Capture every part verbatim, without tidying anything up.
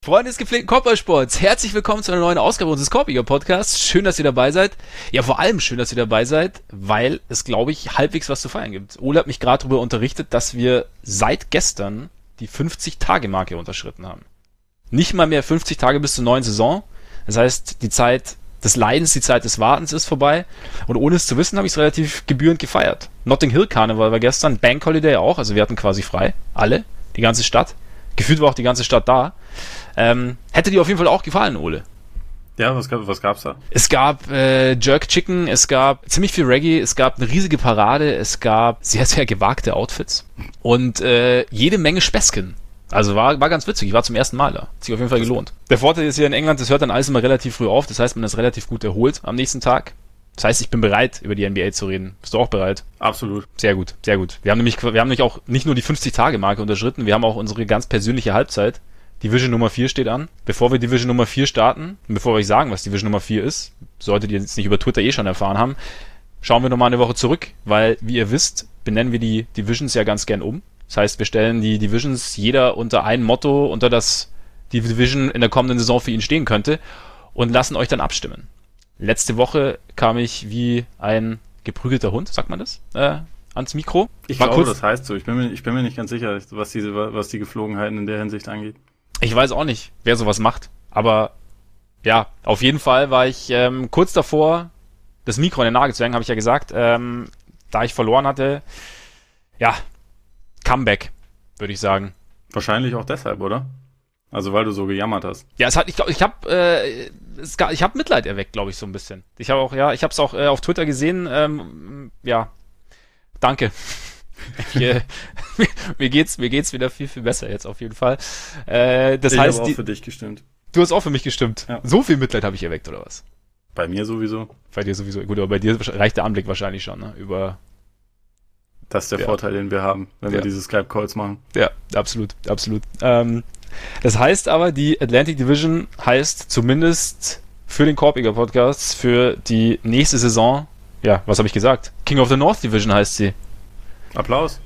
Freunde des gepflegten Korbballsports, herzlich willkommen zu einer neuen Ausgabe unseres Korbiger-Podcasts. Schön, dass ihr dabei seid. Ja, vor allem schön, dass ihr dabei seid, weil es, glaube ich, halbwegs was zu feiern gibt. Ole hat mich gerade darüber unterrichtet, dass wir seit gestern die fünfzig-Tage-Marke unterschritten haben. Nicht mal mehr fünfzig Tage bis zur neuen Saison. Das heißt, die Zeit des Leidens, die Zeit des Wartens ist vorbei. Und ohne es zu wissen, habe ich es relativ gebührend gefeiert. Notting Hill Karneval war gestern, Bank Holiday auch, also wir hatten quasi frei. Alle, die ganze Stadt. Gefühlt war auch die ganze Stadt da. Ähm, hätte dir auf jeden Fall auch gefallen, Ole. Ja, was, gab, was gab's da? Es gab äh, Jerk Chicken, es gab ziemlich viel Reggae, es gab eine riesige Parade, es gab sehr, sehr gewagte Outfits und äh, jede Menge Späßchen. Also war, war ganz witzig, ich war zum ersten Mal da. Hat sich auf jeden Fall gelohnt. Der Vorteil ist hier in England, das hört dann alles immer relativ früh auf, das heißt, man ist relativ gut erholt am nächsten Tag. Das heißt, ich bin bereit, über die N B A zu reden. Bist du auch bereit? Absolut. Sehr gut, sehr gut. Wir haben nämlich, wir haben nämlich auch nicht nur die fünfzig-Tage-Marke unterschritten, wir haben auch unsere ganz persönliche Halbzeit. Division Nummer vier steht an. Bevor wir Division Nummer vier starten, und bevor wir euch sagen, was Division Nummer vier ist, solltet ihr jetzt nicht über Twitter eh schon erfahren haben, schauen wir nochmal eine Woche zurück, weil, wie ihr wisst, benennen wir die Divisions ja ganz gern um. Das heißt, wir stellen die Divisions jeder unter ein Motto, unter das die Division in der kommenden Saison für ihn stehen könnte und lassen euch dann abstimmen. Letzte Woche kam ich wie ein geprügelter Hund, sagt man das, äh, ans Mikro. Ich War glaube, kurz, das heißt so. Ich bin mir, ich bin mir nicht ganz sicher, was diese, was die Geflogenheiten in der Hinsicht angeht. Ich weiß auch nicht, wer sowas macht, aber ja, auf jeden Fall war ich ähm, kurz davor, das Mikro in den Nagel zu hängen, habe ich ja gesagt, ähm, da ich verloren hatte, ja, Comeback, würde ich sagen. Wahrscheinlich auch deshalb, oder? Also weil du so gejammert hast. Ja, es hat, ich glaube, ich habe, äh, es ga- ich habe Mitleid erweckt, glaube ich, so ein bisschen. Ich habe auch, ja, ich habe es auch äh, auf Twitter gesehen. Ähm, ja, danke. Ich, äh, mir geht's, mir geht's wieder viel, viel besser jetzt auf jeden Fall. Äh, das ich heißt, habe auch die, für dich gestimmt. du hast auch für mich gestimmt. Ja. So viel Mitleid habe ich erweckt oder was? Bei mir sowieso. Bei dir sowieso. Gut, aber bei dir reicht der Anblick wahrscheinlich schon, ne? Über. Das ist der Ja. Vorteil, den wir haben, wenn Ja. wir diese Skype-Calls machen. Ja, absolut, absolut. Ähm, das heißt aber, die Atlantic Division heißt zumindest für den Korbiger Podcast für die nächste Saison, ja, was habe ich gesagt? King of the North Division heißt sie. Applaus.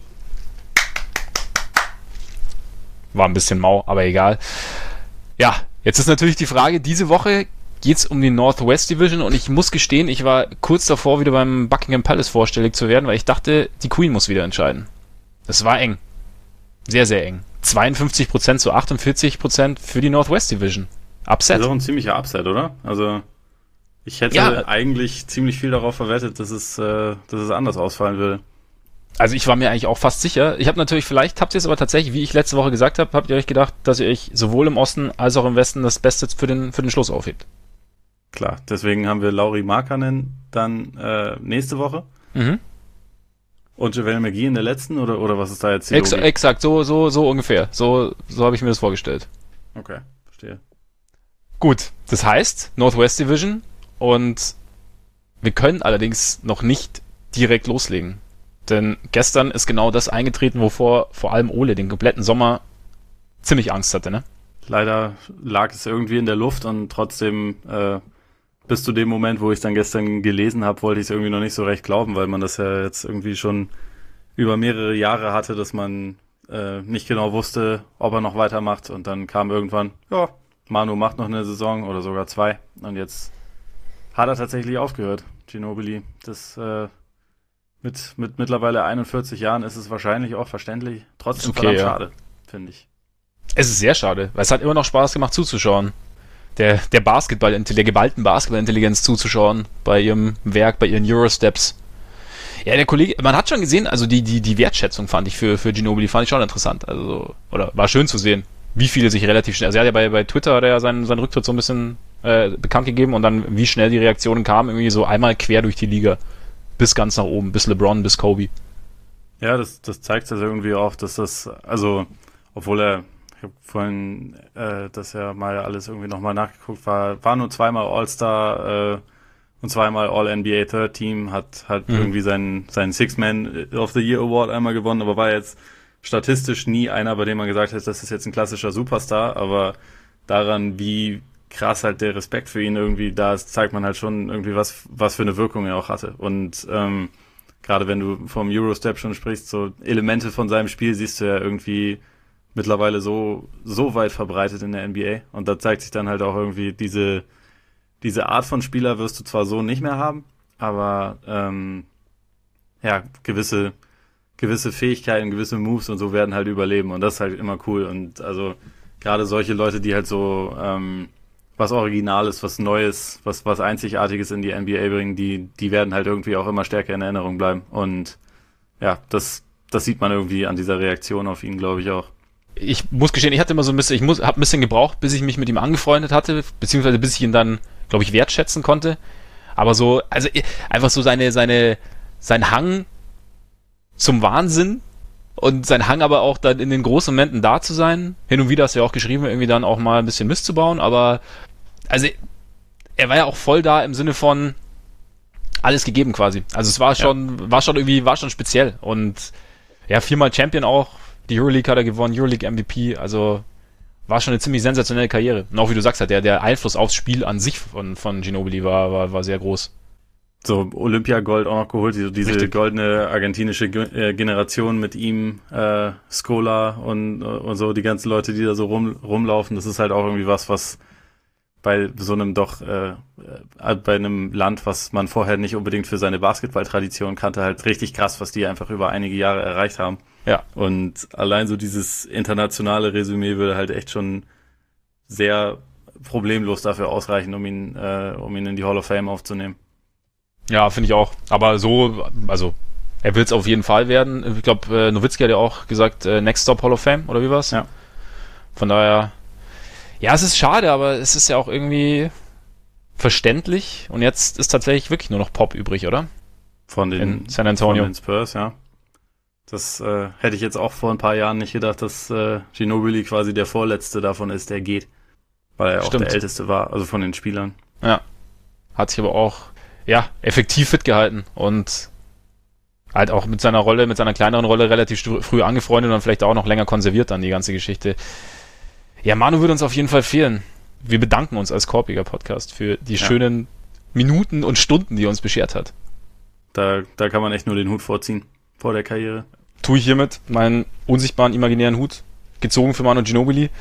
War ein bisschen mau, aber egal. Ja, jetzt ist natürlich die Frage, diese Woche geht's um die Northwest Division und ich muss gestehen, ich war kurz davor, wieder beim Buckingham Palace vorstellig zu werden, weil ich dachte, die Queen muss wieder entscheiden. Das war eng. Sehr, sehr eng. zweiundfünfzig Prozent zu achtundvierzig Prozent für die Northwest Division. Upset. Das ist auch ein ziemlicher Upset, oder? Also ich hätte Ja. eigentlich ziemlich viel darauf verwettet, dass es, äh, dass es anders ausfallen würde. Also ich war mir eigentlich auch fast sicher. Ich habe natürlich, vielleicht habt ihr es aber tatsächlich, wie ich letzte Woche gesagt habe, habt ihr euch gedacht, dass ihr euch sowohl im Osten als auch im Westen das Beste für den, für den Schluss aufhebt. Klar, deswegen haben wir Lauri Markkanen dann äh, nächste Woche Mhm. und JaVale McGee in der letzten, oder, oder was ist da jetzt die Ex Logik? exakt, so, so, so ungefähr. So, so habe ich mir das vorgestellt. Okay, verstehe. Gut, das heißt Northwest Division und wir können allerdings noch nicht direkt loslegen. Denn gestern ist genau das eingetreten, wovor vor allem Ole den kompletten Sommer ziemlich Angst hatte, ne? Leider lag es irgendwie in der Luft und trotzdem äh, bis zu dem Moment, wo ich dann gestern gelesen habe, wollte ich es irgendwie noch nicht so recht glauben, weil man das ja jetzt irgendwie schon über mehrere Jahre hatte, dass man äh, nicht genau wusste, ob er noch weitermacht, und dann kam irgendwann, ja, Manu macht noch eine Saison oder sogar zwei, und jetzt hat er tatsächlich aufgehört, Ginobili. Das äh, mit mit mittlerweile einundvierzig Jahren ist es wahrscheinlich auch verständlich, trotzdem Ist okay, verdammt ja. schade, finde ich. Es ist sehr schade, weil es hat immer noch Spaß gemacht zuzuschauen. Der, der Basketball, der geballten Basketballintelligenz zuzuschauen bei ihrem Werk, bei ihren Eurosteps. Ja, der Kollege, man hat schon gesehen, also die, die, die Wertschätzung fand ich für, für Ginobili, fand ich schon interessant. Also, oder war schön zu sehen, wie viele sich relativ schnell, also er hat ja bei, bei Twitter hat er ja seinen, seinen Rücktritt so ein bisschen äh, bekannt gegeben und dann wie schnell die Reaktionen kamen, irgendwie so einmal quer durch die Liga. Bis ganz nach oben, bis LeBron, bis Kobe. Ja, das, das zeigt das irgendwie auch, dass das, also, obwohl er, ich habe vorhin äh, das ja mal alles irgendwie nochmal nachgeguckt, war, war nur zweimal All-Star äh, und zweimal All-N B A Third Team, hat hat Mhm. irgendwie seinen seinen Six-Man of the Year Award einmal gewonnen, aber war jetzt statistisch nie einer, bei dem man gesagt hat, das ist jetzt ein klassischer Superstar, aber daran, wie krass halt der Respekt für ihn irgendwie da ist, zeigt man halt schon irgendwie, was was für eine Wirkung er auch hatte. Und ähm, gerade wenn du vom Eurostep schon sprichst, so Elemente von seinem Spiel siehst du ja irgendwie mittlerweile so, so weit verbreitet in der N B A. Und da zeigt sich dann halt auch irgendwie, diese, diese Art von Spieler wirst du zwar so nicht mehr haben, aber ähm, ja, gewisse, gewisse Fähigkeiten, gewisse Moves und so werden halt überleben. Und das ist halt immer cool. Und also gerade solche Leute, die halt so ähm, was Originales, was Neues, was, was Einzigartiges in die N B A bringen, die, die werden halt irgendwie auch immer stärker in Erinnerung bleiben. Und ja, das, das sieht man irgendwie an dieser Reaktion auf ihn, glaube ich, auch. Ich muss gestehen, ich hatte immer so ein bisschen, ich muss, hab ein bisschen gebraucht, bis ich mich mit ihm angefreundet hatte, beziehungsweise bis ich ihn dann, glaube ich, wertschätzen konnte. Aber so, also einfach so seine, seine, sein Hang zum Wahnsinn und sein Hang aber auch dann in den großen Momenten da zu sein. Hin und wieder hast du ja auch geschrieben, irgendwie dann auch mal ein bisschen Mist zu bauen, aber also er war ja auch voll da im Sinne von alles gegeben quasi. Also es war schon, ja. war schon irgendwie, war schon speziell und ja, viermal Champion auch, die Euroleague hat er gewonnen, Euroleague M V P, also war schon eine ziemlich sensationelle Karriere. Und auch wie du sagst, der, der Einfluss aufs Spiel an sich von, von Ginobili war, war, war sehr groß. So Olympiagold auch noch geholt, diese, diese Richtig. goldene argentinische Ge- Generation mit ihm, äh, Scola und, und so, die ganzen Leute, die da so rum, rumlaufen, das ist halt auch irgendwie was, was bei so einem doch, äh, bei einem Land, was man vorher nicht unbedingt für seine Basketballtradition kannte, halt richtig krass, was die einfach über einige Jahre erreicht haben. Ja. Und allein so dieses internationale Resümee würde halt echt schon sehr problemlos dafür ausreichen, um ihn, äh, um ihn in die Hall of Fame aufzunehmen. Ja, finde ich auch. Aber so, also er will es auf jeden Fall werden. Ich glaube, äh, Nowitzki hat ja auch gesagt, äh, Next Stop Hall of Fame, oder wie war's? Ja. Von daher, ja, es ist schade, aber es ist ja auch irgendwie verständlich. Und jetzt ist tatsächlich wirklich nur noch Pop übrig, oder? Von den, in San Antonio. Von den Spurs, ja. Das äh, hätte ich jetzt auch vor ein paar Jahren nicht gedacht, dass äh, Ginobili quasi der Vorletzte davon ist, der geht. Weil er Stimmt. auch der Älteste war, also von den Spielern. Ja. Hat sich aber auch, ja, effektiv fit gehalten und halt auch mit seiner Rolle, mit seiner kleineren Rolle relativ stu- früh angefreundet und dann vielleicht auch noch länger konserviert dann die ganze Geschichte. Ja, Manu würde uns auf jeden Fall fehlen. Wir bedanken uns als Korpiger Podcast für die Ja. schönen Minuten und Stunden, die er uns beschert hat. Da, da kann man echt nur den Hut vorziehen vor der Karriere. Tue ich hiermit meinen unsichtbaren imaginären Hut, gezogen für Manu Ginobili,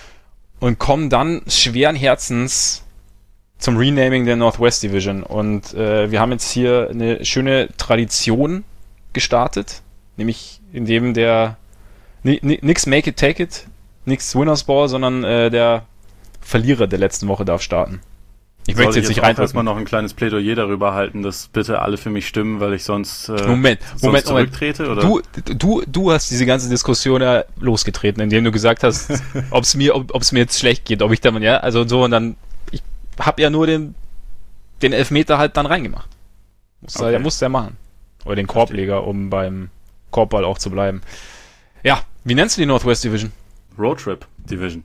und kommen dann schweren Herzens zum Renaming der Northwest Division. Und äh, wir haben jetzt hier eine schöne Tradition gestartet, nämlich indem der ni- ni- nix Make it, take it, nix Winners Ball, sondern äh, der Verlierer der letzten Woche darf starten. Ich Soll möchte ich jetzt nicht auch erstmal reintauchen. noch ein kleines Plädoyer darüber halten, dass bitte alle für mich stimmen, weil ich sonst, äh, Moment, sonst Moment, Moment. zurücktrete? Oder? Du, du, du hast diese ganze Diskussion ja losgetreten, indem du gesagt hast, ob es mir, ob es mir jetzt schlecht geht, ob ich da, ja, also so, und dann, ich hab ja nur den, den Elfmeter halt dann reingemacht. Muss Okay. er, muss der machen. Oder den Korbleger, um beim Korbball auch zu bleiben. Ja, wie nennst du die Northwest Division? Roadtrip Division.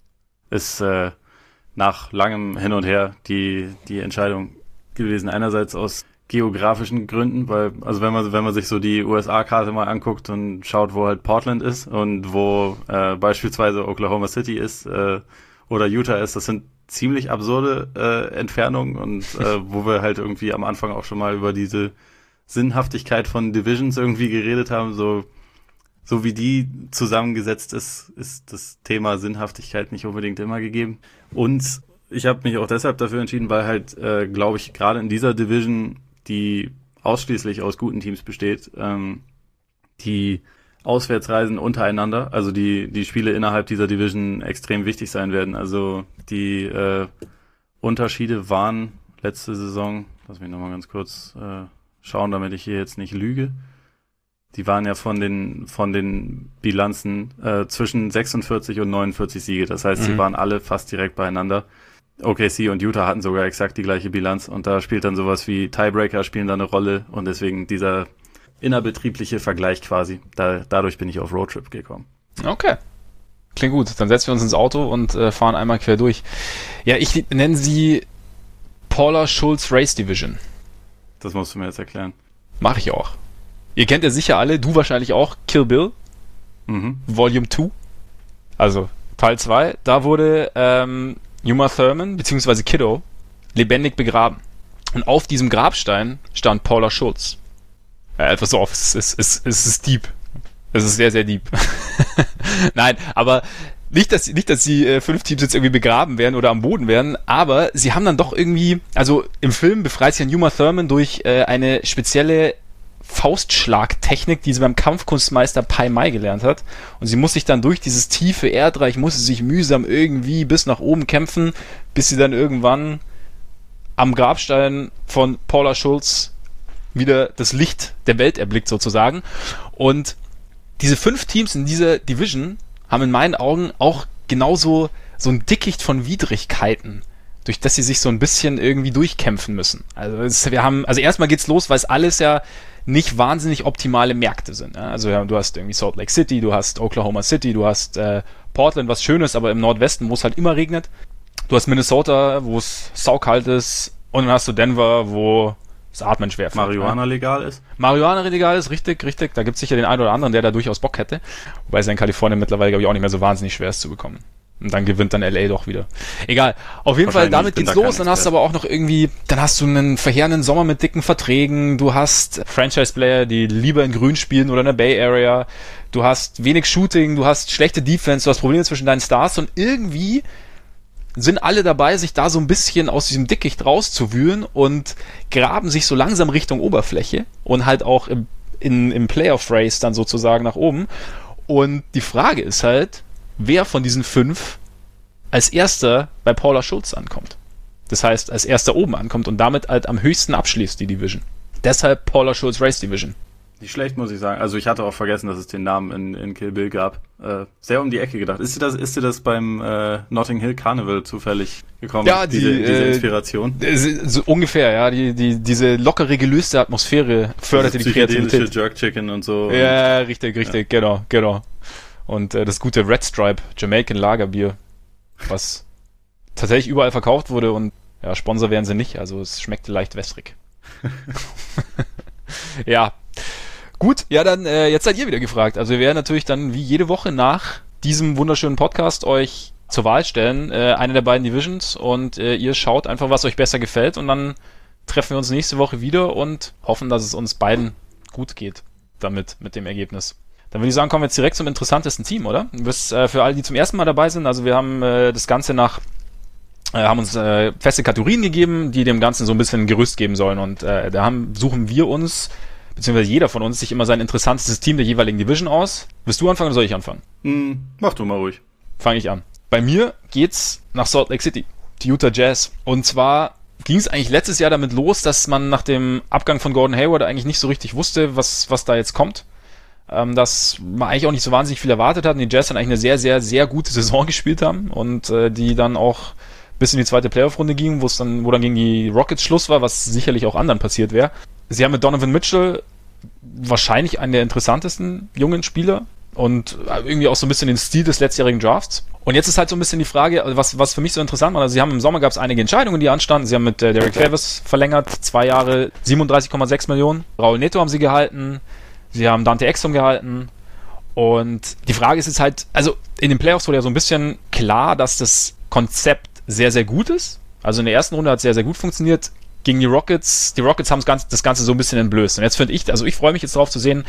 Ist, äh, nach langem Hin und Her die, die Entscheidung gewesen. Einerseits aus geografischen Gründen, weil, also wenn man, wenn man sich so die U S A-Karte mal anguckt und schaut, wo halt Portland ist und wo äh, beispielsweise Oklahoma City ist äh, oder Utah ist, das sind ziemlich absurde äh, Entfernungen und äh, wo wir halt irgendwie am Anfang auch schon mal über diese Sinnhaftigkeit von Divisions irgendwie geredet haben, so so wie die zusammengesetzt ist, ist das Thema Sinnhaftigkeit nicht unbedingt immer gegeben. Und ich habe mich auch deshalb dafür entschieden, weil halt, äh, glaube ich, gerade in dieser Division, die ausschließlich aus guten Teams besteht, ähm, die Auswärtsreisen untereinander, also die die Spiele innerhalb dieser Division extrem wichtig sein werden. Also die äh, Unterschiede waren letzte Saison, lass mich nochmal ganz kurz äh, schauen, damit ich hier jetzt nicht lüge. Die waren ja von den von den Bilanzen äh, zwischen sechsundvierzig und neunundvierzig Siege. Das heißt, Mhm. sie waren alle fast direkt beieinander. O K C und Utah hatten sogar exakt die gleiche Bilanz. Und da spielt dann sowas wie Tiebreaker spielen da eine Rolle. Und deswegen dieser innerbetriebliche Vergleich quasi. Da, dadurch bin ich auf Roadtrip gekommen. Okay. Klingt gut. Dann setzen wir uns ins Auto und äh, fahren einmal quer durch. Ja, ich nenne sie Paula Schulz Race Division. Das musst du mir jetzt erklären. Mache ich auch. Ihr kennt ja sicher alle, du wahrscheinlich auch, Kill Bill, Mhm. Volume zwei, also Teil zwei. Da wurde ähm, Uma Thurman bzw. Kiddo lebendig begraben. Und auf diesem Grabstein stand Paula Schulz. Ja, etwas so auf, es ist, es, ist, es ist deep. Es ist sehr, sehr deep. Nein, aber nicht, dass, nicht, dass die äh, fünf Teams jetzt irgendwie begraben werden oder am Boden werden, aber sie haben dann doch irgendwie, also im Film befreit sich ja Uma Thurman durch äh, eine spezielle Faustschlagtechnik, die sie beim Kampfkunstmeister Pai Mei gelernt hat. Und sie muss sich dann durch dieses tiefe Erdreich, muss sie sich mühsam irgendwie bis nach oben kämpfen, bis sie dann irgendwann am Grabstein von Paula Schulz wieder das Licht der Welt erblickt sozusagen. Und diese fünf Teams in dieser Division haben in meinen Augen auch genauso so ein Dickicht von Widrigkeiten, durch das sie sich so ein bisschen irgendwie durchkämpfen müssen. Also es, wir haben, also erstmal geht's los, weil es alles ja nicht wahnsinnig optimale Märkte sind. Ja? Also ja, du hast irgendwie Salt Lake City, du hast Oklahoma City, du hast äh, Portland, was schön ist, aber im Nordwesten, wo es halt immer regnet. Du hast Minnesota, wo es saukalt ist, und dann hast du Denver, wo das Atmen schwer fällt. Marihuana ja. legal ist? Marihuana legal ist, richtig, richtig. Da gibt es sicher den einen oder anderen, der da durchaus Bock hätte. Wobei es in Kalifornien mittlerweile, glaube ich, auch nicht mehr so wahnsinnig schwer ist zu bekommen. Und dann gewinnt dann L A doch wieder. Egal. Auf jeden Fall, damit geht's los. Dann hast du aber auch noch irgendwie, dann hast du einen verheerenden Sommer mit dicken Verträgen. Du hast Franchise-Player, die lieber in Grün spielen oder in der Bay Area. Du hast wenig Shooting, du hast schlechte Defense, du hast Probleme zwischen deinen Stars und irgendwie sind alle dabei, sich da so ein bisschen aus diesem Dickicht rauszuwühlen und graben sich so langsam Richtung Oberfläche und halt auch im, in, im Playoff-Race dann sozusagen nach oben. Und die Frage ist halt, wer von diesen fünf als erster bei Paula Schulz ankommt. Das heißt, als erster oben ankommt und damit halt am höchsten abschließt die Division. Deshalb Paula Schulz Race Division. Nicht schlecht, muss ich sagen. Also ich hatte auch vergessen, dass es den Namen in, in Kill Bill gab. Äh, sehr um die Ecke gedacht. Ist dir das, ist dir das beim äh, Notting Hill Carnival zufällig gekommen? Ja, die, diese, diese äh, Inspiration? So ungefähr, ja. Die, die, diese lockere, gelöste Atmosphäre förderte die Kreativität. Jerk Chicken und so. Ja, und, richtig, richtig, ja. genau, genau. Und äh, das gute Red Stripe Jamaican Lagerbier, was tatsächlich überall verkauft wurde und ja, Sponsor wären sie nicht, also es schmeckte leicht wässrig. Ja. Gut, ja dann, äh, jetzt seid ihr wieder gefragt. Also wir werden natürlich dann wie jede Woche nach diesem wunderschönen Podcast euch zur Wahl stellen, äh, eine der beiden Divisions, und äh, ihr schaut einfach, was euch besser gefällt, und dann treffen wir uns nächste Woche wieder und hoffen, dass es uns beiden gut geht damit, mit dem Ergebnis. Dann würde ich sagen, kommen wir jetzt direkt zum interessantesten Team, oder? Das, äh, für alle, die zum ersten Mal dabei sind, also wir haben äh, das Ganze nach, äh, haben uns äh, feste Kategorien gegeben, die dem Ganzen so ein bisschen ein Gerüst geben sollen, und äh, da haben, suchen wir uns, beziehungsweise jeder von uns, sich immer sein interessantestes Team der jeweiligen Division aus. Willst du anfangen oder soll ich anfangen? Mm, mach du mal ruhig. Fange ich an. Bei mir geht's nach Salt Lake City, die Utah Jazz. Und zwar ging es eigentlich letztes Jahr damit los, dass man nach dem Abgang von Gordon Hayward eigentlich nicht so richtig wusste, was, was da jetzt kommt. Ähm, dass man eigentlich auch nicht so wahnsinnig viel erwartet hat und die Jazz dann eigentlich eine sehr, sehr, sehr gute Saison gespielt haben und äh, die dann auch bis in die zweite Playoff-Runde ging, wo es dann, wo dann gegen die Rockets Schluss war, was sicherlich auch anderen passiert wäre. Sie haben mit Donovan Mitchell wahrscheinlich einen der interessantesten jungen Spieler und irgendwie auch so ein bisschen den Stil des letztjährigen Drafts. Und jetzt ist halt so ein bisschen die Frage, was, was für mich so interessant war, also sie haben im Sommer gab es einige Entscheidungen, die anstanden. Sie haben mit äh, Derek Favors verlängert, zwei Jahre, siebenunddreißig Komma sechs Millionen. Raul Neto haben sie gehalten, sie haben Dante Exum gehalten. Und die Frage ist jetzt halt, also in den Playoffs wurde ja so ein bisschen klar, dass das Konzept sehr, sehr gut ist. Also in der ersten Runde hat es sehr, sehr gut funktioniert. Gegen die Rockets, die Rockets haben das Ganze, das Ganze so ein bisschen entblößt. Und jetzt finde ich, also ich freue mich jetzt darauf zu sehen,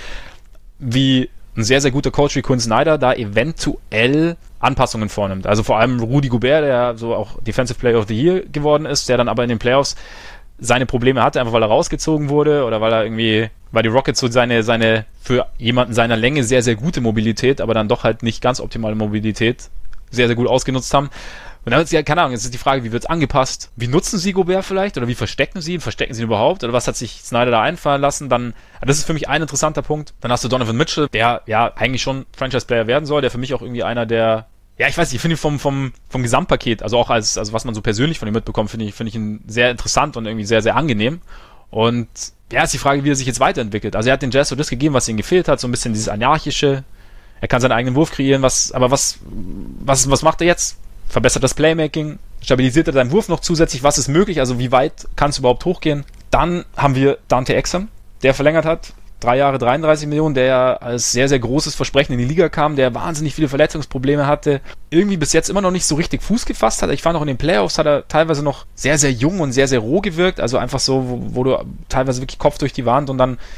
wie ein sehr, sehr guter Coach wie Quinn Snyder da eventuell Anpassungen vornimmt. Also vor allem Rudy Gobert, der so auch Defensive Player of the Year geworden ist, der dann aber in den Playoffs seine Probleme hatte, einfach weil er rausgezogen wurde oder weil er irgendwie, weil die Rockets so seine, seine für jemanden seiner Länge sehr, sehr gute Mobilität, aber dann doch halt nicht ganz optimale Mobilität sehr, sehr gut ausgenutzt haben. Und dann ist ja, keine Ahnung, jetzt ist die Frage, wie wird es angepasst? Wie nutzen sie Gobert vielleicht? Oder wie verstecken sie ihn? Verstecken sie ihn überhaupt? Oder was hat sich Snyder da einfallen lassen? Dann, das ist für mich ein interessanter Punkt. Dann hast du Donovan Mitchell, der ja eigentlich schon Franchise-Player werden soll, der für mich auch irgendwie einer der, ja, ich weiß nicht, ich finde ihn vom, vom, vom Gesamtpaket, also auch als, also was man so persönlich von ihm mitbekommt, finde ich, finde ich ihn sehr interessant und irgendwie sehr, sehr angenehm. Und ja, ist die Frage, wie er sich jetzt weiterentwickelt. Also er hat den Jazz so das gegeben, was ihm gefehlt hat, so ein bisschen dieses Anarchische. Er kann seinen eigenen Wurf kreieren, was, aber was, was, was macht er jetzt? Verbessert das Playmaking, stabilisiert er seinen Wurf noch zusätzlich, was ist möglich, also wie weit kann es überhaupt hochgehen. Dann haben wir Dante Exum, der verlängert hat, drei Jahre dreiunddreißig Millionen, der ja als sehr, sehr großes Versprechen in die Liga kam, der wahnsinnig viele Verletzungsprobleme hatte, irgendwie bis jetzt immer noch nicht so richtig Fuß gefasst hat. Ich fand auch in den Playoffs hat er teilweise noch sehr, sehr jung und sehr, sehr roh gewirkt, also einfach so, wo, wo du teilweise wirklich Kopf durch die Wand und dann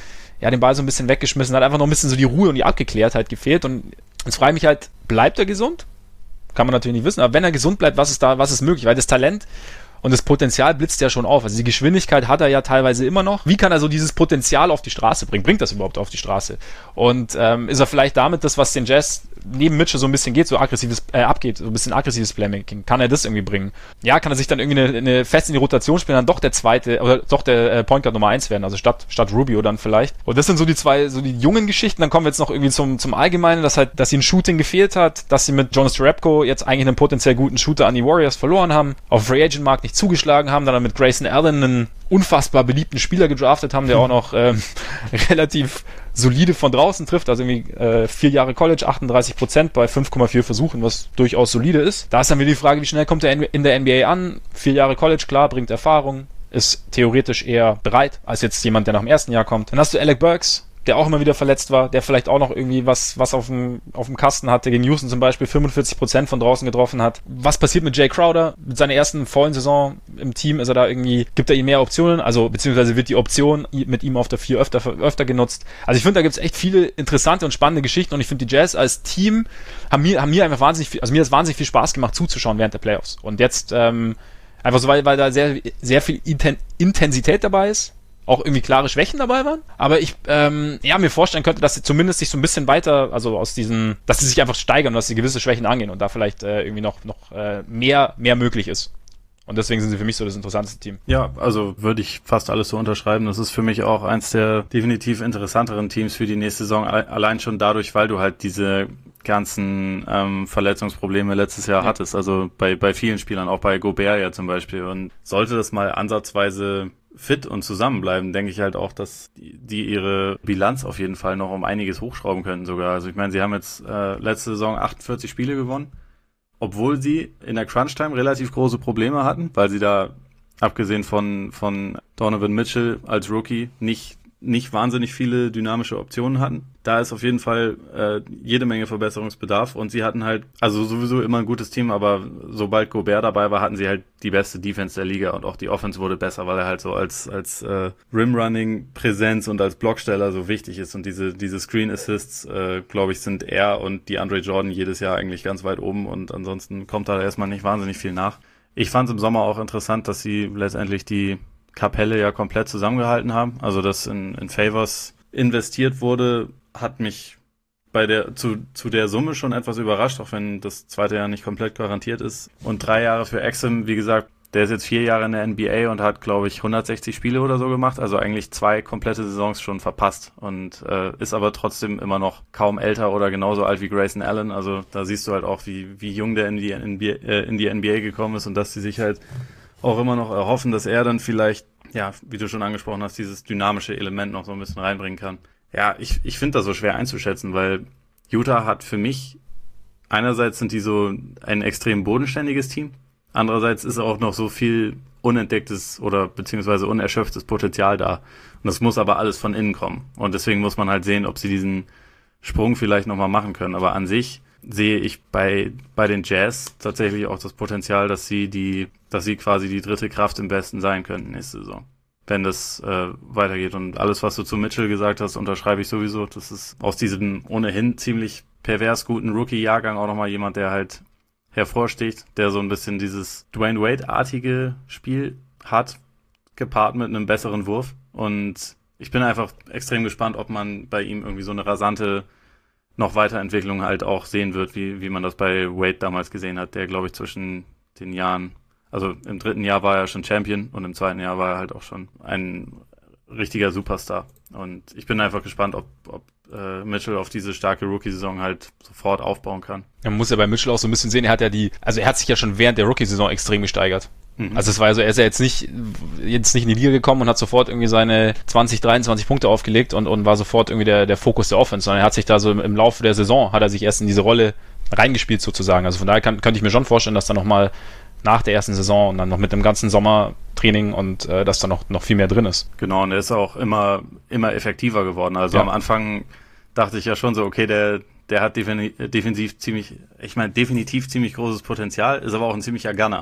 ja, den Ball so ein bisschen weggeschmissen, hat einfach noch ein bisschen so die Ruhe und die Abgeklärtheit gefehlt und jetzt frage ich mich halt, bleibt er gesund? Kann man natürlich nicht wissen, aber wenn er gesund bleibt, was ist da, was ist möglich? Weil das Talent und das Potenzial blitzt ja schon auf. Also die Geschwindigkeit hat er ja teilweise immer noch. Wie kann er so dieses Potenzial auf die Straße bringen? Bringt das überhaupt auf die Straße? Und ähm, ist er vielleicht damit das, was den Jazz neben Mitchell so ein bisschen geht, so aggressives, äh, abgeht, so ein bisschen aggressives Playmaking, kann er das irgendwie bringen? Ja, kann er sich dann irgendwie eine, eine fest in die Rotation spielen, dann doch der zweite, oder doch der äh, Point Guard Nummer eins werden, also statt, statt Rubio dann vielleicht. Und das sind so die zwei, so die jungen Geschichten. Dann kommen wir jetzt noch irgendwie zum, zum Allgemeinen, dass halt, dass ihnen Shooting gefehlt hat, dass sie mit Jonas Jerebko jetzt eigentlich einen potenziell guten Shooter an die Warriors verloren haben, auf Free Agent Markt nicht zugeschlagen haben, dann mit Grayson Allen einen unfassbar beliebten Spieler gedraftet haben, der auch noch ähm, relativ solide von draußen trifft, also irgendwie äh, vier Jahre College, achtunddreißig Prozent bei fünf Komma vier Versuchen, was durchaus solide ist. Da ist dann wieder die Frage, wie schnell kommt er in der N B A an? Vier Jahre College, klar, bringt Erfahrung, ist theoretisch eher bereit, als jetzt jemand, der nach dem ersten Jahr kommt. Dann hast du Alec Burks, der auch immer wieder verletzt war, der vielleicht auch noch irgendwie was was auf dem auf dem Kasten hatte, gegen Houston zum Beispiel fünfundvierzig Prozent von draußen getroffen hat. Was passiert mit Jay Crowder? Mit seiner ersten vollen Saison im Team ist er da irgendwie, gibt er ihm mehr Optionen, also beziehungsweise wird die Option mit ihm auf der vier öfter öfter genutzt. Also ich finde, da gibt es echt viele interessante und spannende Geschichten und ich finde, die Jazz als Team haben mir haben mir einfach wahnsinnig viel, also mir hat es wahnsinnig viel Spaß gemacht zuzuschauen während der Playoffs. Und jetzt ähm, einfach so, weil, weil da sehr sehr viel Intensität dabei ist. Auch irgendwie klare Schwächen dabei waren, aber ich ähm, ja mir vorstellen könnte, dass sie zumindest sich so ein bisschen weiter, also aus diesen, dass sie sich einfach steigern und dass sie gewisse Schwächen angehen und da vielleicht äh, irgendwie noch noch äh, mehr mehr möglich ist. Und deswegen sind sie für mich so das interessanteste Team. Ja, also würde ich fast alles so unterschreiben. Das ist für mich auch eins der definitiv interessanteren Teams für die nächste Saison, allein schon dadurch, weil du halt diese ganzen ähm, Verletzungsprobleme letztes Jahr ja. hattest. Also bei bei vielen Spielern, auch bei Gobert ja zum Beispiel. Und sollte das mal ansatzweise fit und zusammenbleiben, denke ich halt auch, dass die, die ihre Bilanz auf jeden Fall noch um einiges hochschrauben könnten sogar. Also ich meine, sie haben jetzt äh, letzte Saison achtundvierzig Spiele gewonnen, obwohl sie in der Crunch-Time relativ große Probleme hatten, weil sie da, abgesehen von von Donovan Mitchell als Rookie, nicht nicht wahnsinnig viele dynamische Optionen hatten. Da ist auf jeden Fall äh, jede Menge Verbesserungsbedarf und sie hatten halt, also sowieso immer ein gutes Team, aber sobald Gobert dabei war, hatten sie halt die beste Defense der Liga und auch die Offense wurde besser, weil er halt so als als äh, Rim-Running-Präsenz und als Blocksteller so wichtig ist und diese diese Screen-Assists, äh, glaube ich, sind er und die Andre Jordan jedes Jahr eigentlich ganz weit oben und ansonsten kommt da erstmal nicht wahnsinnig viel nach. Ich fand es im Sommer auch interessant, dass sie letztendlich die Kapelle ja komplett zusammengehalten haben. Also dass in, in Favors investiert wurde, hat mich bei der zu zu der Summe schon etwas überrascht, auch wenn das zweite Jahr nicht komplett garantiert ist. Und drei Jahre für Exum, wie gesagt, der ist jetzt vier Jahre in der N B A und hat, glaube ich, hundertsechzig Spiele oder so gemacht. Also eigentlich zwei komplette Saisons schon verpasst und äh, ist aber trotzdem immer noch kaum älter oder genauso alt wie Grayson Allen. Also da siehst du halt auch, wie wie jung der in die N B A, äh, in die N B A gekommen ist und dass sie sich halt auch immer noch erhoffen, dass er dann vielleicht, ja, wie du schon angesprochen hast, dieses dynamische Element noch so ein bisschen reinbringen kann. Ja, ich ich finde das so schwer einzuschätzen, weil Utah hat für mich, einerseits sind die so ein extrem bodenständiges Team, andererseits ist auch noch so viel unentdecktes oder beziehungsweise unerschöpftes Potenzial da. Und das muss aber alles von innen kommen. Und deswegen muss man halt sehen, ob sie diesen Sprung vielleicht nochmal machen können. Aber an sich sehe ich bei bei den Jazz tatsächlich auch das Potenzial, dass sie die, dass sie quasi die dritte Kraft im Westen sein könnten nächste Saison, wenn das äh, weitergeht. Und alles, was du zu Mitchell gesagt hast, unterschreibe ich sowieso. Das ist aus diesem ohnehin ziemlich pervers guten Rookie-Jahrgang auch nochmal jemand, der halt hervorsticht, der so ein bisschen dieses Dwayne Wade-artige Spiel hat, gepaart mit einem besseren Wurf. Und ich bin einfach extrem gespannt, ob man bei ihm irgendwie so eine rasante noch Weiterentwicklung halt auch sehen wird, wie wie man das bei Wade damals gesehen hat, der, glaube ich, zwischen den Jahren, also im dritten Jahr war er schon Champion und im zweiten Jahr war er halt auch schon ein richtiger Superstar. Und ich bin einfach gespannt, ob ob äh, Mitchell auf diese starke Rookie-Saison halt sofort aufbauen kann. Man muss ja bei Mitchell auch so ein bisschen sehen, er hat ja die, also er hat sich ja schon während der Rookie-Saison extrem gesteigert. Mhm. Also es war ja so, er ist ja jetzt nicht jetzt nicht in die Liga gekommen und hat sofort irgendwie seine zwanzig, dreiundzwanzig Punkte aufgelegt und und war sofort irgendwie der der Fokus der Offense, sondern er hat sich da so im, im Laufe der Saison, hat er sich erst in diese Rolle reingespielt sozusagen. Also von daher kann, könnte ich mir schon vorstellen, dass da nochmal nach der ersten Saison und dann noch mit dem ganzen Sommertraining und äh, dass da noch noch viel mehr drin ist. Genau, und er ist auch immer immer effektiver geworden. Also ja. Am Anfang dachte ich ja schon so, okay, der der hat defini- defensiv ziemlich, ich meine definitiv ziemlich großes Potenzial, ist aber auch ein ziemlicher Gunner.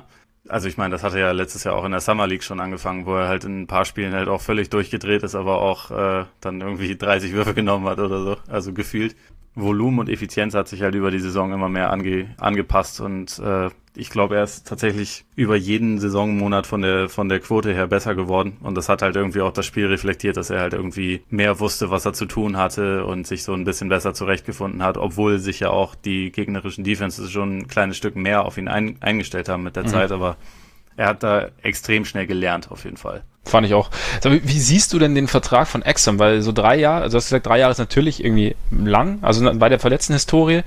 also ich meine, das hatte ja letztes Jahr auch in der Summer League schon angefangen, wo er halt in ein paar Spielen halt auch völlig durchgedreht ist, aber auch äh, dann irgendwie dreißig Würfe genommen hat oder so, also gefühlt. Volumen und Effizienz hat sich halt über die Saison immer mehr ange, angepasst und äh, ich glaube, er ist tatsächlich über jeden Saisonmonat von der von der Quote her besser geworden und das hat halt irgendwie auch das Spiel reflektiert, dass er halt irgendwie mehr wusste, was er zu tun hatte und sich so ein bisschen besser zurechtgefunden hat, obwohl sich ja auch die gegnerischen Defenses schon ein kleines Stück mehr auf ihn ein, eingestellt haben mit der mhm. Zeit, aber er hat da extrem schnell gelernt, auf jeden Fall. Fand ich auch. Also, wie siehst du denn den Vertrag von Exum? Weil so drei Jahre, also du hast gesagt, drei Jahre ist natürlich irgendwie lang, also bei der verletzten Historie.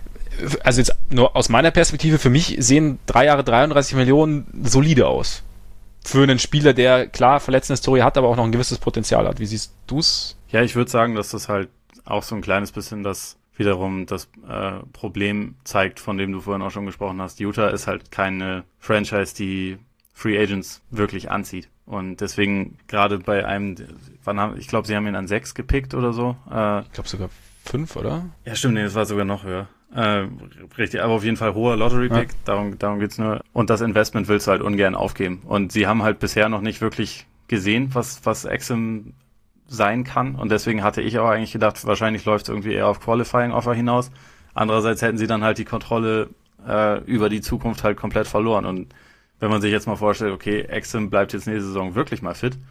Also jetzt nur aus meiner Perspektive, für mich sehen drei Jahre dreiunddreißig Millionen solide aus. Für einen Spieler, der klar verletzte Historie hat, aber auch noch ein gewisses Potenzial hat. Wie siehst du's? Ja, ich würde sagen, dass das halt auch so ein kleines bisschen das wiederum das äh, Problem zeigt, von dem du vorhin auch schon gesprochen hast. Utah ist halt keine Franchise, die Free Agents wirklich anzieht. Und deswegen gerade bei einem, wann haben, ich glaube, sie haben ihn an sechs gepickt oder so. Äh, ich glaube sogar fünf, oder? Ja, stimmt, nee, das war sogar noch höher. Äh, richtig, aber auf jeden Fall hoher Lottery-Pick, ja. darum, darum geht's nur. Und das Investment willst du halt ungern aufgeben. Und sie haben halt bisher noch nicht wirklich gesehen, was, was Exum sein kann. Und deswegen hatte ich auch eigentlich gedacht, wahrscheinlich läuft es irgendwie eher auf Qualifying-Offer hinaus. Andererseits hätten sie dann halt die Kontrolle äh, über die Zukunft halt komplett verloren. Und wenn man sich jetzt mal vorstellt, okay, Exum bleibt jetzt nächste Saison wirklich mal fit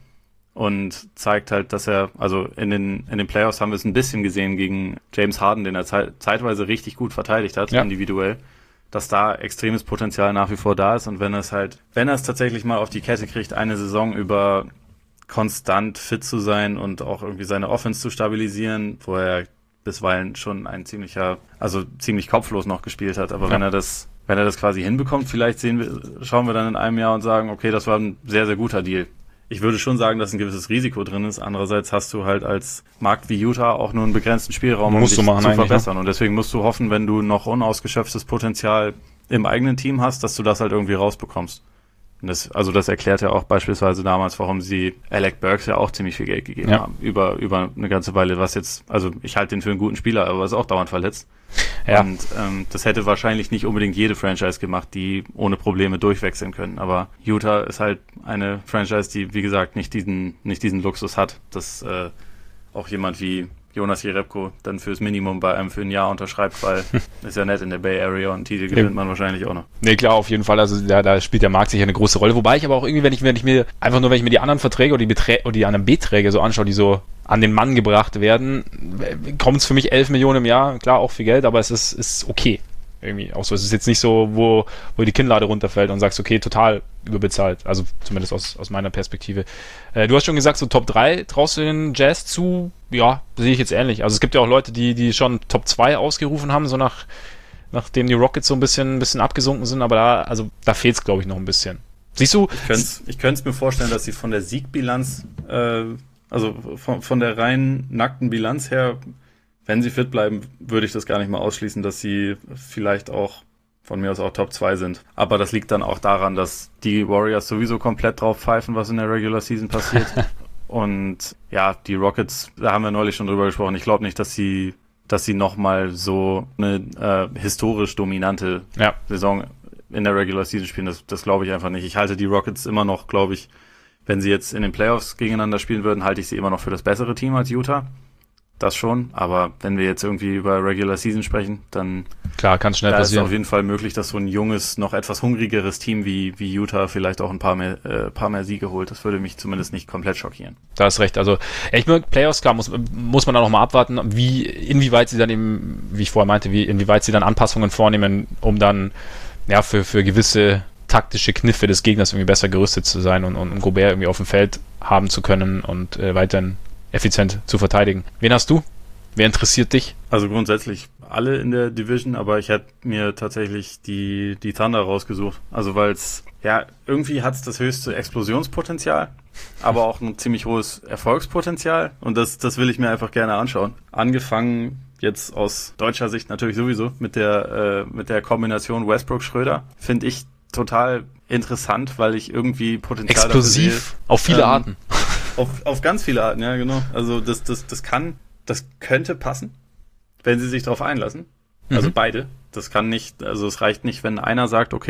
und zeigt halt, dass er, also in den in den Playoffs haben wir es ein bisschen gesehen gegen James Harden, den er zeit, zeitweise richtig gut verteidigt hat, ja. individuell, dass da extremes Potenzial nach wie vor da ist und wenn er es halt, wenn er es tatsächlich mal auf die Kette kriegt, eine Saison über konstant fit zu sein und auch irgendwie seine Offense zu stabilisieren, wo er bisweilen schon ein ziemlicher, also ziemlich kopflos noch gespielt hat, aber ja. wenn er das Wenn er das quasi hinbekommt, vielleicht sehen wir, schauen wir dann in einem Jahr und sagen, okay, das war ein sehr, sehr guter Deal. Ich würde schon sagen, dass ein gewisses Risiko drin ist. Andererseits hast du halt als Markt wie Utah auch nur einen begrenzten Spielraum, um dich zu verbessern. Und deswegen musst du hoffen, wenn du noch unausgeschöpftes Potenzial im eigenen Team hast, dass du das halt irgendwie rausbekommst. Und das, also das erklärt ja auch beispielsweise damals, warum sie Alec Burks ja auch ziemlich viel Geld gegeben ja. haben. Über, über eine ganze Weile, was jetzt, also ich halte den für einen guten Spieler, aber ist auch dauernd verletzt. Ja. Und ähm, das hätte wahrscheinlich nicht unbedingt jede Franchise gemacht, die ohne Probleme durchwechseln können. Aber Utah ist halt eine Franchise, die, wie gesagt, nicht diesen, nicht diesen Luxus hat, dass äh, auch jemand wie Jonas Jerebko dann fürs Minimum bei einem für ein Jahr unterschreibt, weil ist ja nett in der Bay Area und einen Titel gewinnt man wahrscheinlich auch noch. Nee, klar, auf jeden Fall. Also da, da spielt der Markt sicher eine große Rolle. Wobei ich aber auch irgendwie, wenn ich, wenn ich mir, einfach nur, wenn ich mir die anderen Verträge oder die, Beträ- oder die anderen Beträge so anschaue, die so an den Mann gebracht werden, kommt es für mich elf Millionen im Jahr. Klar, auch viel Geld, aber es ist, ist okay. Irgendwie auch so. Es ist jetzt nicht so, wo, wo die Kinnlade runterfällt und sagst, okay, total überbezahlt. Also zumindest aus, aus meiner Perspektive. Äh, du hast schon gesagt, so Top drei traust du den Jazz zu? Ja, sehe ich jetzt ähnlich. Also es gibt ja auch Leute, die, die schon Top zwei ausgerufen haben, so nach, nachdem die Rockets so ein bisschen, ein bisschen abgesunken sind, aber da, also da fehlt es, glaube ich, noch ein bisschen. Siehst du? Ich könnte ich könnte mir vorstellen, dass sie von der Siegbilanz, äh, also von, von der rein nackten Bilanz her, wenn sie fit bleiben, würde ich das gar nicht mal ausschließen, dass sie vielleicht auch von mir aus auch Top zwei sind. Aber das liegt dann auch daran, dass die Warriors sowieso komplett drauf pfeifen, was in der Regular Season passiert. Und ja, die Rockets, da haben wir neulich schon drüber gesprochen. Ich glaube nicht, dass sie, dass sie nochmal so eine äh, historisch dominante ja. Saison in der Regular Season spielen. Das, das glaube ich einfach nicht. Ich halte die Rockets immer noch, glaube ich, wenn sie jetzt in den Playoffs gegeneinander spielen würden, halte ich sie immer noch für das bessere Team als Utah. Das schon, aber wenn wir jetzt irgendwie über Regular Season sprechen, dann klar, kann schnell da passieren. ist auf jeden Fall möglich, dass so ein junges, noch etwas hungrigeres Team wie wie Utah vielleicht auch ein paar mehr äh, paar mehr Siege holt. Das würde mich zumindest nicht komplett schockieren. Da hast recht. Also ich meine, Playoffs, klar, muss muss man da noch mal abwarten, wie inwieweit sie dann eben, wie ich vorher meinte, wie inwieweit sie dann Anpassungen vornehmen, um dann ja für für gewisse taktische Kniffe des Gegners irgendwie besser gerüstet zu sein und und, und Gobert irgendwie auf dem Feld haben zu können und äh, weiterhin effizient zu verteidigen. Wen hast du? Wer interessiert dich? Also grundsätzlich alle in der Division, aber ich hätte mir tatsächlich die die Thunder rausgesucht. Also weil es, ja, irgendwie hat es das höchste Explosionspotenzial, aber auch ein ziemlich hohes Erfolgspotenzial und das das will ich mir einfach gerne anschauen. Angefangen jetzt aus deutscher Sicht natürlich sowieso mit der äh, mit der Kombination Westbrook-Schröder, finde ich total interessant, weil ich irgendwie Potenzial explosiv dafür sehe, auf viele ähm, Arten. Auf, auf ganz viele Arten, ja, genau. Also das, das, das kann, das könnte passen, wenn sie sich darauf einlassen. Also mhm. beide. Das kann nicht, also es reicht nicht, wenn einer sagt, okay,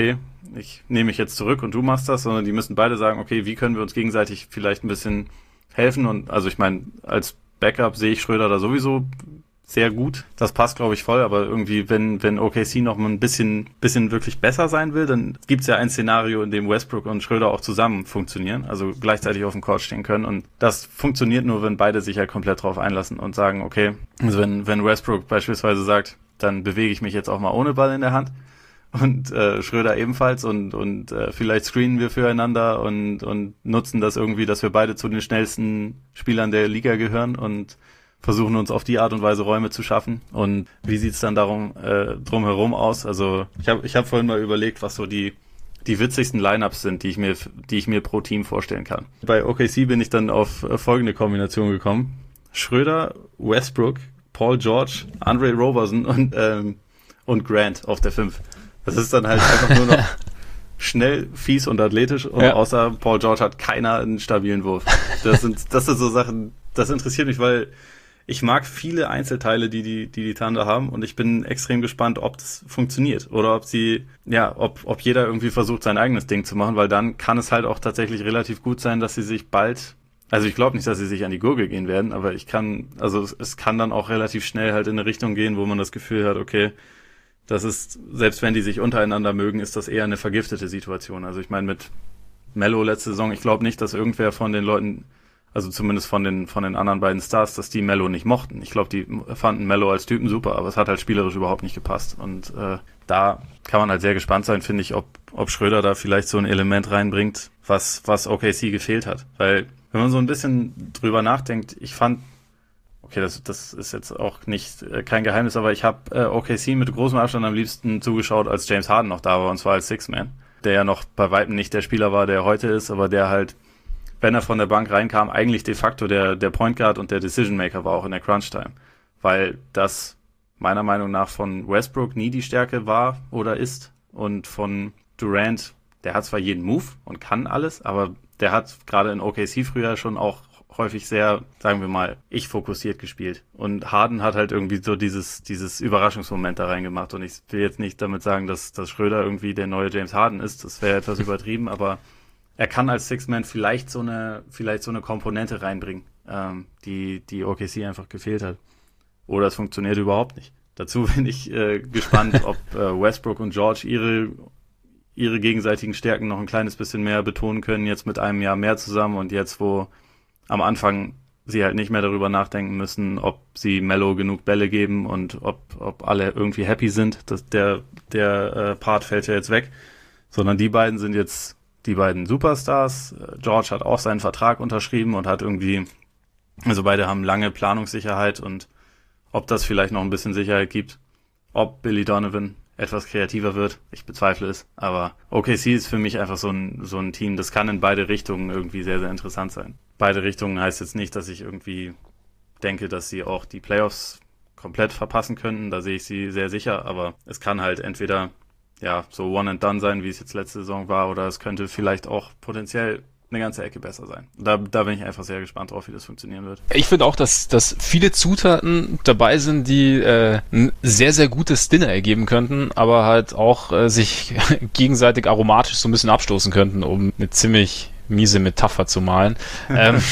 ich nehme mich jetzt zurück und du machst das, sondern die müssen beide sagen, okay, wie können wir uns gegenseitig vielleicht ein bisschen helfen? Und also ich meine, als Backup sehe ich Schröder da sowieso sehr gut. Das passt, glaube ich, voll, aber irgendwie, wenn wenn O K C noch mal ein bisschen bisschen wirklich besser sein will, dann gibt's ja ein Szenario, in dem Westbrook und Schröder auch zusammen funktionieren, also gleichzeitig auf dem Court stehen können, und das funktioniert nur, wenn beide sich halt komplett drauf einlassen und sagen, okay, also wenn wenn Westbrook beispielsweise sagt, dann bewege ich mich jetzt auch mal ohne Ball in der Hand, und äh, Schröder ebenfalls, und und äh, vielleicht screenen wir füreinander und und nutzen das irgendwie, dass wir beide zu den schnellsten Spielern der Liga gehören und versuchen uns auf die Art und Weise Räume zu schaffen. Und wie sieht's dann darum äh, drumherum aus? Also ich habe ich hab vorhin mal überlegt, was so die die witzigsten Lineups sind, die ich mir die ich mir pro Team vorstellen kann. Bei O K C bin ich dann auf äh, folgende Kombination gekommen: Schröder, Westbrook, Paul George, Andre Roberson und ähm, und Grant auf der fünf. Das ist dann halt einfach nur noch schnell, fies und athletisch, und ja. Außer Paul George hat keiner einen stabilen Wurf. Das sind das sind so Sachen, das interessiert mich, weil ich mag viele Einzelteile, die die, die die Thunder haben, und ich bin extrem gespannt, ob das funktioniert oder ob sie, ja, ob, ob jeder irgendwie versucht, sein eigenes Ding zu machen, weil dann kann es halt auch tatsächlich relativ gut sein, dass sie sich bald, also ich glaube nicht, dass sie sich an die Gurgel gehen werden, aber ich kann, also es, es kann dann auch relativ schnell halt in eine Richtung gehen, wo man das Gefühl hat, okay, das ist, selbst wenn die sich untereinander mögen, ist das eher eine vergiftete Situation. Also ich meine, mit Melo letzte Saison, ich glaube nicht, dass irgendwer von den Leuten, also zumindest von den von den anderen beiden Stars, dass die Melo nicht mochten. Ich glaube, die fanden Melo als Typen super, aber es hat halt spielerisch überhaupt nicht gepasst. Und äh, da kann man halt sehr gespannt sein, finde ich, ob ob Schröder da vielleicht so ein Element reinbringt, was was O K C gefehlt hat. Weil, wenn man so ein bisschen drüber nachdenkt, ich fand, okay, das das ist jetzt auch nicht äh, kein Geheimnis, aber ich habe äh, O K C mit großem Abstand am liebsten zugeschaut, als James Harden noch da war, und zwar als Six-Man. Der ja noch bei weitem nicht der Spieler war, der er heute ist, aber der halt, wenn er von der Bank reinkam, eigentlich de facto der der Point Guard und der Decision Maker war, auch in der Crunch Time, weil das meiner Meinung nach von Westbrook nie die Stärke war oder ist, und von Durant, der hat zwar jeden Move und kann alles, aber der hat gerade in O K C früher schon auch häufig sehr, sagen wir mal, ich fokussiert gespielt, und Harden hat halt irgendwie so dieses dieses Überraschungsmoment da reingemacht, und ich will jetzt nicht damit sagen, dass dass Schröder irgendwie der neue James Harden ist, das wäre etwas übertrieben, aber er kann als Six-Man vielleicht so eine vielleicht so eine Komponente reinbringen, ähm, die die O K C einfach gefehlt hat. Oder es funktioniert überhaupt nicht. Dazu bin ich äh, gespannt, ob äh, Westbrook und George ihre ihre gegenseitigen Stärken noch ein kleines bisschen mehr betonen können, jetzt mit einem Jahr mehr zusammen, und jetzt, wo am Anfang sie halt nicht mehr darüber nachdenken müssen, ob sie Melo genug Bälle geben und ob ob alle irgendwie happy sind. Das, der der äh, Part fällt ja jetzt weg, sondern die beiden sind jetzt die beiden Superstars. George hat auch seinen Vertrag unterschrieben und hat irgendwie, also beide haben lange Planungssicherheit, und ob das vielleicht noch ein bisschen Sicherheit gibt, ob Billy Donovan etwas kreativer wird, ich bezweifle es, aber O K C ist für mich einfach so ein so ein Team, das kann in beide Richtungen irgendwie sehr, sehr interessant sein. Beide Richtungen heißt jetzt nicht, dass ich irgendwie denke, dass sie auch die Playoffs komplett verpassen könnten, da sehe ich sie sehr sicher, aber es kann halt entweder ja so one and done sein, wie es jetzt letzte Saison war, oder es könnte vielleicht auch potenziell eine ganze Ecke besser sein. Da, da bin ich einfach sehr gespannt drauf, wie das funktionieren wird. Ich finde auch, dass, dass viele Zutaten dabei sind, die äh, ein sehr, sehr gutes Dinner ergeben könnten, aber halt auch äh, sich gegenseitig aromatisch so ein bisschen abstoßen könnten, um eine ziemlich miese Metapher zu malen. ähm,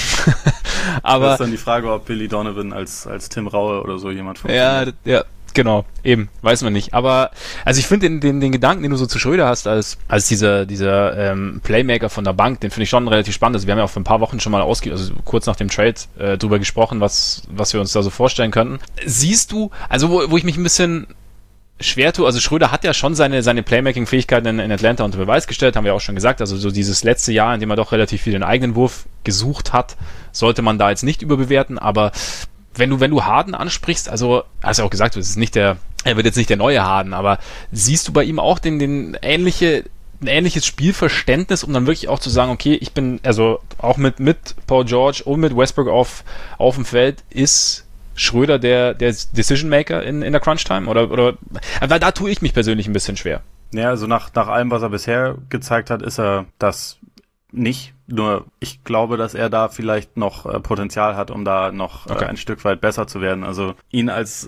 aber das ist dann die Frage, ob Billy Donovan als, als Tim Raue oder so jemand funktioniert. Ja, ja. Genau, eben, weiß man nicht. Aber also ich finde den, den, den Gedanken, den du so zu Schröder hast, als als dieser dieser ähm, Playmaker von der Bank, den finde ich schon relativ spannend. Also wir haben ja auch vor ein paar Wochen schon mal ausge, also kurz nach dem Trade äh, drüber gesprochen, was was wir uns da so vorstellen könnten. Siehst du, also wo, wo ich mich ein bisschen schwer tue, also Schröder hat ja schon seine seine Playmaking-Fähigkeiten in, in Atlanta unter Beweis gestellt, haben wir auch schon gesagt. Also so dieses letzte Jahr, in dem er doch relativ viel den eigenen Wurf gesucht hat, sollte man da jetzt nicht überbewerten, aber wenn du, wenn du Harden ansprichst, also, hast du ja auch gesagt, es ist nicht der, er wird jetzt nicht der neue Harden, aber siehst du bei ihm auch den, den ähnliche, ein ähnliches Spielverständnis, um dann wirklich auch zu sagen, okay, ich bin, also auch mit, mit Paul George und mit Westbrook auf, auf dem Feld, ist Schröder der, der Decision Maker in, in der Crunch Time? Oder, oder, weil da tue ich mich persönlich ein bisschen schwer. Ja, also nach, nach allem, was er bisher gezeigt hat, ist er das nicht. Nur ich glaube, dass er da vielleicht noch äh, Potenzial hat, um da noch okay. äh, ein Stück weit besser zu werden. Also ihn als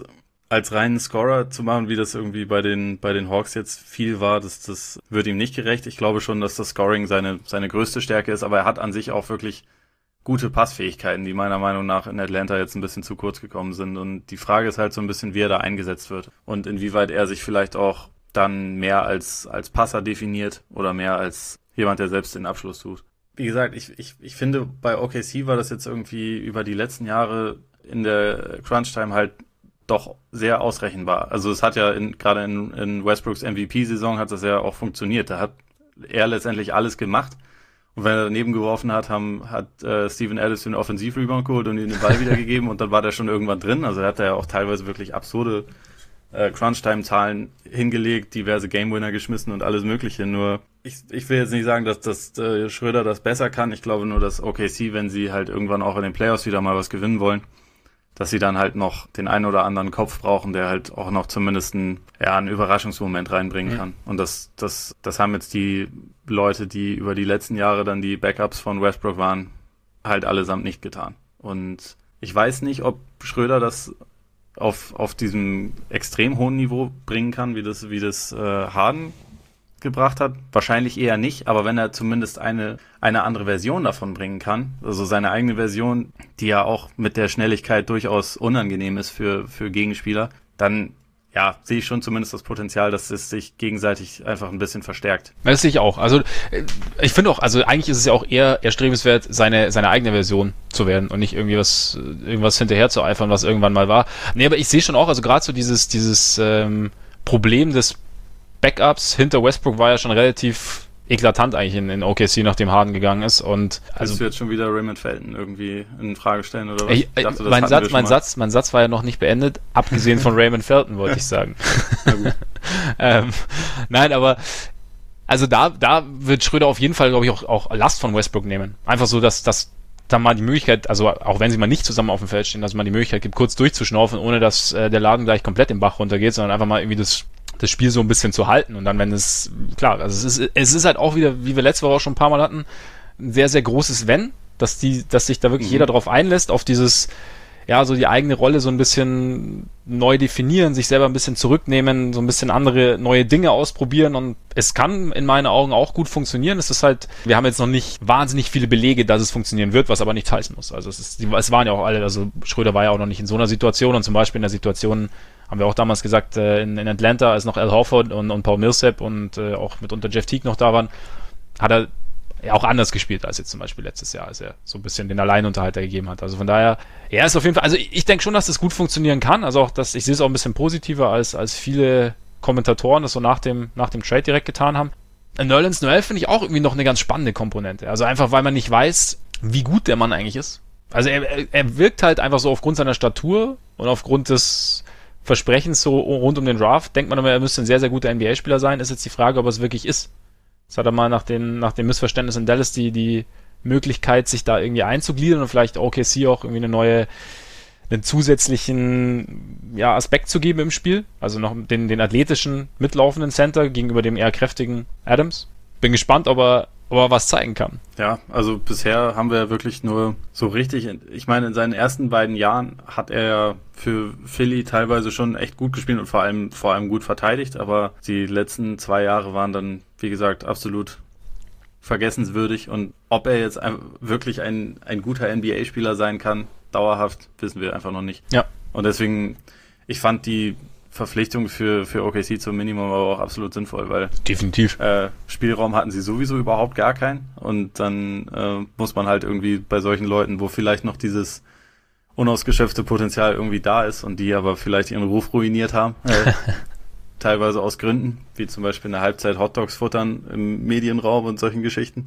als reinen Scorer zu machen, wie das irgendwie bei den bei den Hawks jetzt viel war, das, das wird ihm nicht gerecht. Ich glaube schon, dass das Scoring seine seine größte Stärke ist, aber er hat an sich auch wirklich gute Passfähigkeiten, die meiner Meinung nach in Atlanta jetzt ein bisschen zu kurz gekommen sind. Und die Frage ist halt so ein bisschen, wie er da eingesetzt wird und inwieweit er sich vielleicht auch dann mehr als als Passer definiert oder mehr als jemand, der selbst den Abschluss sucht. Wie gesagt, ich ich ich finde, bei O K C war das jetzt irgendwie über die letzten Jahre in der Crunch-Time halt doch sehr ausrechenbar. Also es hat ja in, gerade in, in Westbrooks M V P-Saison hat das ja auch funktioniert. Da hat er letztendlich alles gemacht. Und wenn er daneben geworfen hat, haben, hat äh, Steven Adams den Offensiv-Rebound geholt und ihm den Ball wiedergegeben und dann war der schon irgendwann drin. Also er hat da ja auch teilweise wirklich absurde äh, Crunch-Time-Zahlen hingelegt, diverse Game-Winner geschmissen und alles Mögliche. Nur ich, ich will jetzt nicht sagen, dass, dass äh, Schröder das besser kann. Ich glaube nur, dass O K C, wenn sie halt irgendwann auch in den Playoffs wieder mal was gewinnen wollen, dass sie dann halt noch den einen oder anderen Kopf brauchen, der halt auch noch zumindest einen, ja, einen Überraschungsmoment reinbringen mhm. kann. Und das, das, das haben jetzt die Leute, die über die letzten Jahre dann die Backups von Westbrook waren, halt allesamt nicht getan. Und ich weiß nicht, ob Schröder das auf, auf diesem extrem hohen Niveau bringen kann, wie das, wie das äh, Harden gebracht hat. Wahrscheinlich eher nicht, aber wenn er zumindest eine eine andere Version davon bringen kann, also seine eigene Version, die ja auch mit der Schnelligkeit durchaus unangenehm ist für für Gegenspieler, dann ja, sehe ich schon zumindest das Potenzial, dass es sich gegenseitig einfach ein bisschen verstärkt. Das sehe ich auch. Also ich finde auch, also eigentlich ist es ja auch eher erstrebenswert, seine seine eigene Version zu werden und nicht irgendwie was irgendwas hinterher zu eifern, was irgendwann mal war. Nee, aber ich sehe schon auch, also gerade so dieses dieses ähm, Problem des Backups hinter Westbrook war ja schon relativ eklatant eigentlich in, in O K C, nachdem Harden gegangen ist. Und also, willst du jetzt schon wieder Raymond Felton irgendwie in Frage stellen oder was? Ich, ich dachte, mein, Satz, mein, Satz, mein Satz war ja noch nicht beendet, abgesehen von Raymond Felton, wollte ich sagen. Na gut. ähm, nein, aber also da, da wird Schröder auf jeden Fall, glaube ich, auch, auch Last von Westbrook nehmen. Einfach so, dass, dass da mal die Möglichkeit, also auch wenn sie mal nicht zusammen auf dem Feld stehen, dass man die Möglichkeit gibt, kurz durchzuschnaufen, ohne dass äh, der Laden gleich komplett im Bach runtergeht, sondern einfach mal irgendwie das das Spiel so ein bisschen zu halten und dann, wenn es, klar, also es ist, es ist halt auch wieder, wie wir letzte Woche auch schon ein paar Mal hatten, ein sehr, sehr großes Wenn, dass die, dass sich da wirklich mhm. jeder drauf einlässt, auf dieses, ja, so die eigene Rolle so ein bisschen neu definieren, sich selber ein bisschen zurücknehmen, so ein bisschen andere neue Dinge ausprobieren und es kann in meinen Augen auch gut funktionieren. Es ist halt, wir haben jetzt noch nicht wahnsinnig viele Belege, dass es funktionieren wird, was aber nicht heißen muss. Also es ist, es waren ja auch alle, also Schröder war ja auch noch nicht in so einer Situation und zum Beispiel in der Situation, haben wir auch damals gesagt, in, in Atlanta, als noch Al Horford und, und Paul Millsap und äh, auch mitunter Jeff Teague noch da waren, hat er ja auch anders gespielt als jetzt zum Beispiel letztes Jahr, als er so ein bisschen den Alleinunterhalter gegeben hat. Also von daher, er ist auf jeden Fall, also ich, ich denke schon, dass das gut funktionieren kann. Also auch, dass ich sehe es auch ein bisschen positiver, als, als viele Kommentatoren das so nach dem, nach dem Trade direkt getan haben. Nerlens Noel finde ich auch irgendwie noch eine ganz spannende Komponente. Also einfach, weil man nicht weiß, wie gut der Mann eigentlich ist. Also er, er, er wirkt halt einfach so aufgrund seiner Statur und aufgrund des Versprechens so rund um den Draft, denkt man immer, er müsste ein sehr, sehr guter N B A-Spieler sein, ist jetzt die Frage, ob er es wirklich ist. Jetzt hat er mal nach, den, nach dem Missverständnis in Dallas die, die Möglichkeit, sich da irgendwie einzugliedern und vielleicht O K C auch irgendwie eine neue, einen zusätzlichen ja, Aspekt zu geben im Spiel. Also noch den, den athletischen, mitlaufenden Center gegenüber dem eher kräftigen Adams. Bin gespannt, ob er, ob er was zeigen kann. Ja, also bisher haben wir ja wirklich nur so richtig, ich meine, in seinen ersten beiden Jahren hat er ja für Philly teilweise schon echt gut gespielt und vor allem, vor allem gut verteidigt, aber die letzten zwei Jahre waren dann, wie gesagt, absolut vergessenswürdig und ob er jetzt ein, wirklich ein, ein guter N B A-Spieler sein kann, dauerhaft, wissen wir einfach noch nicht. Ja. Und deswegen, ich fand die Verpflichtung für, für O K C zum Minimum aber auch absolut sinnvoll, weil definitiv äh, Spielraum hatten sie sowieso überhaupt gar keinen und dann äh, muss man halt irgendwie bei solchen Leuten, wo vielleicht noch dieses unausgeschöpfte Potenzial irgendwie da ist und die aber vielleicht ihren Ruf ruiniert haben, äh, teilweise aus Gründen, wie zum Beispiel in der Halbzeit Hotdogs futtern im Medienraum und solchen Geschichten.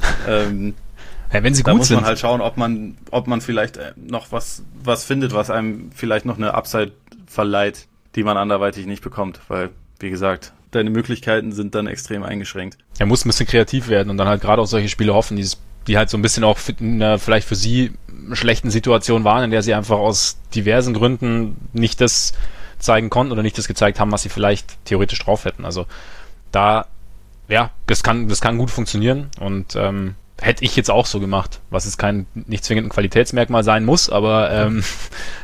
Ähm, ja, wenn sie da gut muss sind. man halt schauen, ob man, ob man vielleicht noch was, was findet, was einem vielleicht noch eine Upside verleiht, die man anderweitig nicht bekommt, weil, wie gesagt, deine Möglichkeiten sind dann extrem eingeschränkt. Er muss ein bisschen kreativ werden und dann halt gerade auf solche Spiele hoffen, die, die halt so ein bisschen auch für, na, vielleicht für sie schlechten Situationen waren, in der sie einfach aus diversen Gründen nicht das zeigen konnten oder nicht das gezeigt haben, was sie vielleicht theoretisch drauf hätten. Also da, ja, das kann, das kann gut funktionieren und ähm, hätte ich jetzt auch so gemacht, was jetzt kein nicht zwingend ein Qualitätsmerkmal sein muss, aber ähm,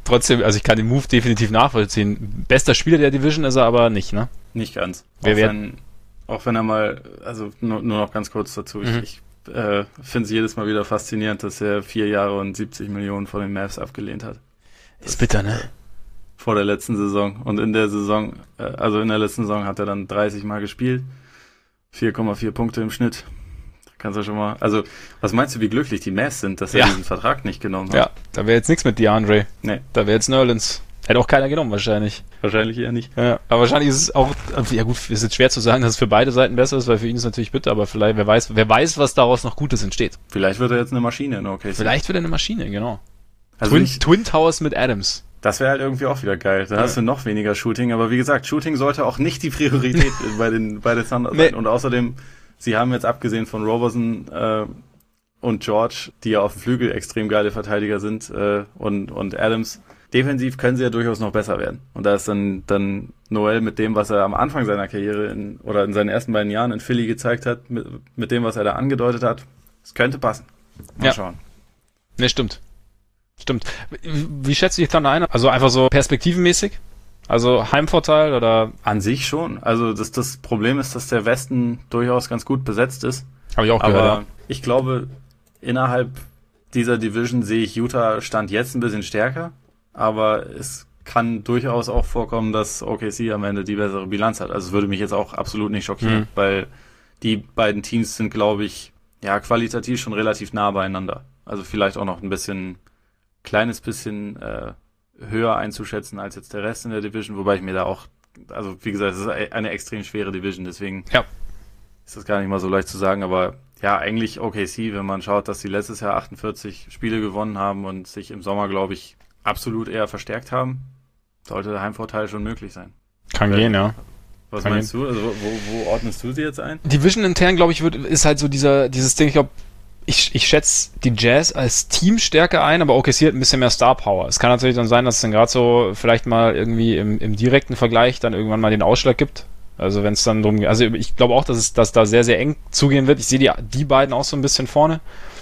trotzdem, also ich kann den Move definitiv nachvollziehen. Bester Spieler der Division ist er aber nicht, ne? Nicht ganz. Wer auch, wär- wenn, auch wenn er mal, also nur, nur noch ganz kurz dazu, Mhm. ich, ich äh, finde es jedes Mal wieder faszinierend, dass er vier Jahre und siebzig Millionen von den Mavs abgelehnt hat. Ist bitter, ne? Vor der letzten Saison. Und in der Saison, äh, also in der letzten Saison hat er dann dreißig Mal gespielt. vier Komma vier Punkte im Schnitt. Da kannst du schon mal, also, was meinst du, wie glücklich die Mavs sind, dass er Ja. diesen Vertrag nicht genommen hat? Ja, da wäre jetzt nichts mit DeAndre. Nee, Da wäre jetzt Nerlens. Hätte auch keiner genommen wahrscheinlich. wahrscheinlich eher nicht. Ja, aber wahrscheinlich ist es auch, ja gut, ist jetzt schwer zu sagen, dass es für beide Seiten besser ist, weil für ihn ist es natürlich bitter, aber vielleicht, wer weiß, wer weiß, was daraus noch Gutes entsteht. Vielleicht wird er jetzt eine Maschine in O K C. Vielleicht wird er eine Maschine, genau. Also Twin, ich, Twin Towers mit Adams. das wäre halt irgendwie auch wieder geil. Da Ja. hast du noch weniger Shooting, aber wie gesagt, Shooting sollte auch nicht die Priorität bei den, bei den Thunder Nee. sein. Und außerdem, sie haben jetzt abgesehen von Roberson äh, und George, die ja auf dem Flügel extrem geile Verteidiger sind, äh, und, und Adams, defensiv können sie ja durchaus noch besser werden. Und da ist dann, dann Noel mit dem, was er am Anfang seiner Karriere in, oder in seinen ersten beiden Jahren in Philly gezeigt hat, mit, mit dem, was er da angedeutet hat, es könnte passen. Mal Ja. schauen. Ne, stimmt. Stimmt. Wie, wie schätzt du die Thunder ein? Also einfach so perspektivenmäßig? Also Heimvorteil oder? An sich schon. Also das, das Problem ist, dass der Westen durchaus ganz gut besetzt ist. Habe ich auch Aber gehört, ich glaube, innerhalb dieser Division sehe ich Utah Stand jetzt ein bisschen stärker. Aber es kann durchaus auch vorkommen, dass O K C am Ende die bessere Bilanz hat. Also es würde mich jetzt auch absolut nicht schockieren, Mhm. weil die beiden Teams sind, glaube ich, ja, qualitativ schon relativ nah beieinander. Also vielleicht auch noch ein bisschen, kleines bisschen äh, höher einzuschätzen als jetzt der Rest in der Division, wobei ich mir da auch, also wie gesagt, es ist eine extrem schwere Division, deswegen Ja. ist das gar nicht mal so leicht zu sagen, aber ja, eigentlich O K C, wenn man schaut, dass sie letztes Jahr achtundvierzig Spiele gewonnen haben und sich im Sommer, glaube ich, absolut eher verstärkt haben, sollte der Heimvorteil schon möglich sein. ja. Kann Äh, gehen, ja. Was Kann meinst du? Also wo, wo ordnest du sie jetzt ein? Division intern, glaube ich, wird, ist halt so dieser, dieses Ding, ich glaube, ich, ich schätze die Jazz als Team stärker ein, aber O K C hat ein bisschen mehr Star Power. Es kann natürlich dann sein, dass es dann gerade so vielleicht mal irgendwie im, im direkten Vergleich dann irgendwann mal den Ausschlag gibt. Also wenn es dann drum geht. Also ich glaube auch, dass es dass da sehr, sehr eng zugehen wird. Ich sehe die, die beiden auch so ein bisschen vorne.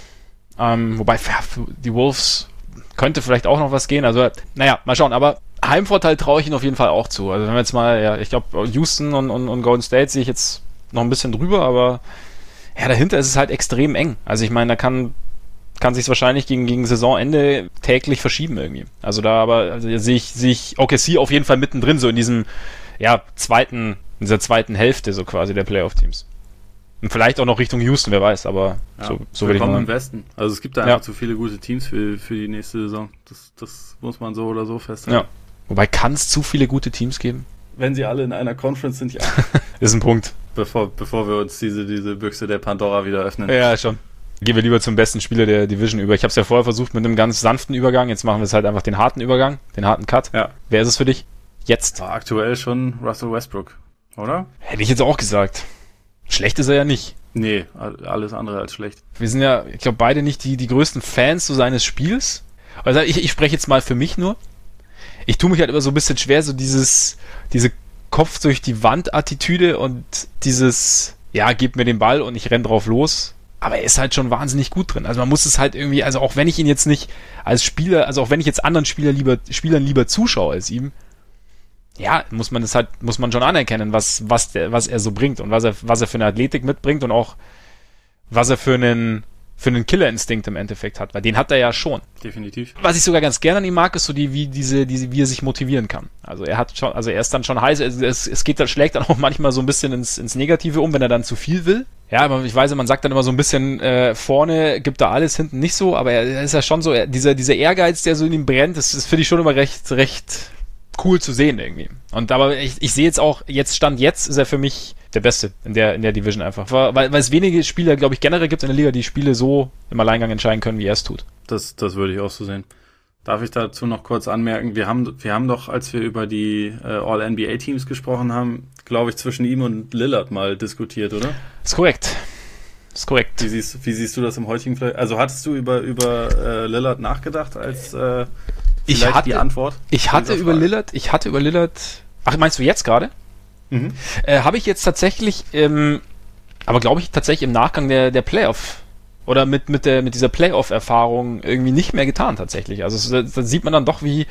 Ähm, wobei ja, für die Wolves könnte vielleicht auch noch was gehen. Also, naja, mal schauen. Aber Heimvorteil traue ich ihnen auf jeden Fall auch zu. Also wenn wir jetzt mal, ja, ich glaube, Houston und, und, und Golden State sehe ich jetzt noch ein bisschen drüber, aber ja, dahinter ist es halt extrem eng. Also ich meine, da kann kann sich wahrscheinlich gegen, gegen Saisonende täglich verschieben irgendwie. Also da aber also da sehe ich, sehe ich O K C auf jeden Fall mittendrin, so in diesem ja, zweiten, in dieser zweiten Hälfte so quasi der Playoff-Teams. Und vielleicht auch noch Richtung Houston, wer weiß, aber Ja, so, so will ich willkommen mal im Westen. Also es gibt da Ja. einfach zu viele gute Teams für, für die nächste Saison. Das, das muss man so oder so festhalten. Ja. Wobei, kann es zu viele gute Teams geben? Wenn sie alle in einer Conference sind, ja. Ist ein Punkt. bevor, bevor wir uns diese, diese Büchse der Pandora wieder öffnen. Ja, schon. Gehen wir lieber zum besten Spieler der Division über. Ich habe es ja vorher versucht mit einem ganz sanften Übergang. Jetzt machen wir es halt einfach den harten Übergang, den harten Cut. Ja. Wer ist es für dich? Jetzt. War aktuell schon Russell Westbrook, oder? Hätte ich jetzt auch gesagt. Schlecht ist er ja nicht. Nee, all- alles andere als schlecht. Wir sind ja, ich glaube, beide nicht die, die größten Fans so seines Spiels. Also ich, ich spreche jetzt mal für mich nur. Ich tue mich halt immer so ein bisschen schwer, so dieses, diese Kopf durch die Wand Attitüde und dieses, ja, gib mir den Ball und ich renn drauf los. Aber er ist halt schon wahnsinnig gut drin. Also man muss es halt irgendwie, also auch wenn ich ihn jetzt nicht als Spieler, also auch wenn ich jetzt anderen Spieler lieber, Spielern lieber zuschaue als ihm, ja, muss man das halt, muss man schon anerkennen, was, was der, was er so bringt und was er, was er für eine Athletik mitbringt und auch was er für einen, für einen Killerinstinkt im Endeffekt hat, weil den hat er ja schon. Definitiv. Was ich sogar ganz gerne an ihm mag, ist so die, wie diese, diese, wie er sich motivieren kann. Also er hat schon, also er ist dann schon heiß, es, es, es geht dann, schlägt dann auch manchmal so ein bisschen ins, ins Negative um, wenn er dann zu viel will. Ja, aber ich weiß, man sagt dann immer so ein bisschen, äh, vorne gibt er alles, hinten nicht so, aber er, er ist ja schon so, er, dieser, dieser Ehrgeiz, der so in ihm brennt, das, das finde ich schon immer recht, recht cool zu sehen irgendwie. Und aber ich, ich sehe jetzt auch, jetzt Stand jetzt ist er für mich der Beste in der, in der Division einfach. Weil, weil es wenige Spieler, glaube ich, generell gibt in der Liga, die Spiele so im Alleingang entscheiden können, wie er es tut. Das, das würde ich auch so sehen. Darf ich dazu noch kurz anmerken, wir haben, wir haben doch, als wir über die äh, All-N B A-Teams gesprochen haben, glaube ich, zwischen ihm und Lillard mal diskutiert, oder? Ist korrekt. Ist korrekt. Wie siehst, wie siehst du das im heutigen Play? Also hattest du über, über äh, Lillard nachgedacht als äh, Ich vielleicht hatte- die Antwort? Ich hatte Dieser über Frage? Lillard, ich hatte über Lillard, ach, meinst du jetzt gerade? Mhm. Äh, habe ich jetzt tatsächlich, ähm, aber glaube ich tatsächlich im Nachgang der, der Playoff, oder mit, mit der, mit dieser Playoff-Erfahrung irgendwie nicht mehr getan tatsächlich. Also da sieht man dann doch, wie,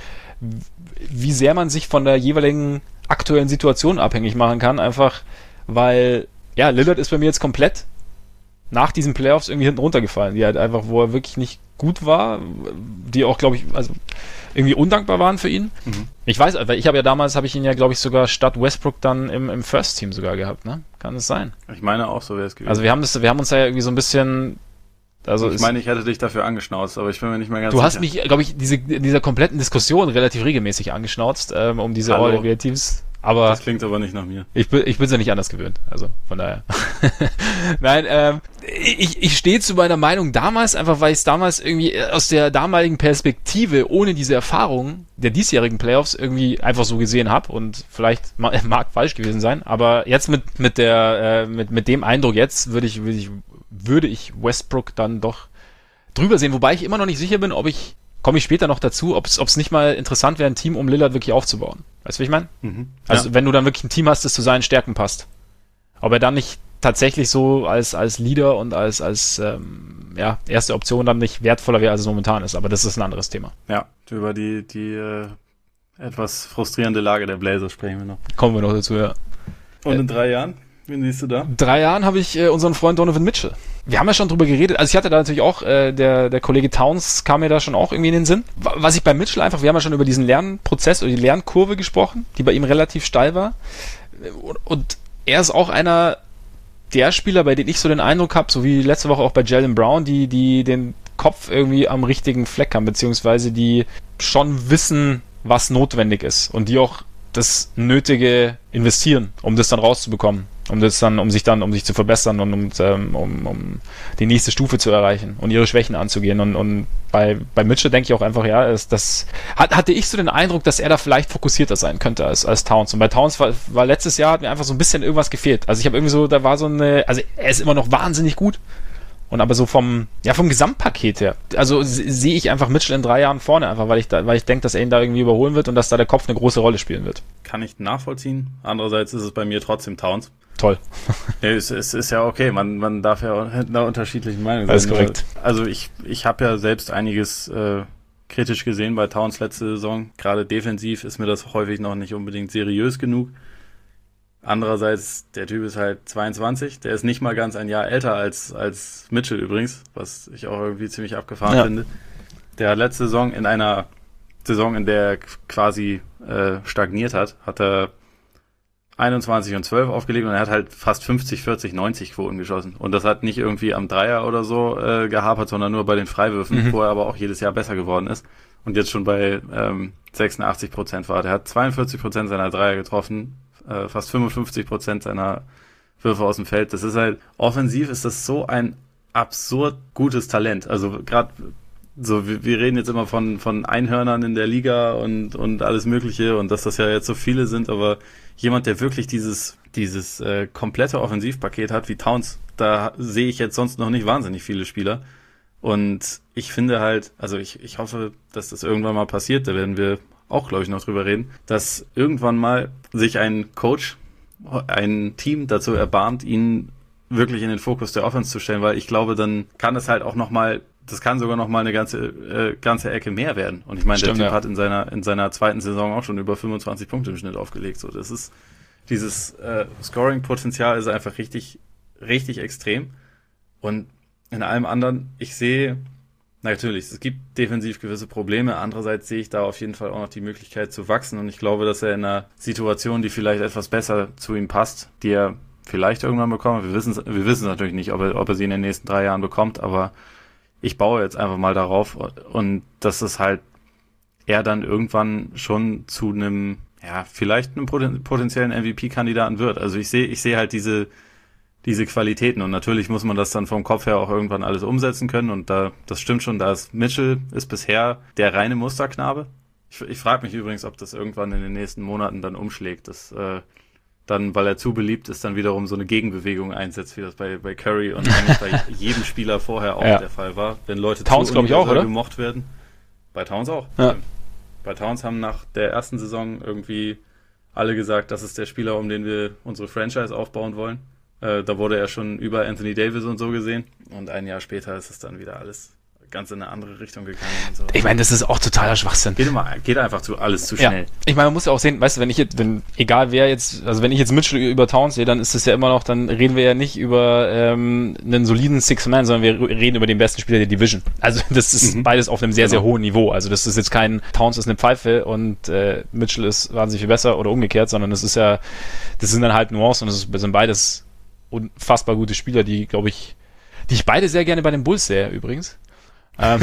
wie sehr man sich von der jeweiligen aktuellen Situation abhängig machen kann, einfach weil, ja, Lillard ist bei mir jetzt komplett nach diesen Playoffs irgendwie hinten runtergefallen, die halt einfach, wo er wirklich nicht gut war, die auch, glaube ich, also irgendwie undankbar waren für ihn. Mhm. Ich weiß, weil ich habe ja damals, habe ich ihn ja, glaube ich, sogar statt Westbrook dann im, im First Team sogar gehabt, ne? Kann es sein? Ich meine auch, so wäre es gewesen. Also wir haben das, wir haben uns da ja irgendwie so ein bisschen, also ich meine, ich hätte dich dafür angeschnauzt, aber ich bin mir nicht mehr ganz sicher. Du hast sicher. mich, glaube ich, diese, in dieser kompletten Diskussion relativ regelmäßig angeschnauzt, ähm, um diese All-N B A-Teams. Aber das klingt aber nicht nach mir. Ich bin, ich bin ja nicht anders gewöhnt, also von daher. Nein, ähm, ich, ich stehe zu meiner Meinung damals, einfach weil ich es damals irgendwie aus der damaligen Perspektive, ohne diese Erfahrung der diesjährigen Playoffs irgendwie einfach so gesehen habe und vielleicht mag falsch gewesen sein, aber jetzt mit mit der äh, mit mit dem Eindruck jetzt würde ich würde ich würde ich Westbrook dann doch drüber sehen, wobei ich immer noch nicht sicher bin, ob ich komme ich später noch dazu, ob es nicht mal interessant wäre, ein Team um Lillard wirklich aufzubauen. Weißt du, wie ich meine? Mhm. Also ja. Wenn du dann wirklich ein Team hast, das zu seinen Stärken passt. Ob er dann nicht tatsächlich so als als Leader und als als ähm, ja erste Option dann nicht wertvoller wäre, als es momentan ist. Aber das ist ein anderes Thema. Ja, über die die äh, etwas frustrierende Lage der Blazers sprechen wir noch. Kommen wir noch dazu, ja. Und in drei Jahren? Wen siehst du da? In drei Jahren habe ich äh, unseren Freund Donovan Mitchell. Wir haben ja schon drüber geredet. Also ich hatte da natürlich auch, äh, der der Kollege Towns kam mir da schon auch irgendwie in den Sinn. Was ich bei Mitchell einfach, wir haben ja schon über diesen Lernprozess oder die Lernkurve gesprochen, die bei ihm relativ steil war. Und er ist auch einer der Spieler, bei denen ich so den Eindruck habe, so wie letzte Woche auch bei Jaylen Brown, die die den Kopf irgendwie am richtigen Fleck haben, beziehungsweise die schon wissen, was notwendig ist und die auch das Nötige investieren, um das dann rauszubekommen, um das dann, um sich dann, um sich zu verbessern und um, um, um die nächste Stufe zu erreichen und ihre Schwächen anzugehen. Und, und bei, bei Mitchell denke ich auch einfach, ja, ist das hat, hatte ich so den Eindruck, dass er da vielleicht fokussierter sein könnte als, als Towns. Und bei Towns war, war letztes Jahr hat mir einfach so ein bisschen irgendwas gefehlt. Also ich habe irgendwie so, da war so eine, also er ist immer noch wahnsinnig gut. Und aber so vom, ja, vom Gesamtpaket her. Also sehe ich einfach Mitchell in drei Jahren vorne, einfach weil ich da, weil ich denke, dass er ihn da irgendwie überholen wird und dass da der Kopf eine große Rolle spielen wird. Kann ich nachvollziehen. Andererseits ist es bei mir trotzdem Towns. Toll. Ja, es, es ist ja okay, man, man darf ja einer unterschiedlichen Meinung sein. Das ist korrekt. Also ich, ich habe ja selbst einiges äh, kritisch gesehen bei Towns letzte Saison. Gerade defensiv ist mir das häufig noch nicht unbedingt seriös genug. Andererseits, der Typ ist halt zweiundzwanzig, der ist nicht mal ganz ein Jahr älter als als Mitchell übrigens, was ich auch irgendwie ziemlich abgefahren ja. finde. Der hat letzte Saison in einer Saison, in der er quasi äh, stagniert hat, hat er einundzwanzig und zwölf aufgelegt und er hat halt fast fünfzig, vierzig, neunzig Quoten geschossen. Und das hat nicht irgendwie am Dreier oder so äh, gehapert, sondern nur bei den Freiwürfen, mhm. wo er aber auch jedes Jahr besser geworden ist. Und jetzt schon bei ähm, sechsundachtzig Prozent war. Der hat zweiundvierzig Prozent seiner Dreier getroffen, äh, fast fünfundfünfzig Prozent seiner Würfe aus dem Feld. Das ist halt, offensiv ist das so ein absurd gutes Talent. Also gerade so, wir, wir reden jetzt immer von von Einhörnern in der Liga und und alles Mögliche und dass das ja jetzt so viele sind, aber jemand, der wirklich dieses dieses äh, komplette Offensivpaket hat wie Towns, da sehe ich jetzt sonst noch nicht wahnsinnig viele Spieler. Und ich finde halt, also ich ich hoffe, dass das irgendwann mal passiert, da werden wir auch, glaube ich, noch drüber reden, dass irgendwann mal sich ein Coach, ein Team dazu erbarmt, ihn wirklich in den Fokus der Offense zu stellen, weil ich glaube, dann kann es halt auch nochmal, das kann sogar nochmal eine ganze äh, ganze Ecke mehr werden. Und ich meine, der Typ ja. hat in seiner in seiner zweiten Saison auch schon über fünfundzwanzig Punkte im Schnitt aufgelegt. So, das ist dieses äh, Scoring-Potenzial ist einfach richtig, richtig extrem. Und in allem anderen, ich sehe, natürlich, es gibt defensiv gewisse Probleme. Andererseits sehe ich da auf jeden Fall auch noch die Möglichkeit zu wachsen. Und ich glaube, dass er in einer Situation, die vielleicht etwas besser zu ihm passt, die er vielleicht irgendwann bekommt. Wir wissen wir wissen natürlich nicht, ob er, ob er sie in den nächsten drei Jahren bekommt, aber ich baue jetzt einfach mal darauf und dass es halt er dann irgendwann schon zu einem, ja, vielleicht einem potenziellen M V P-Kandidaten wird. Also ich sehe, ich sehe halt diese, diese Qualitäten und natürlich muss man das dann vom Kopf her auch irgendwann alles umsetzen können und da, das stimmt schon, da ist Mitchell ist bisher der reine Musterknabe. Ich, ich frage mich übrigens, ob das irgendwann in den nächsten Monaten dann umschlägt, dass äh, dann, weil er zu beliebt ist, dann wiederum so eine Gegenbewegung einsetzt, wie das bei, bei Curry und eigentlich bei jedem Spieler vorher auch ja. der Fall war. Wenn Leute Towns, glaube ich, auch, oder? gemocht werden. Bei Towns auch. Ja. Bei Towns haben nach der ersten Saison irgendwie alle gesagt, das ist der Spieler, um den wir unsere Franchise aufbauen wollen. Äh, da wurde er schon über Anthony Davis und so gesehen. Und ein Jahr später ist es dann wieder alles ganz in eine andere Richtung gegangen. Und so. Ich meine, das ist auch totaler Schwachsinn. Geht, immer, geht einfach zu alles zu schnell. Ja. Ich meine, man muss ja auch sehen, weißt du, wenn ich jetzt, wenn, egal wer jetzt, also wenn ich jetzt Mitchell über Towns sehe, dann ist es ja immer noch, dann reden wir ja nicht über ähm, einen soliden Six-Man, sondern wir reden über den besten Spieler der Division. Also das ist mhm. beides auf einem sehr, genau. sehr hohen Niveau. Also das ist jetzt kein, Towns ist eine Pfeife und äh, Mitchell ist wahnsinnig viel besser oder umgekehrt, sondern das ist ja, das sind dann halt Nuancen und das, ist, das sind beides unfassbar gute Spieler, die, glaube ich, die ich beide sehr gerne bei den Bulls sehe, übrigens. ähm,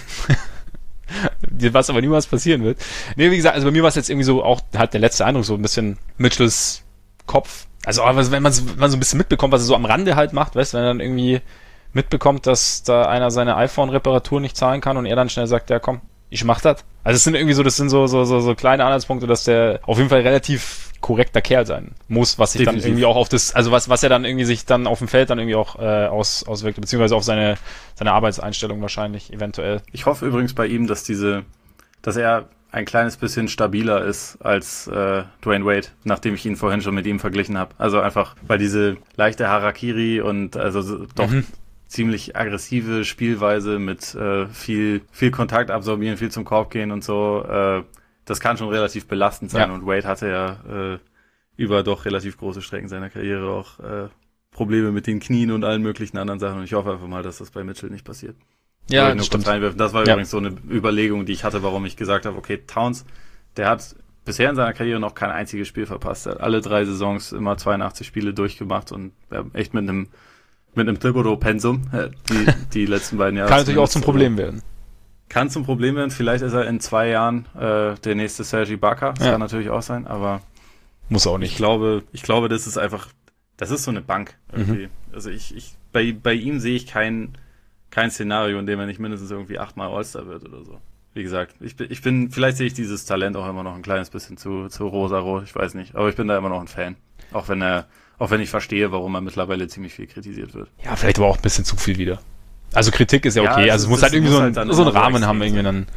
was aber niemals passieren wird. Nee, wie gesagt, also bei mir war es jetzt irgendwie so auch halt der letzte Eindruck, so ein bisschen Mitchells Kopf. Also aber wenn man, wenn man so ein bisschen mitbekommt, was er so am Rande halt macht, weißt du, wenn er dann irgendwie mitbekommt, dass da einer seine iPhone-Reparatur nicht zahlen kann und er dann schnell sagt, ja komm, ich mach das. Also es sind irgendwie so, das sind so, so, so, so kleine Anhaltspunkte, dass der auf jeden Fall relativ korrekter Kerl sein muss, was sich Definitiv. dann irgendwie auch auf das, also was, was er dann irgendwie sich dann auf dem Feld dann irgendwie auch äh, aus, auswirkt, beziehungsweise auf seine, seine Arbeitseinstellung wahrscheinlich, eventuell. Ich hoffe übrigens bei ihm, dass diese, dass er ein kleines bisschen stabiler ist als äh, Dwayne Wade, nachdem ich ihn vorhin schon mit ihm verglichen habe. Also einfach, weil diese leichte Harakiri und also doch mhm. ziemlich aggressive Spielweise mit äh, viel, viel Kontakt absorbieren, viel zum Korb gehen und so, äh, das kann schon relativ belastend sein. Ja. Und Wade hatte ja äh, über doch relativ große Strecken seiner Karriere auch äh, Probleme mit den Knien und allen möglichen anderen Sachen. Und ich hoffe einfach mal, dass das bei Mitchell nicht passiert. Ja, das stimmt. Das war ja. übrigens so eine Überlegung, die ich hatte, warum ich gesagt habe, okay, Towns, der hat bisher in seiner Karriere noch kein einziges Spiel verpasst. Er hat alle drei Saisons immer zweiundachtzig Spiele durchgemacht und echt mit einem mit einem Thibodeau-Pensum die, die letzten beiden Jahre. Kann natürlich auch zum Problem werden. Kann zum Problem werden. Vielleicht ist er in zwei Jahren äh, der nächste Serge Ibaka. Das ja. kann natürlich auch sein, aber muss auch nicht. Ich glaube, ich glaube, das ist einfach, das ist so eine Bank irgendwie. Mhm. Also ich, ich, bei, bei ihm sehe ich kein, kein Szenario, in dem er nicht mindestens irgendwie achtmal All-Star wird oder so. Wie gesagt, ich bin, ich bin, vielleicht sehe ich dieses Talent auch immer noch ein kleines bisschen zu, zu rosarot. Ich weiß nicht, aber ich bin da immer noch ein Fan. Auch wenn er, auch wenn ich verstehe, warum er mittlerweile ziemlich viel kritisiert wird. Ja, vielleicht aber auch ein bisschen zu viel wieder. Also Kritik ist ja okay, ja, also es muss halt irgendwie so, ein, halt so einen Rahmen so haben irgendwie dann.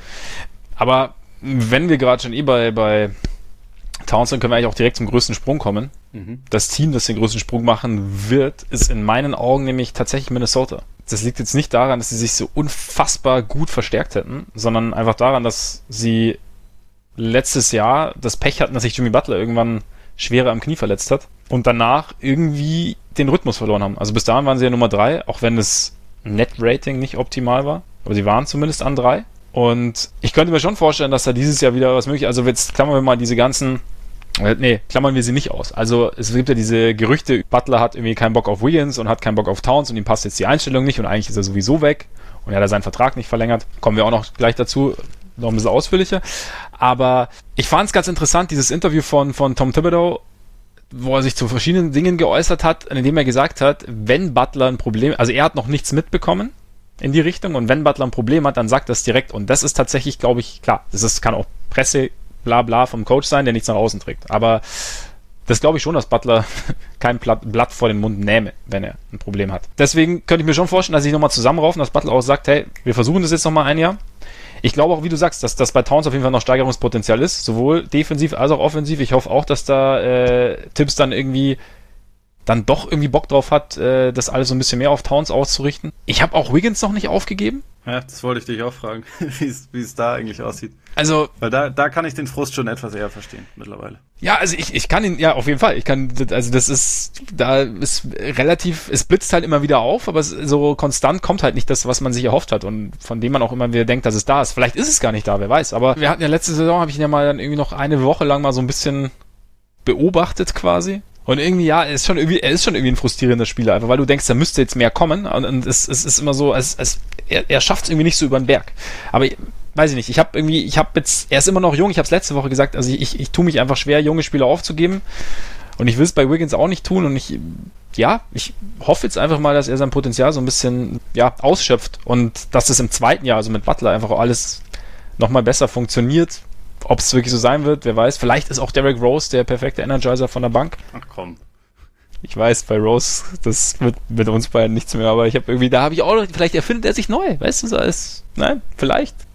Aber wenn wir gerade schon eh bei, bei Towns sind, können wir eigentlich auch direkt zum größten Sprung kommen. Mhm. Das Team, das den größten Sprung machen wird, ist in meinen Augen nämlich tatsächlich Minnesota. Das liegt jetzt nicht daran, dass sie sich so unfassbar gut verstärkt hätten, sondern einfach daran, dass sie letztes Jahr das Pech hatten, dass sich Jimmy Butler irgendwann schwerer am Knie verletzt hat und danach irgendwie den Rhythmus verloren haben. Also bis dahin waren sie ja Nummer drei, auch wenn das Net-Rating nicht optimal war, aber sie waren zumindest an drei. Und ich könnte mir schon vorstellen, dass da dieses Jahr wieder was möglich ist. Also jetzt klammern wir mal diese ganzen, äh, nee, klammern wir sie nicht aus. Also es gibt ja diese Gerüchte, Butler hat irgendwie keinen Bock auf Wiggins und hat keinen Bock auf Towns und ihm passt jetzt die Einstellung nicht und eigentlich ist er sowieso weg und er hat seinen Vertrag nicht verlängert. Kommen wir auch noch gleich dazu, noch ein bisschen ausführlicher. Aber ich fand es ganz interessant, dieses Interview von, von Tom Thibodeau, wo er sich zu verschiedenen Dingen geäußert hat, in dem er gesagt hat, wenn Butler ein Problem, also er hat noch nichts mitbekommen in die Richtung und wenn Butler ein Problem hat, dann sagt er es direkt und das ist tatsächlich, glaube ich, klar, das ist, kann auch Presse, bla bla vom Coach sein, der nichts nach außen trägt, aber das glaube ich schon, dass Butler kein Blatt vor den Mund nähme, wenn er ein Problem hat. Deswegen könnte ich mir schon vorstellen, dass sie sich nochmal zusammenraufen, dass Butler auch sagt, hey, wir versuchen das jetzt nochmal ein Jahr. Ich glaube auch, wie du sagst, dass das bei Towns auf jeden Fall noch Steigerungspotenzial ist, sowohl defensiv als auch offensiv. Ich hoffe auch, dass da äh, Tibbs dann irgendwie dann doch irgendwie Bock drauf hat, äh, das alles so ein bisschen mehr auf Towns auszurichten. Ich habe auch Wiggins noch nicht aufgegeben. Ja, das wollte ich dich auch fragen, wie es da eigentlich aussieht. Also, weil da, da kann ich den Frust schon etwas eher verstehen mittlerweile. Ja, also ich, ich kann ihn, ja, auf jeden Fall. Ich kann, also das ist, da ist relativ, es blitzt halt immer wieder auf, aber es, so konstant kommt halt nicht das, was man sich erhofft hat und von dem man auch immer wieder denkt, dass es da ist. Vielleicht ist es gar nicht da, wer weiß. Aber wir hatten ja letzte Saison, habe ich ihn ja mal dann irgendwie noch eine Woche lang mal so ein bisschen beobachtet quasi. Und irgendwie, ja, er ist schon irgendwie, er ist schon irgendwie ein frustrierender Spieler, einfach weil du denkst, da müsste jetzt mehr kommen und, und es, es ist immer so, es, es, er, er schafft es irgendwie nicht so über den Berg. Aber weiß ich nicht, ich habe irgendwie, ich habe jetzt, er ist immer noch jung, ich habe es letzte Woche gesagt, also ich, ich, ich tue mich einfach schwer, junge Spieler aufzugeben und ich will es bei Wiggins auch nicht tun und ich, ja, ich hoffe jetzt einfach mal, dass er sein Potenzial so ein bisschen, ja, ausschöpft und dass es im zweiten Jahr, also mit Butler, einfach auch alles nochmal besser funktioniert. Ob es wirklich so sein wird, wer weiß. Vielleicht ist auch Derrick Rose der perfekte Energizer von der Bank. Ach komm. Ich weiß, bei Rose, das wird mit uns beiden nichts mehr, aber ich habe irgendwie, da habe ich auch noch, vielleicht erfindet er sich neu, weißt du, so alles, nein, vielleicht.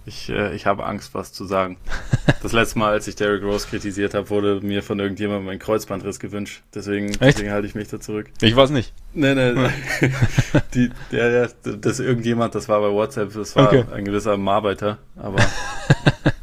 Ich, äh, ich habe Angst, was zu sagen. Das letzte Mal, als ich Derrick Rose kritisiert habe, wurde mir von irgendjemandem ein Kreuzbandriss gewünscht. Deswegen, deswegen halte ich mich da zurück. Ich weiß nicht. Nee, nee. Die, ja, ja, das irgendjemand, das war bei WhatsApp, das war okay. Ein gewisser Arbeiter, aber... Das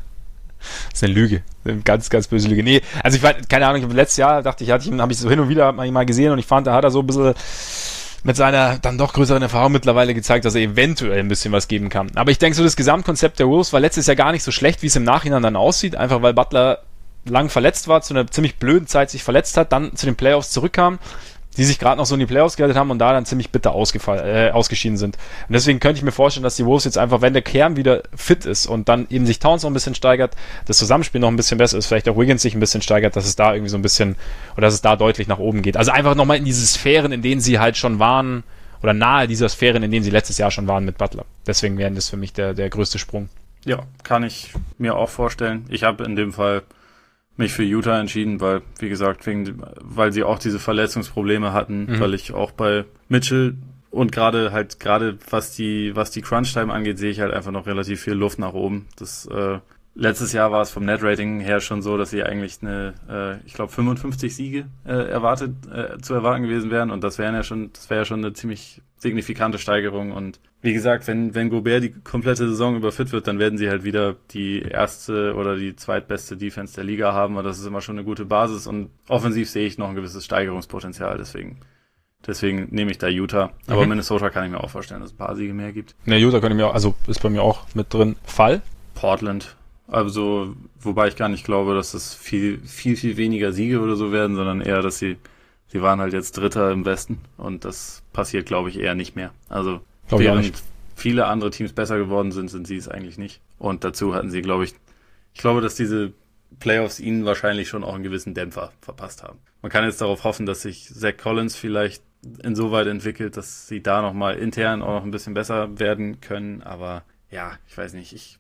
ist eine Lüge. Eine ganz, ganz böse Lüge. Nee, also ich war, keine Ahnung, letztes Jahr dachte ich, hatte ich, habe ich so hin und wieder mal gesehen und ich fand, da hat er so ein bisschen mit seiner dann doch größeren Erfahrung mittlerweile gezeigt, dass er eventuell ein bisschen was geben kann. Aber ich denke, so das Gesamtkonzept der Wolves war letztes Jahr gar nicht so schlecht, wie es im Nachhinein dann aussieht, einfach weil Butler lang verletzt war, zu einer ziemlich blöden Zeit sich verletzt hat, dann zu den Playoffs zurückkam, die sich gerade noch so in die Playoffs gerettet haben und da dann ziemlich bitter ausgefallen, äh, ausgeschieden sind. Und deswegen könnte ich mir vorstellen, dass die Wolves jetzt einfach, wenn der Kern wieder fit ist und dann eben sich Towns noch ein bisschen steigert, das Zusammenspiel noch ein bisschen besser ist, vielleicht auch Wiggins sich ein bisschen steigert, dass es da irgendwie so ein bisschen, oder dass es da deutlich nach oben geht. Also einfach nochmal in diese Sphären, in denen sie halt schon waren, oder nahe dieser Sphären, in denen sie letztes Jahr schon waren mit Butler. Deswegen wäre das für mich der, der größte Sprung. Ja, kann ich mir auch vorstellen. Ich habe in dem Fall mich für Utah entschieden, weil, wie gesagt, wegen, weil sie auch diese Verletzungsprobleme hatten, mhm. weil ich auch bei Mitchell und gerade halt, gerade was die, was die Crunch-Time angeht, sehe ich halt einfach noch relativ viel Luft nach oben. Das, äh, letztes Jahr war es vom Net-Rating her schon so, dass sie eigentlich eine, äh, ich glaube, fünfundfünfzig Siege äh, erwartet, äh, zu erwarten gewesen wären und das wären ja schon, das wäre ja schon eine ziemlich signifikante Steigerung und wie gesagt, wenn, wenn Gobert die komplette Saison über fit wird, dann werden sie halt wieder die erste oder die zweitbeste Defense der Liga haben und das ist immer schon eine gute Basis und offensiv sehe ich noch ein gewisses Steigerungspotenzial, deswegen deswegen nehme ich da Utah. Aber mhm. Minnesota kann ich mir auch vorstellen, dass es ein paar Siege mehr gibt. Ne, Utah kann ich mir auch, also ist bei mir auch mit drin. Fall? Portland. Also, wobei ich gar nicht glaube, dass es viel, viel, viel weniger Siege oder so werden, sondern eher, dass sie, sie waren halt jetzt Dritter im Westen und das passiert, glaube ich, eher nicht mehr. Also, Glaub während viele andere Teams besser geworden sind, sind sie es eigentlich nicht. Und dazu hatten sie, glaube ich, ich glaube, dass diese Playoffs ihnen wahrscheinlich schon auch einen gewissen Dämpfer verpasst haben. Man kann jetzt darauf hoffen, dass sich Zach Collins vielleicht insoweit entwickelt, dass sie da nochmal intern auch noch ein bisschen besser werden können. Aber ja, ich weiß nicht, ich...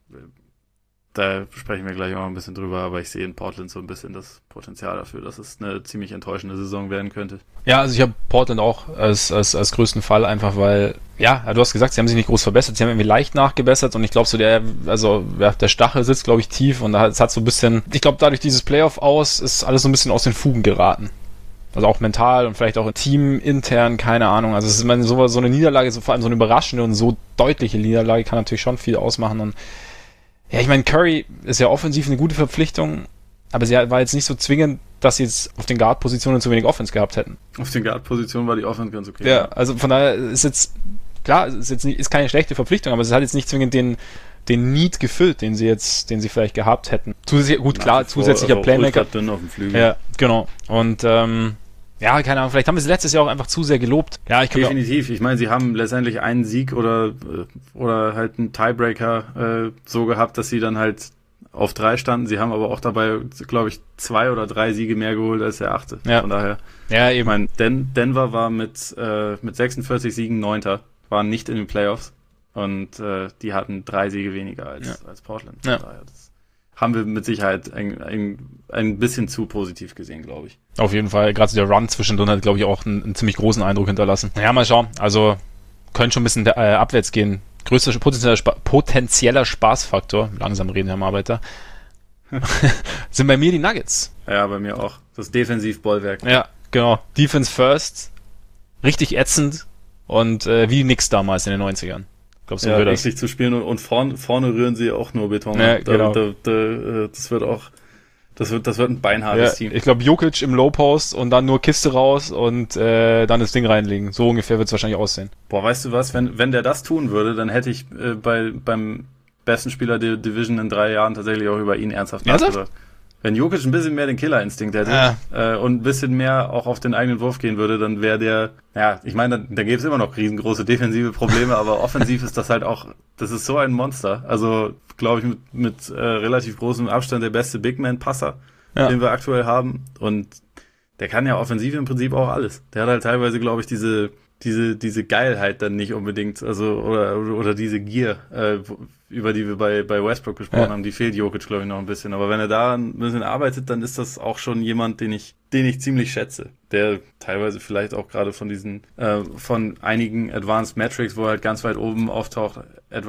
Da sprechen wir gleich auch noch ein bisschen drüber, aber ich sehe in Portland so ein bisschen das Potenzial dafür, dass es eine ziemlich enttäuschende Saison werden könnte. Ja, also ich habe Portland auch als, als, als größten Fall, einfach weil, ja, du hast gesagt, sie haben sich nicht groß verbessert, sie haben irgendwie leicht nachgebessert und ich glaube so der, also ja, der Stachel sitzt, glaube ich, tief und es hat so ein bisschen, ich glaube dadurch dieses Playoff aus, ist alles so ein bisschen aus den Fugen geraten. Also auch mental und vielleicht auch im Team intern, keine Ahnung. Also es ist immer so, so eine Niederlage, so vor allem so eine überraschende und so deutliche Niederlage kann natürlich schon viel ausmachen und ja, ich meine, Curry ist ja offensiv eine gute Verpflichtung, aber sie war jetzt nicht so zwingend, dass sie jetzt auf den Guard-Positionen zu wenig Offense gehabt hätten. Auf den Guard-Positionen war die Offense ganz okay. Ja, also von daher ist jetzt, klar, ist jetzt nicht, ist keine schlechte Verpflichtung, aber es hat jetzt nicht zwingend den, den Need gefüllt, den sie jetzt, den sie vielleicht gehabt hätten. Zusätzlich, gut, klar, zusätzlicher also Playmaker. Dünn auf dem Flügel. Ja, genau. Und, ähm, ja, keine Ahnung, vielleicht haben wir sie letztes Jahr auch einfach zu sehr gelobt. Ja, ich Definitiv. Ich meine, sie haben letztendlich einen Sieg oder oder halt einen Tiebreaker äh, so gehabt, dass sie dann halt auf drei standen. Sie haben aber auch dabei, glaube ich, zwei oder drei Siege mehr geholt als der achte. Ja. Von daher. Ja, eben. Ich meine, Den- Denver war mit äh, mit sechsundvierzig Siegen Neunter, waren nicht in den Playoffs und äh, die hatten drei Siege weniger als ja. als Portland. Ja. Von daher, das haben wir mit Sicherheit ein, ein, ein bisschen zu positiv gesehen, glaube ich. Auf jeden Fall. Gerade der Run zwischendrin hat, glaube ich, auch einen, einen ziemlich großen Eindruck hinterlassen. Ja, mal schauen. Also, könnte schon ein bisschen äh, abwärts gehen. Größter potenzieller, Spa- potenzieller Spaßfaktor, langsam reden, Herr Arbeiter, sind bei mir die Nuggets. Ja, bei mir auch. Das Defensivbollwerk. Ja, genau. Defense first. Richtig ätzend. Und äh, wie die Knicks damals in den neunzigern. Glaubst du, ja, wirklich zu spielen und, und vorne, vorne rühren sie auch nur Beton. Ja, da, genau. da, da, das wird auch, das wird, das wird ein beinhartes ja, Team. Ich glaube, Jokic im Low Post und dann nur Kiste raus und äh, dann das Ding reinlegen. So ungefähr wird es wahrscheinlich aussehen. Boah, weißt du was? Wenn, wenn der das tun würde, dann hätte ich äh, bei beim besten Spieler der Division in drei Jahren tatsächlich auch über ihn ernsthaft nachgedacht. Wenn Jokic ein bisschen mehr den Killerinstinkt hätte ja. äh, und ein bisschen mehr auch auf den eigenen Wurf gehen würde, dann wäre der, ja, ich meine, da, da gäbe es immer noch riesengroße defensive Probleme, aber offensiv ist das halt auch, das ist so ein Monster. Also, glaube ich, mit, mit äh, relativ großem Abstand der beste Big-Man-Passer, ja. den wir aktuell haben. Und der kann ja offensiv im Prinzip auch alles. Der hat halt teilweise, glaube ich, diese diese diese Geilheit dann nicht unbedingt, also oder oder diese Gier, äh, über die wir bei bei Westbrook gesprochen ja. haben, die fehlt Jokic, glaube ich, noch ein bisschen. Aber wenn er da ein bisschen arbeitet, dann ist das auch schon jemand, den ich den ich ziemlich schätze, der teilweise vielleicht auch gerade von diesen äh, von einigen Advanced Metrics, wo er halt ganz weit oben auftaucht, etwas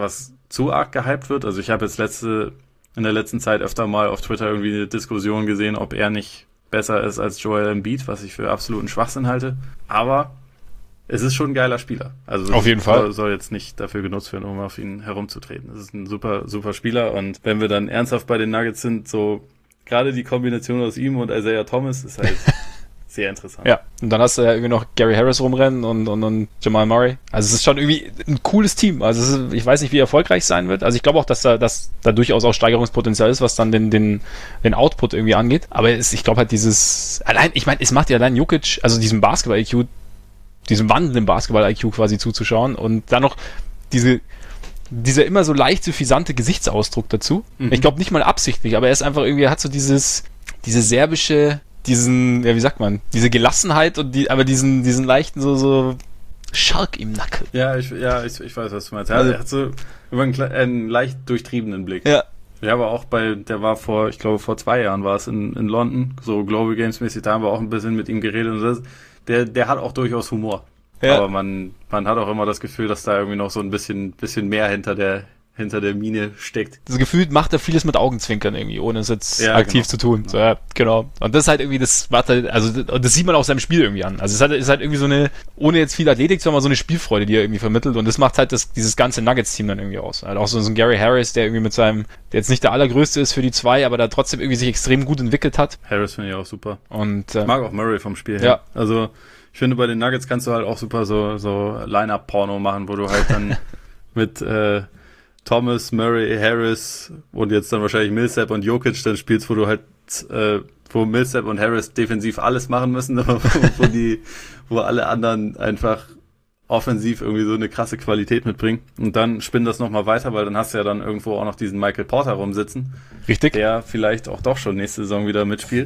zu arg gehypt wird. Also ich habe jetzt letzte in der letzten Zeit öfter mal auf Twitter irgendwie eine Diskussion gesehen, ob er nicht besser ist als Joel Embiid, was ich für absoluten Schwachsinn halte. Aber es ist schon ein geiler Spieler. Also auf jeden soll, Fall soll jetzt nicht dafür genutzt werden, um auf ihn herumzutreten. Es ist ein super, super Spieler. Und wenn wir dann ernsthaft bei den Nuggets sind, so gerade die Kombination aus ihm und Isaiah Thomas ist halt sehr interessant. Ja, und dann hast du ja irgendwie noch Gary Harris rumrennen und, und, und Jamal Murray. Also es ist schon irgendwie ein cooles Team. Also es ist, ich weiß nicht, wie erfolgreich es sein wird. Also ich glaube auch, dass da, dass da durchaus auch Steigerungspotenzial ist, was dann den, den, den Output irgendwie angeht. Aber es, ich glaube halt dieses, allein, ich meine, es macht ja allein Jokic, also diesem Basketball-I Q, diesem wandelnden Basketball-I Q quasi zuzuschauen und dann noch diese, dieser immer so leicht suffisante Gesichtsausdruck dazu. Mhm. Ich glaube nicht mal absichtlich, aber er ist einfach irgendwie, er hat so dieses, diese serbische, diesen, ja, wie sagt man, diese Gelassenheit und die, aber diesen, diesen leichten so, so Schalk im Nacken. Ja, ich, ja, ich, ich weiß, was du meinst. Ja, also, er hat so über einen, einen leicht durchtriebenen Blick. Ja. Ja, aber auch bei, der war vor, ich glaube, vor zwei Jahren war es in, in London, so Global Games mäßig, da haben wir auch ein bisschen mit ihm geredet und das, der, der hat auch durchaus Humor. Ja. Aber man, man hat auch immer das Gefühl, dass da irgendwie noch so ein bisschen, bisschen mehr hinter der, hinter der Mine steckt. Das Gefühl macht er vieles mit Augenzwinkern irgendwie, ohne es jetzt ja, aktiv genau. zu tun. So, ja, genau. Und das ist halt irgendwie, das macht halt, also das sieht man auch seinem Spiel irgendwie an. Also es ist halt, ist halt irgendwie so eine, ohne jetzt viel Athletik zu haben, aber so eine Spielfreude, die er irgendwie vermittelt. Und das macht halt das, dieses ganze Nuggets-Team dann irgendwie aus. Halt auch so, so ein Gary Harris, der irgendwie mit seinem, der jetzt nicht der allergrößte ist für die zwei, aber da trotzdem irgendwie sich extrem gut entwickelt hat. Harris finde ich auch super. Und äh, ich mag auch Murray vom Spiel her. Ja. Also ich finde, bei den Nuggets kannst du halt auch super so, so Line-Up-Porno machen, wo du halt dann mit äh, Thomas, Murray, Harris und jetzt dann wahrscheinlich Millsap und Jokic dann spielst, wo du halt, äh, wo Millsap und Harris defensiv alles machen müssen, aber wo, wo die, wo alle anderen einfach offensiv irgendwie so eine krasse Qualität mitbringen. Und dann spinn das nochmal weiter, weil dann hast du ja dann irgendwo auch noch diesen Michael Porter rumsitzen. Richtig. Der vielleicht auch doch schon nächste Saison wieder mitspielt.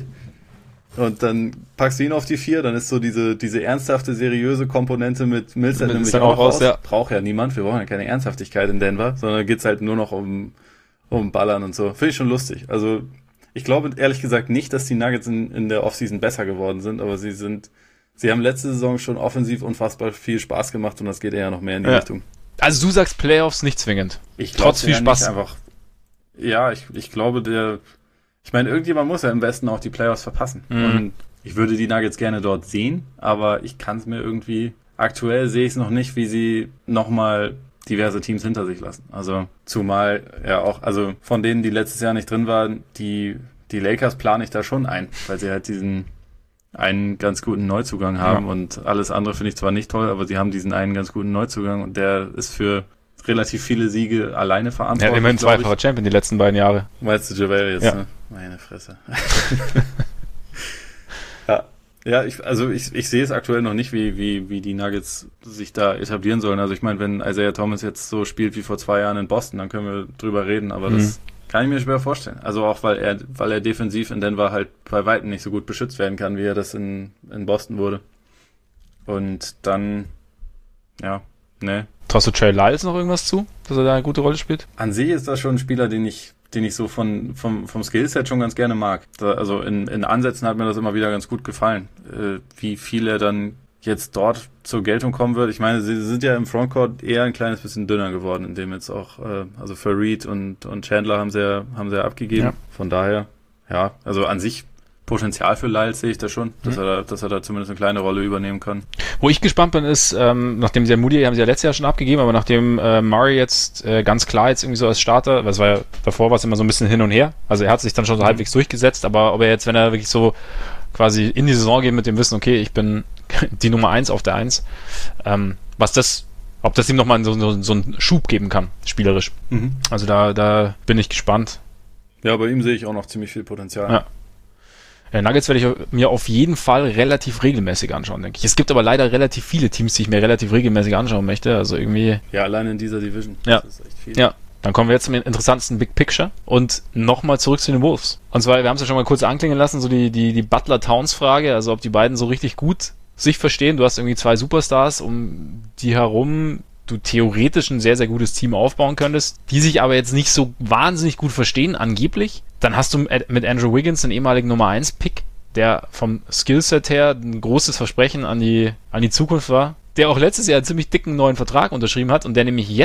Und dann packst du ihn auf die vier, dann ist so diese diese ernsthafte, seriöse Komponente mit Millsap nämlich auch raus. Ja. Braucht ja niemand, wir brauchen ja keine Ernsthaftigkeit in Denver, sondern geht's halt nur noch um um Ballern und so. Finde ich schon lustig. Also ich glaube ehrlich gesagt nicht, dass die Nuggets in, in der Offseason besser geworden sind, aber sie sind, sie haben letzte Saison schon offensiv unfassbar viel Spaß gemacht und das geht eher noch mehr in die ja. Richtung. Also du sagst Playoffs nicht zwingend. Ich glaub, Trotz viel Spaß. Einfach, ja, ich ich glaube der Ich meine, irgendjemand muss ja im Westen auch die Playoffs verpassen. Mhm. Und ich würde die Nuggets gerne dort sehen, aber ich kann es mir irgendwie, aktuell sehe ich es noch nicht, wie sie nochmal diverse Teams hinter sich lassen. Also zumal ja auch, also von denen, die letztes Jahr nicht drin waren, die, die Lakers plane ich da schon ein, weil sie halt diesen einen ganz guten Neuzugang haben ja. Und alles andere finde ich zwar nicht toll, aber sie haben diesen einen ganz guten Neuzugang und der ist für relativ viele Siege alleine verantwortlich. Ja, immerhin zweifacher Champion die letzten beiden Jahre. Meinst du JaVale jetzt, ja. ne? Meine Fresse. ja, ja, ich, also ich, ich sehe es aktuell noch nicht, wie, wie, wie die Nuggets sich da etablieren sollen. Also ich meine, wenn Isaiah Thomas jetzt so spielt wie vor zwei Jahren in Boston, dann können wir drüber reden, aber mhm. das kann ich mir schwer vorstellen. Also auch, weil er, weil er defensiv in Denver halt bei Weitem nicht so gut beschützt werden kann, wie er das in, in Boston wurde. Und dann, ja, ne. Traust du Trey Lyles noch irgendwas zu, dass er da eine gute Rolle spielt? An sich ist das schon ein Spieler, den ich, den ich so von, vom, vom Skillset schon ganz gerne mag. Da, also in, in Ansätzen hat mir das immer wieder ganz gut gefallen, äh, wie viel er dann jetzt dort zur Geltung kommen wird. Ich meine, sie sind ja im Frontcourt eher ein kleines bisschen dünner geworden, indem jetzt auch, äh, also Fareed und, und Chandler haben sie ja, haben sie ja abgegeben. Ja. Von daher, ja, also an sich Potenzial für Lyles sehe ich da schon, dass, mhm. er da, dass er da zumindest eine kleine Rolle übernehmen kann. Wo ich gespannt bin, ist, ähm, nachdem sie ja Moody haben sie ja letztes Jahr schon abgegeben, aber nachdem äh, Murray jetzt äh, ganz klar jetzt irgendwie so als Starter, weil es war ja, davor war es immer so ein bisschen hin und her, also er hat sich dann schon so mhm. halbwegs durchgesetzt, aber ob er jetzt, wenn er wirklich so quasi in die Saison geht mit dem Wissen, okay, ich bin die Nummer eins auf der Eins, ähm, was das, ob das ihm nochmal so, so, so einen Schub geben kann, spielerisch. Mhm. Also da, da bin ich gespannt. Ja, bei ihm sehe ich auch noch ziemlich viel Potenzial. Ja. Ja, Nuggets werde ich mir auf jeden Fall relativ regelmäßig anschauen, denke ich. Es gibt aber leider relativ viele Teams, die ich mir relativ regelmäßig anschauen möchte. Also irgendwie. Ja, allein in dieser Division. Ja. Das ist echt viel. Ja. Dann kommen wir jetzt zum interessantesten Big Picture und nochmal zurück zu den Wolves. Und zwar, wir haben es ja schon mal kurz anklingen lassen, so die, die, die Butler-Towns-Frage, also ob die beiden so richtig gut sich verstehen. Du hast irgendwie zwei Superstars, um die herum du theoretisch ein sehr, sehr gutes Team aufbauen könntest, die sich aber jetzt nicht so wahnsinnig gut verstehen, angeblich. Dann hast du mit Andrew Wiggins den ehemaligen Nummer eins Pick, der vom Skillset her ein großes Versprechen an die, an die Zukunft war, der auch letztes Jahr einen ziemlich dicken neuen Vertrag unterschrieben hat und der nämlich jetzt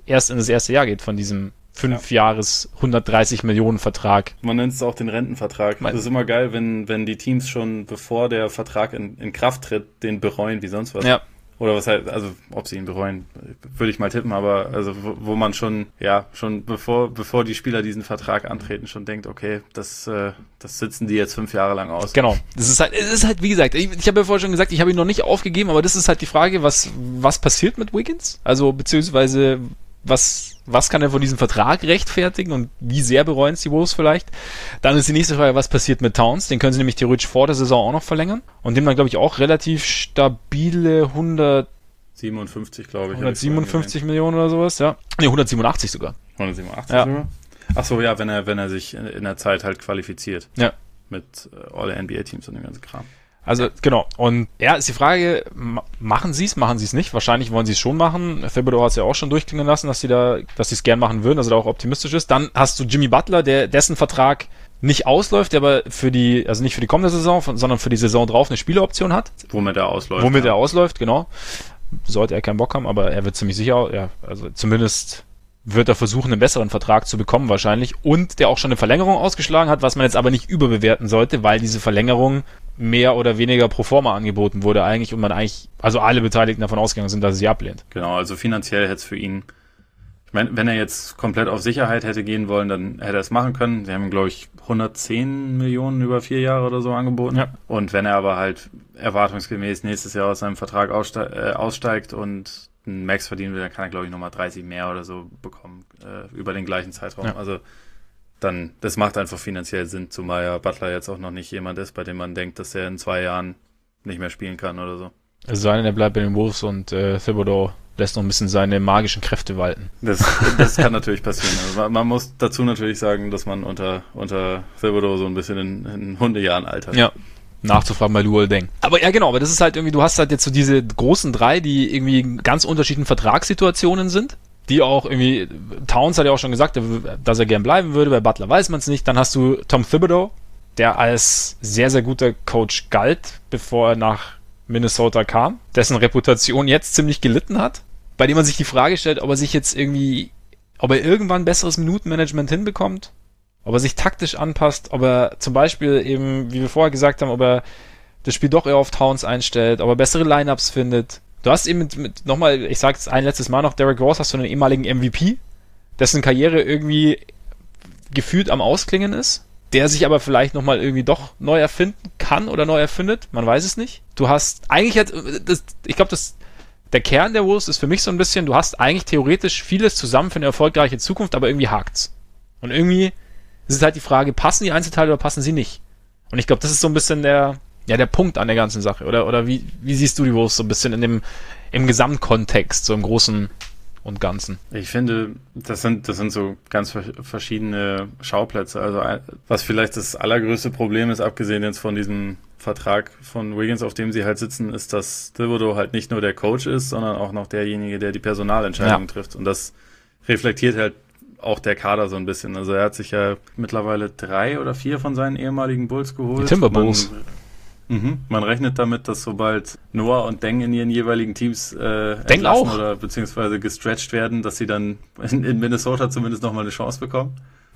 erst in das erste Jahr geht von diesem fünf Jahres hundertdreißig Millionen Vertrag. Man nennt es auch den Rentenvertrag. Das ist immer geil, wenn, wenn die Teams schon, bevor der Vertrag in, in Kraft tritt, den bereuen wie sonst was. Ja. Oder was halt, also ob sie ihn bereuen, würde ich mal tippen, aber also wo, wo man schon, ja, schon bevor bevor die Spieler diesen Vertrag antreten, schon denkt, okay, das äh, das sitzen die jetzt fünf Jahre lang aus. Genau. Das ist halt, es ist halt, wie gesagt, ich, ich habe ja vorher schon gesagt, ich habe ihn noch nicht aufgegeben, aber das ist halt die Frage, was was passiert mit Wiggins? Also beziehungsweise was was kann er von diesem Vertrag rechtfertigen und wie sehr bereuen es die Wolves vielleicht? Dann ist die nächste Frage, was passiert mit Towns? Den können sie nämlich theoretisch vor der Saison auch noch verlängern und dem dann, glaube ich, auch relativ stabile hundert siebenundfünfzig, glaube ich. hundertsiebenundfünfzig Millionen oder sowas, ja. Ne, hundertsiebenundachtzig sogar. hundertsiebenundachtzig ja. sogar? Ach so, ja, wenn er, wenn er sich in, in der Zeit halt qualifiziert. Ja. Mit äh, All-N B A-Teams und dem ganzen Kram. Also, genau. Und ja, ist die Frage, machen sie es, machen sie es nicht? Wahrscheinlich wollen sie es schon machen. Thibodeau hat es ja auch schon durchklingen lassen, dass sie da, dass sie es gern machen würden, dass er da auch optimistisch ist. Dann hast du Jimmy Butler, der dessen Vertrag nicht ausläuft, der aber für die, also nicht für die kommende Saison, sondern für die Saison drauf eine Spieleroption hat. Womit er ausläuft. Womit ja. er ausläuft, genau. Sollte er keinen Bock haben, aber er wird ziemlich sicher, ja, also zumindest wird er versuchen, einen besseren Vertrag zu bekommen wahrscheinlich und der auch schon eine Verlängerung ausgeschlagen hat, was man jetzt aber nicht überbewerten sollte, weil diese Verlängerung mehr oder weniger pro forma angeboten wurde eigentlich und man eigentlich, also alle Beteiligten davon ausgegangen sind, dass er sie ablehnt. Genau, also finanziell hätte es für ihn, ich meine, wenn er jetzt komplett auf Sicherheit hätte gehen wollen, dann hätte er es machen können. Sie haben ihm, glaube ich, hundertzehn Millionen über vier Jahre oder so angeboten. Ja. Und wenn er aber halt erwartungsgemäß nächstes Jahr aus seinem Vertrag ausste- äh, aussteigt und einen Max verdienen will, dann kann er, glaube ich, nochmal dreißig mehr oder so bekommen äh, über den gleichen Zeitraum. Ja. Also dann, das macht einfach finanziell Sinn, zumal ja Butler jetzt auch noch nicht jemand ist, bei dem man denkt, dass er in zwei Jahren nicht mehr spielen kann oder so. Es sei denn, er bleibt bei den Wolves und äh, Thibodeau lässt noch ein bisschen seine magischen Kräfte walten. Das, das kann natürlich passieren. Also man, man muss dazu natürlich sagen, dass man unter, unter Thibodeau so ein bisschen in, in Hundejahren altert. Ja. Nachzufragen bei Luol Deng. Aber ja, genau, aber das ist halt irgendwie, du hast halt jetzt so diese großen drei, die irgendwie in ganz unterschiedlichen Vertragssituationen sind, die auch irgendwie, Towns hat ja auch schon gesagt, dass er gern bleiben würde, bei Butler weiß man es nicht. Dann hast du Tom Thibodeau, der als sehr, sehr guter Coach galt, bevor er nach Minnesota kam, dessen Reputation jetzt ziemlich gelitten hat, bei dem man sich die Frage stellt, ob er sich jetzt irgendwie, ob er irgendwann besseres Minutenmanagement hinbekommt, ob er sich taktisch anpasst, ob er zum Beispiel eben, wie wir vorher gesagt haben, ob er das Spiel doch eher auf Towns einstellt, ob er bessere Lineups findet. Du hast eben mit, mit nochmal, ich sage es ein letztes Mal noch, Derrick Rose hast du einen ehemaligen M V P, dessen Karriere irgendwie gefühlt am Ausklingen ist, der sich aber vielleicht nochmal irgendwie doch neu erfinden kann oder neu erfindet, man weiß es nicht. Du hast, eigentlich hat, das, ich glaube, das der Kern der Wolves ist für mich so ein bisschen, du hast eigentlich theoretisch vieles zusammen für eine erfolgreiche Zukunft, aber irgendwie hakt's. Und irgendwie ist es halt die Frage, passen die Einzelteile oder passen sie nicht? Und ich glaube, das ist so ein bisschen der, ja, der Punkt an der ganzen Sache. Oder, oder wie, wie siehst du die Wolves so ein bisschen in dem, im Gesamtkontext, so im Großen und Ganzen? Ich finde, das sind, das sind so ganz verschiedene Schauplätze. Also, was vielleicht das allergrößte Problem ist, abgesehen jetzt von diesem Vertrag von Wiggins, auf dem sie halt sitzen, ist, dass Thibodeau halt nicht nur der Coach ist, sondern auch noch derjenige, der die Personalentscheidungen ja. trifft. Und das reflektiert halt auch der Kader so ein bisschen. Also er hat sich ja mittlerweile drei oder vier von seinen ehemaligen Bulls geholt. Die Timberwolves. Man, mhm, man rechnet damit, dass sobald Noah und Deng in ihren jeweiligen Teams äh, Deng auch. oder beziehungsweise gestretched werden, dass sie dann in, in Minnesota zumindest nochmal eine Chance bekommen.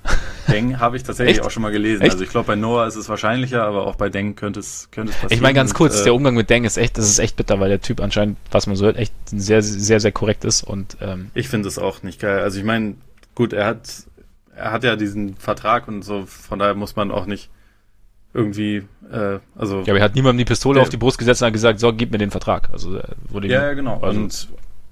Deng habe ich tatsächlich Echt? auch schon mal gelesen. Echt? Also ich glaube, bei Noah ist es wahrscheinlicher, aber auch bei Deng könnte es, könnte es passieren. Ich meine ganz kurz, und, äh, der Umgang mit Deng ist echt, das ist echt bitter, weil der Typ anscheinend, was man so hört, echt sehr, sehr, sehr korrekt ist. Und ähm, ich finde es auch nicht geil. Also ich meine, gut, er hat er hat ja diesen Vertrag und so, von daher muss man auch nicht irgendwie, äh, also... Ja, aber er hat niemandem die Pistole der, auf die Brust gesetzt und hat gesagt, so, gib mir den Vertrag. Also wurde Ja, ja, genau. Also, und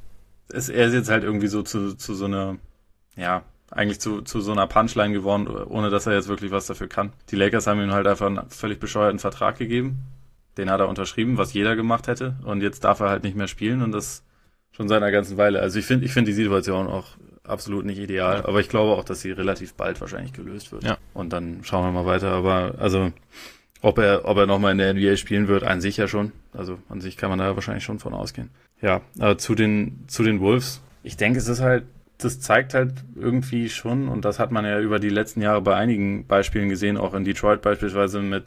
es, er ist jetzt halt irgendwie so zu, zu so einer, ja, eigentlich zu, zu so einer Punchline geworden, ohne dass er jetzt wirklich was dafür kann. Die Lakers haben ihm halt einfach einen völlig bescheuerten Vertrag gegeben. Den hat er unterschrieben, was jeder gemacht hätte. Und jetzt darf er halt nicht mehr spielen und das schon seit einer ganzen Weile. Also ich finde ich finde die Situation auch absolut nicht ideal, ja. Aber ich glaube auch, dass sie relativ bald wahrscheinlich gelöst wird. Ja. Und dann schauen wir mal weiter. Aber also ob er ob er nochmal in der N B A spielen wird, an sich ja schon. Also an sich kann man da wahrscheinlich schon von ausgehen. Ja, aber zu den zu den Wolves. Ich denke, es ist halt, das zeigt halt irgendwie schon, und das hat man ja über die letzten Jahre bei einigen Beispielen gesehen, auch in Detroit beispielsweise mit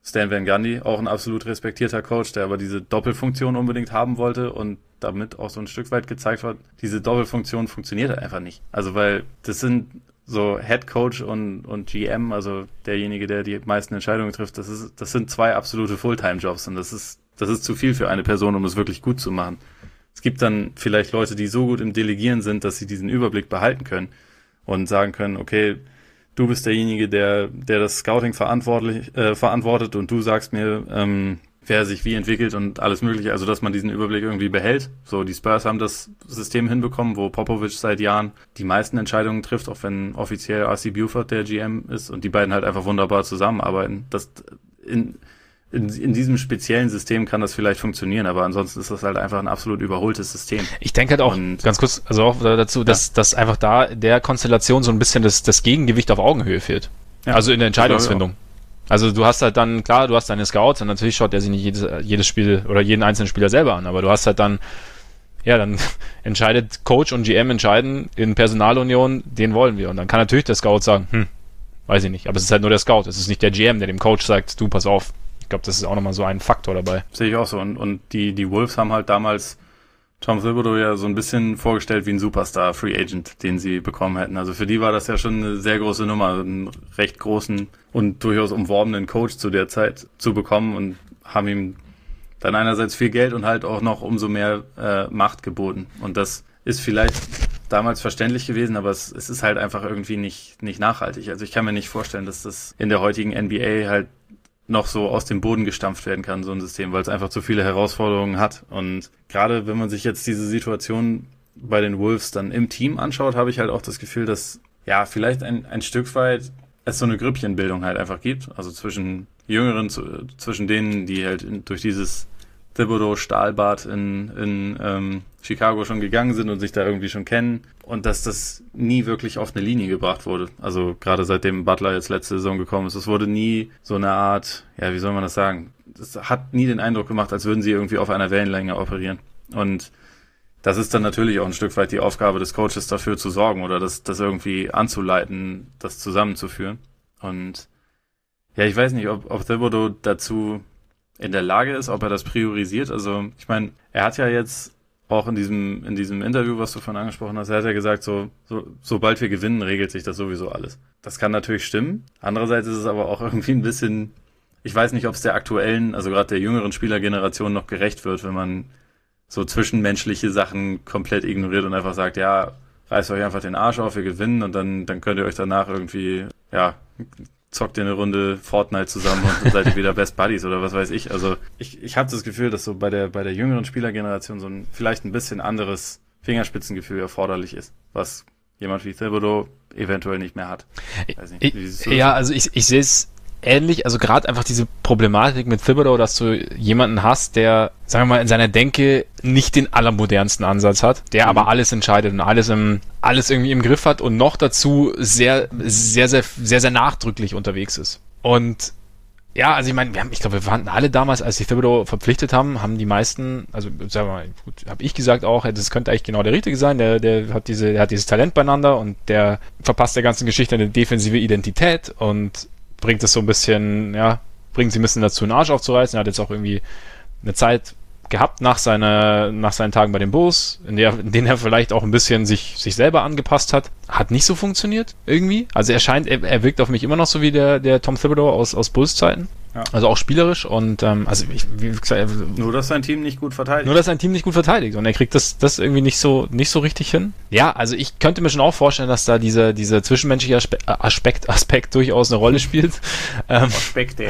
Stan Van Gundy, auch ein absolut respektierter Coach, der aber diese Doppelfunktion unbedingt haben wollte und damit auch so ein Stück weit gezeigt hat, diese Doppelfunktion funktioniert halt einfach nicht. Also weil das sind so Head Coach und, und G M, also derjenige, der die meisten Entscheidungen trifft, das ist, das sind zwei absolute Fulltime-Jobs und das ist, das ist zu viel für eine Person, um es wirklich gut zu machen. Es gibt dann vielleicht Leute, die so gut im Delegieren sind, dass sie diesen Überblick behalten können und sagen können, okay, du bist derjenige, der, der das Scouting verantwortlich, äh, verantwortet und du sagst mir, ähm, wer sich wie entwickelt und alles mögliche, also dass man diesen Überblick irgendwie behält. So, die Spurs haben das System hinbekommen, wo Popovich seit Jahren die meisten Entscheidungen trifft, auch wenn offiziell R C Buford der G M ist und die beiden halt einfach wunderbar zusammenarbeiten. Das in In, in diesem speziellen System kann das vielleicht funktionieren, aber ansonsten ist das halt einfach ein absolut überholtes System. Ich denke halt auch, und, ganz kurz, also auch dazu, dass, ja. dass einfach da der Konstellation so ein bisschen das, das Gegengewicht auf Augenhöhe fehlt. Ja, also in der Entscheidungsfindung. Also du hast halt dann, klar, du hast deine Scouts und natürlich schaut der sich nicht jedes, jedes Spiel oder jeden einzelnen Spieler selber an, aber du hast halt dann, ja, dann entscheidet Coach und G M entscheiden in Personalunion, den wollen wir. Und dann kann natürlich der Scout sagen, hm, weiß ich nicht, aber es ist halt nur der Scout, es ist nicht der G M, der dem Coach sagt, du, pass auf. Ich glaube, das ist auch nochmal so ein Faktor dabei. Sehe ich auch so. Und, und die, die Wolves haben halt damals Tom Thibodeau ja so ein bisschen vorgestellt wie ein Superstar, Free Agent, den sie bekommen hätten. Also für die war das ja schon eine sehr große Nummer, einen recht großen und durchaus umworbenen Coach zu der Zeit zu bekommen und haben ihm dann einerseits viel Geld und halt auch noch umso mehr äh, Macht geboten. Und das ist vielleicht damals verständlich gewesen, aber es, es ist halt einfach irgendwie nicht, nicht nachhaltig. Also ich kann mir nicht vorstellen, dass das in der heutigen N B A halt noch so aus dem Boden gestampft werden kann, so ein System, weil es einfach zu viele Herausforderungen hat. Und gerade wenn man sich jetzt diese Situation bei den Wolves dann im Team anschaut, habe ich halt auch das Gefühl, dass ja vielleicht ein, ein Stück weit es so eine Grüppchenbildung halt einfach gibt. Also zwischen Jüngeren, zu, zwischen denen, die halt in, durch dieses Thibodeau-Stahlbad in, in ähm, Chicago schon gegangen sind und sich da irgendwie schon kennen und dass das nie wirklich auf eine Linie gebracht wurde. Also gerade seitdem Butler jetzt letzte Saison gekommen ist, es wurde nie so eine Art, ja, wie soll man das sagen, es hat nie den Eindruck gemacht, als würden sie irgendwie auf einer Wellenlänge operieren. Und das ist dann natürlich auch ein Stück weit die Aufgabe des Coaches, dafür zu sorgen oder das, das irgendwie anzuleiten, das zusammenzuführen. Und ja, ich weiß nicht, ob, ob Thibodeau dazu in der Lage ist, ob er das priorisiert. Also ich meine, er hat ja jetzt auch in diesem in diesem Interview, was du vorhin angesprochen hast, er hat ja gesagt, so, so sobald wir gewinnen, regelt sich das sowieso alles. Das kann natürlich stimmen. Andererseits ist es aber auch irgendwie ein bisschen, ich weiß nicht, ob es der aktuellen, also gerade der jüngeren Spielergeneration noch gerecht wird, wenn man so zwischenmenschliche Sachen komplett ignoriert und einfach sagt, ja, reißt euch einfach den Arsch auf, wir gewinnen und dann dann könnt ihr euch danach irgendwie, ja, zockt ihr eine Runde Fortnite zusammen und dann seid ihr wieder Best Buddies oder was weiß ich. Also ich, ich habe das Gefühl, dass so bei der bei der jüngeren Spielergeneration so ein vielleicht ein bisschen anderes Fingerspitzengefühl erforderlich ist, was jemand wie Thibodeau eventuell nicht mehr hat. Weiß nicht, wie ja, also ich, ich sehe es ähnlich, also gerade einfach diese Problematik mit Thibodeau, dass du jemanden hast, der, sagen wir mal, in seiner Denke nicht den allermodernsten Ansatz hat, der mhm. aber alles entscheidet und alles im, alles irgendwie im Griff hat und noch dazu sehr, sehr, sehr, sehr, sehr nachdrücklich unterwegs ist. Und ja, also ich meine, wir haben, ich glaube, wir waren alle damals, als die Thibodeau verpflichtet haben, haben die meisten, also sagen wir mal, gut, habe ich gesagt auch, das könnte eigentlich genau der Richtige sein, der, der hat diese, der hat dieses Talent beieinander und der verpasst der ganzen Geschichte eine defensive Identität und bringt es so ein bisschen, ja, bringt sie ein bisschen dazu, einen Arsch aufzureißen. Er hat jetzt auch irgendwie eine Zeit gehabt nach seiner, nach seinen Tagen bei den Bulls, in der, in denen er vielleicht auch ein bisschen sich, sich selber angepasst hat. Hat nicht so funktioniert, irgendwie. Also er scheint, er, er wirkt auf mich immer noch so wie der, der Tom Thibodeau aus, aus Bulls-Zeiten. Ja. Also auch spielerisch und, ähm, also ich, wie gesagt, nur, dass sein Team nicht gut verteidigt. Nur, dass sein Team nicht gut verteidigt und er kriegt das, das irgendwie nicht so, nicht so richtig hin. Ja, also ich könnte mir schon auch vorstellen, dass da dieser, dieser zwischenmenschliche Aspekt, Aspekt, Aspekt durchaus eine Rolle spielt. Aspekte.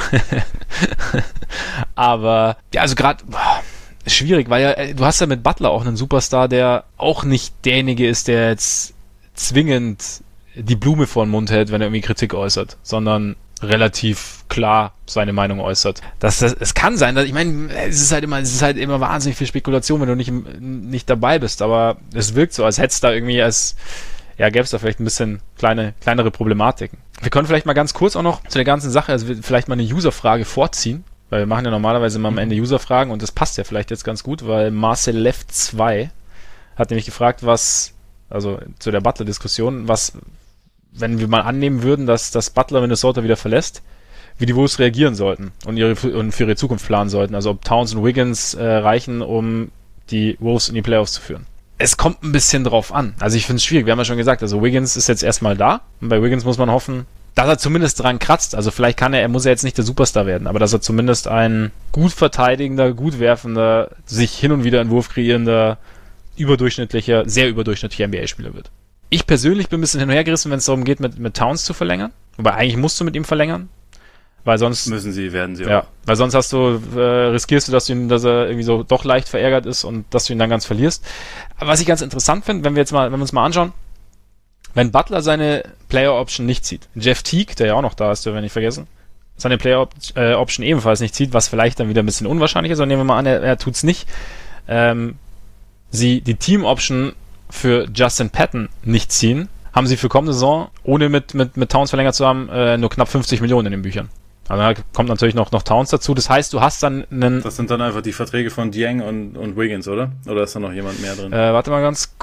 Aber, ja, also gerade, schwierig, weil ja, du hast ja mit Butler auch einen Superstar, der auch nicht derjenige ist, der jetzt zwingend die Blume vor den Mund hält, wenn er irgendwie Kritik äußert, sondern relativ klar seine Meinung äußert. Das, das, es kann sein, dass, ich meine, es ist halt immer, es ist halt immer wahnsinnig viel Spekulation, wenn du nicht, nicht dabei bist, aber es wirkt so, als hätte es da irgendwie, als, ja, gäbe es da vielleicht ein bisschen kleine, kleinere Problematiken. Wir können vielleicht mal ganz kurz auch noch zu der ganzen Sache, also vielleicht mal eine User-Frage vorziehen, weil wir machen ja normalerweise immer am Ende User-Fragen und das passt ja vielleicht jetzt ganz gut, weil Marcel Lev zwei hat nämlich gefragt, was, also zu der Butler-Diskussion, was, wenn wir mal annehmen würden, dass, dass Butler Minnesota wieder verlässt, wie die Wolves reagieren sollten und, ihre, und für ihre Zukunft planen sollten. Also ob Towns und Wiggins äh, reichen, um die Wolves in die Playoffs zu führen. Es kommt ein bisschen drauf an. Also ich finde es schwierig. Wir haben ja schon gesagt, also Wiggins ist jetzt erstmal da. Und bei Wiggins muss man hoffen, dass er zumindest dran kratzt. Also vielleicht kann er, er muss ja jetzt nicht der Superstar werden, aber dass er zumindest ein gut verteidigender, gut werfender, sich hin und wieder einen Wurf kreierender, überdurchschnittlicher, sehr überdurchschnittlicher N B A-Spieler wird. Ich persönlich bin ein bisschen hin und her gerissen, wenn es darum geht, mit, mit Towns zu verlängern. Wobei eigentlich musst du mit ihm verlängern. Weil sonst müssen sie, werden sie auch. Ja, weil sonst hast du, äh, riskierst du, dass du ihn, dass er irgendwie so doch leicht verärgert ist und dass du ihn dann ganz verlierst. Aber was ich ganz interessant finde, wenn wir jetzt mal, wenn wir uns mal anschauen, wenn Butler seine Player Option nicht zieht, Jeff Teague, der ja auch noch da ist, dürfen wir nicht vergessen, seine Player Option ebenfalls nicht zieht, was vielleicht dann wieder ein bisschen unwahrscheinlich ist, aber nehmen wir mal an, er, er tut's nicht, ähm, sie die Team Option für Justin Patton nicht ziehen, haben sie für kommende Saison, ohne mit, mit, mit Towns verlängert zu haben, äh, nur knapp fünfzig Millionen in den Büchern. Also da kommt natürlich noch, noch Towns dazu. Das heißt, du hast dann einen... Das sind dann einfach die Verträge von Dieng und, und Wiggins, oder? Oder ist da noch jemand mehr drin? Äh, warte mal ganz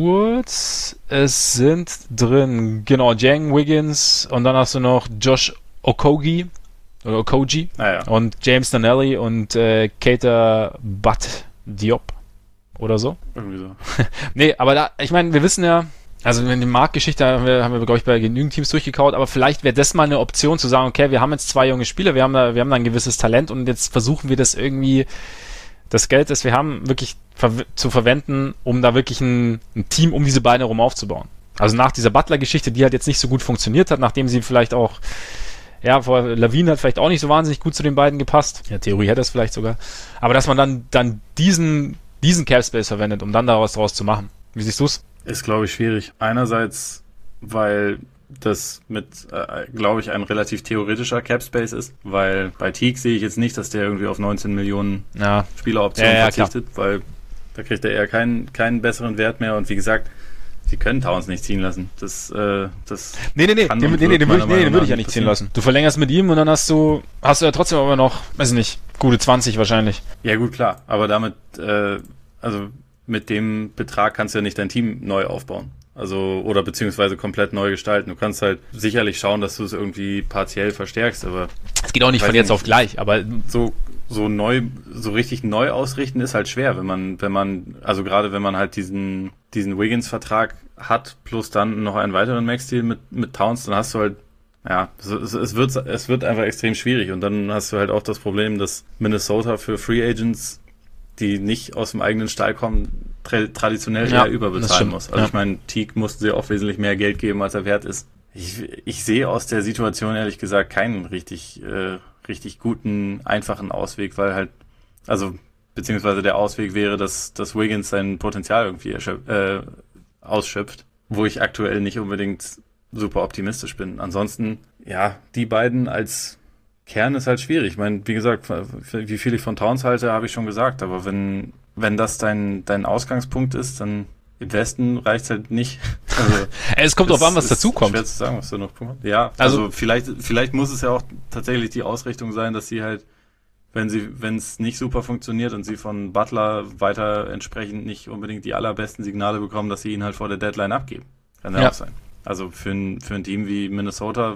kurz. Es sind drin, genau, Dieng, Wiggins und dann hast du noch Josh Okogie oder Okogie ah, ja. und James Nunelli und äh, Keita Bat Diop oder so. Irgendwie so. Nee, aber da, ich meine, wir wissen ja, also in der Marktgeschichte haben wir, haben wir glaube ich, bei genügend Teams durchgekaut, aber vielleicht wäre das mal eine Option zu sagen, okay, wir haben jetzt zwei junge Spieler, wir haben da, wir haben da ein gewisses Talent und jetzt versuchen wir das irgendwie, das Geld, das wir haben, wirklich ver- zu verwenden, um da wirklich ein, ein Team um diese beiden herum aufzubauen. Also nach dieser Butler-Geschichte, die halt jetzt nicht so gut funktioniert hat, nachdem sie vielleicht auch, ja, vor Lavine hat vielleicht auch nicht so wahnsinnig gut zu den beiden gepasst. Ja, Theorie hätte es vielleicht sogar. Aber dass man dann, dann diesen, diesen Cap-Space verwendet, um dann da was draus zu machen. Wie siehst du's? Ist, glaube ich, schwierig. Einerseits, weil das mit, äh, glaube ich, ein relativ theoretischer Cap-Space ist, weil bei Teague sehe ich jetzt nicht, dass der irgendwie auf neunzehn Millionen ja. Spieleroptionen ja, ja, verzichtet, klar. Weil da kriegt er eher keinen, keinen besseren Wert mehr und wie gesagt, sie können Towns nicht ziehen lassen. Das, äh, das nee, nee, nee, den, nee, nee, den würde ich, nee, den würd ich ja nicht ziehen lassen. Du verlängerst mit ihm und dann hast du, hast du ja trotzdem aber noch, weiß ich nicht, gute zwanzig wahrscheinlich. Ja gut, klar, aber damit, äh, also mit dem Betrag kannst du ja nicht dein Team neu aufbauen. Also, oder beziehungsweise komplett neu gestalten. Du kannst halt sicherlich schauen, dass du es irgendwie partiell verstärkst, aber... Es geht auch nicht von jetzt nicht, auf gleich, aber... So, so neu, so richtig neu ausrichten ist halt schwer, wenn man, wenn man, also gerade wenn man halt diesen, diesen Wiggins-Vertrag hat, plus dann noch einen weiteren Max-Deal mit, mit Towns, dann hast du halt, ja, es, es wird, es wird einfach extrem schwierig und dann hast du halt auch das Problem, dass Minnesota für Free Agents, die nicht aus dem eigenen Stall kommen, tra- traditionell ja, eher überbezahlen muss. Also ja. ich meine, Teague mussten sie auch wesentlich mehr Geld geben, als er wert ist. Ich, ich sehe aus der Situation ehrlich gesagt keinen richtig, äh, richtig guten, einfachen Ausweg, weil halt, also, beziehungsweise der Ausweg wäre, dass, dass Wiggins sein Potenzial irgendwie erschöp- äh, ausschöpft, wo ich aktuell nicht unbedingt super optimistisch bin. Ansonsten, ja, die beiden als Kern ist halt schwierig. Ich meine, wie gesagt, wie viel ich von Towns halte, habe ich schon gesagt, aber wenn, wenn das dein, dein Ausgangspunkt ist, dann im Westen reicht es halt nicht. Also, es kommt drauf an, was dazu kommt. Schwer zu sagen, was da noch kommt. Ja, also, also vielleicht, vielleicht muss es ja auch tatsächlich die Ausrichtung sein, dass sie halt, wenn sie, wenn es nicht super funktioniert und sie von Butler weiter entsprechend nicht unbedingt die allerbesten Signale bekommen, dass sie ihn halt vor der Deadline abgeben. Kann ja auch sein. Also für ein, für ein Team wie Minnesota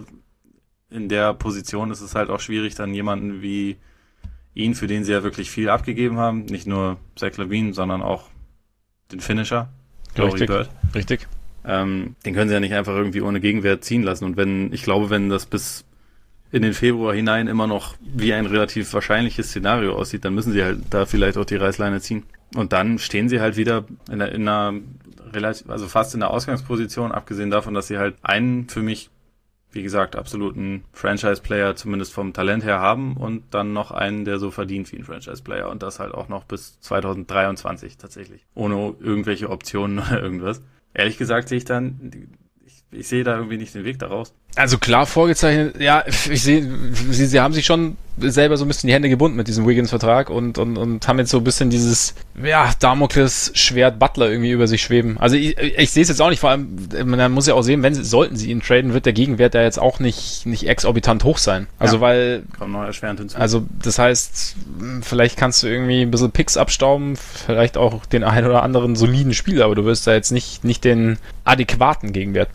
in der Position ist es halt auch schwierig, dann jemanden wie ihn, für den sie ja wirklich viel abgegeben haben, nicht nur Zach LaVine, sondern auch den Finisher, Richtig, Bird. richtig. Ähm, den können sie ja nicht einfach irgendwie ohne Gegenwert ziehen lassen. Und wenn, ich glaube, wenn das bis in den Februar hinein immer noch wie ein relativ wahrscheinliches Szenario aussieht, dann müssen sie halt da vielleicht auch die Reißleine ziehen. Und dann stehen sie halt wieder in einer, in einer relativ, also fast in der Ausgangsposition, abgesehen davon, dass sie halt einen für mich, wie gesagt, absoluten Franchise-Player zumindest vom Talent her haben und dann noch einen, der so verdient wie ein Franchise-Player und das halt auch noch bis zwanzig dreiundzwanzig tatsächlich, ohne irgendwelche Optionen oder irgendwas. Ehrlich gesagt sehe ich dann, ich, ich sehe da irgendwie nicht den Weg daraus. Also klar vorgezeichnet, ja, ich sehe, sie, sie haben sich schon selber so ein bisschen die Hände gebunden mit diesem Wiggins-Vertrag und, und, und haben jetzt so ein bisschen dieses, ja, Damoklesschwert Butler irgendwie über sich schweben. Also ich, ich sehe es jetzt auch nicht, vor allem, man muss ja auch sehen, wenn sie, sollten sie ihn traden, wird der Gegenwert ja jetzt auch nicht, nicht exorbitant hoch sein. Also ja, weil, kommt noch erschwerend hinzu. Also das heißt, vielleicht kannst du irgendwie ein bisschen Picks abstauben, vielleicht auch den einen oder anderen soliden Spieler, aber du wirst da jetzt nicht, nicht den adäquaten Gegenwert bekommen.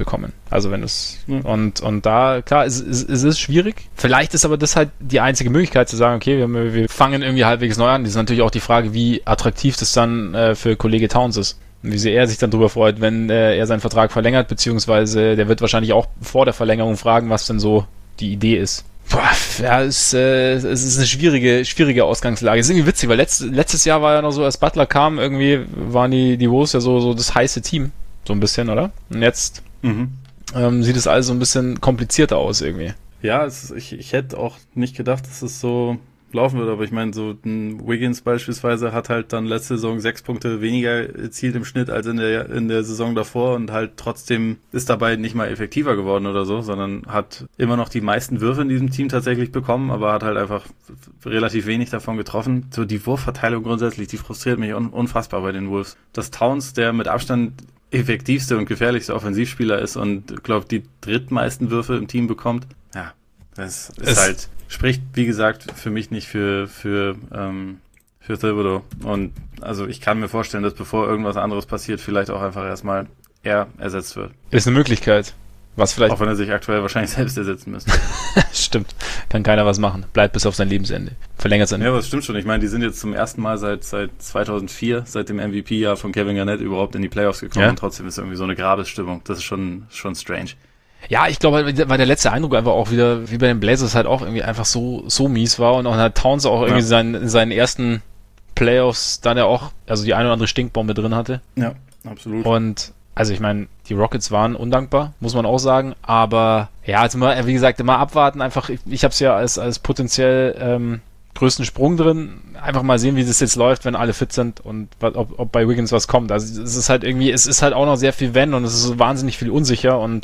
Also wenn es mhm. und und da, klar, es, es, es ist schwierig. Vielleicht ist aber das halt die einzige Möglichkeit zu sagen, okay, wir, wir fangen irgendwie halbwegs neu an. Das ist natürlich auch die Frage, wie attraktiv das dann äh, für Kollege Towns ist. Und wie sehr er sich dann darüber freut, wenn äh, er seinen Vertrag verlängert, beziehungsweise der wird wahrscheinlich auch vor der Verlängerung fragen, was denn so die Idee ist. Boah, ja, es, äh, es ist eine schwierige, schwierige Ausgangslage. Es ist irgendwie witzig, weil letzt, letztes Jahr war ja noch so, als Butler kam, irgendwie waren die, die Wolves ja so, so das heiße Team. So ein bisschen, oder? Und jetzt mhm. ähm, sieht es alles so ein bisschen komplizierter aus irgendwie. Ja, es, ich, ich hätte auch nicht gedacht, dass es so laufen würde, aber ich meine, so ein Wiggins beispielsweise hat halt dann letzte Saison sechs Punkte weniger erzielt im Schnitt als in der in der Saison davor und halt trotzdem ist dabei nicht mal effektiver geworden oder so, sondern hat immer noch die meisten Würfe in diesem Team tatsächlich bekommen, aber hat halt einfach relativ wenig davon getroffen. So die Wurfverteilung grundsätzlich, die frustriert mich un- unfassbar bei den Wolves. Dass Towns, der mit Abstand effektivste und gefährlichste Offensivspieler ist und, glaube die drittmeisten Würfe im Team bekommt, ja, das ist es halt spricht, wie gesagt, für mich nicht für für ähm, für Thibodeau. Und also ich kann mir vorstellen, dass bevor irgendwas anderes passiert, vielleicht auch einfach erstmal er ersetzt wird. Ist eine Möglichkeit. Was vielleicht. Auch wenn er sich aktuell wahrscheinlich selbst ersetzen müsste. Stimmt. Kann keiner was machen. Bleibt bis auf sein Lebensende. Verlängert sein. Ja, aber das stimmt schon. Ich meine, die sind jetzt zum ersten Mal seit seit zweitausendvier, seit dem M V P-Jahr von Kevin Garnett überhaupt in die Playoffs gekommen. Ja? Und trotzdem ist irgendwie so eine Grabesstimmung. Das ist schon schon strange. Ja, ich glaube, weil der letzte Eindruck einfach auch wieder, wie bei den Blazers halt auch irgendwie einfach so so mies war und auch hat Towns auch irgendwie ja. seinen, seinen ersten Playoffs dann ja auch, also die eine oder andere Stinkbombe drin hatte. Ja, absolut. Und also ich meine, die Rockets waren undankbar, muss man auch sagen, aber ja, also mal, wie gesagt, immer abwarten, einfach, ich, ich habe es ja als, als potenziell ähm, größten Sprung drin, einfach mal sehen, wie das jetzt läuft, wenn alle fit sind und ob, ob bei Wiggins was kommt. Also es ist halt irgendwie, es ist halt auch noch sehr viel Wenn und es ist so wahnsinnig viel unsicher und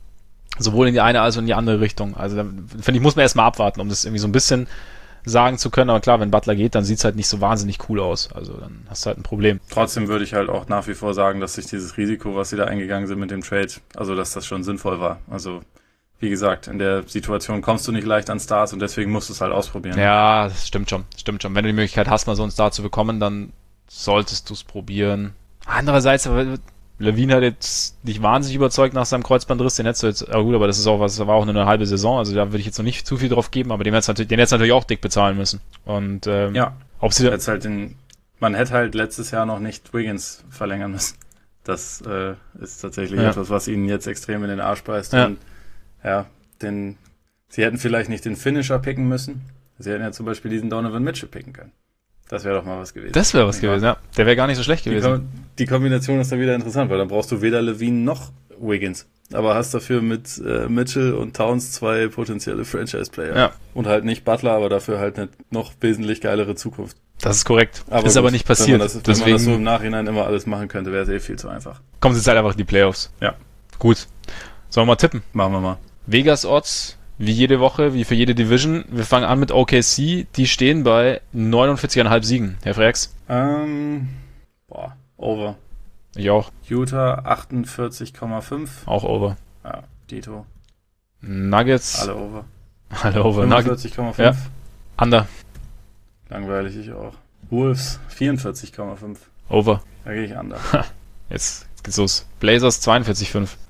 sowohl in die eine als auch in die andere Richtung. Also da, finde ich, muss man erstmal abwarten, um das irgendwie so ein bisschen sagen zu können. Aber klar, wenn Butler geht, dann sieht es halt nicht so wahnsinnig cool aus. Also dann hast du halt ein Problem. Trotzdem würde ich halt auch nach wie vor sagen, dass sich dieses Risiko, was sie da eingegangen sind mit dem Trade, also dass das schon sinnvoll war. Also wie gesagt, in der Situation kommst du nicht leicht an Stars und deswegen musst du es halt ausprobieren. Ja, das stimmt schon. Stimmt schon. Wenn du die Möglichkeit hast, mal so einen Star zu bekommen, dann solltest du es probieren. Andererseits, aber Levine hat jetzt nicht wahnsinnig überzeugt nach seinem Kreuzbandriss, den hättest du jetzt, aber gut, aber das ist auch was, das war auch nur eine halbe Saison, also da würde ich jetzt noch nicht zu viel drauf geben, aber dem hättest natürlich, den hättest du natürlich auch dick bezahlen müssen. Und ähm, ja, ob sie jetzt halt den, man hätte halt letztes Jahr noch nicht Wiggins verlängern müssen. Das äh, ist tatsächlich ja. etwas, was ihnen jetzt extrem in den Arsch beißt. Ja. Und ja, den, sie hätten vielleicht nicht den Finisher picken müssen. Sie hätten ja zum Beispiel diesen Donovan Mitchell picken können. Das wäre doch mal was gewesen. Das wäre was ja. gewesen, ja. Der wäre gar nicht so schlecht gewesen. Die, Ko- die Kombination ist dann wieder interessant, weil dann brauchst du weder Levine noch Wiggins. Aber hast dafür mit äh, Mitchell und Towns zwei potenzielle Franchise-Player. Ja. Und halt nicht Butler, aber dafür halt eine noch wesentlich geilere Zukunft. Das ist korrekt. Aber ist gut, aber nicht passiert. Wenn man, das, wenn man das so im Nachhinein immer alles machen könnte, wäre es eh viel zu einfach. Kommen jetzt halt einfach in die Playoffs. Ja. Gut. Sollen wir mal tippen? Machen wir mal. Vegas Odds, wie jede Woche, wie für jede Division. Wir fangen an mit O K C. Die stehen bei neunundvierzig Komma fünf Siegen. Herr Freaks? Ähm, boah, over. Ich auch. Utah achtundvierzig Komma fünf. Auch over. Ja, Dito. Nuggets. Alle over. Alle over. fünfundvierzig Komma fünf. Ja. Under. Langweilig, ich auch. Wolves vierundvierzig Komma fünf. Over. Da gehe ich under. Jetzt, jetzt geht's los. Blazers zweiundvierzig Komma fünf.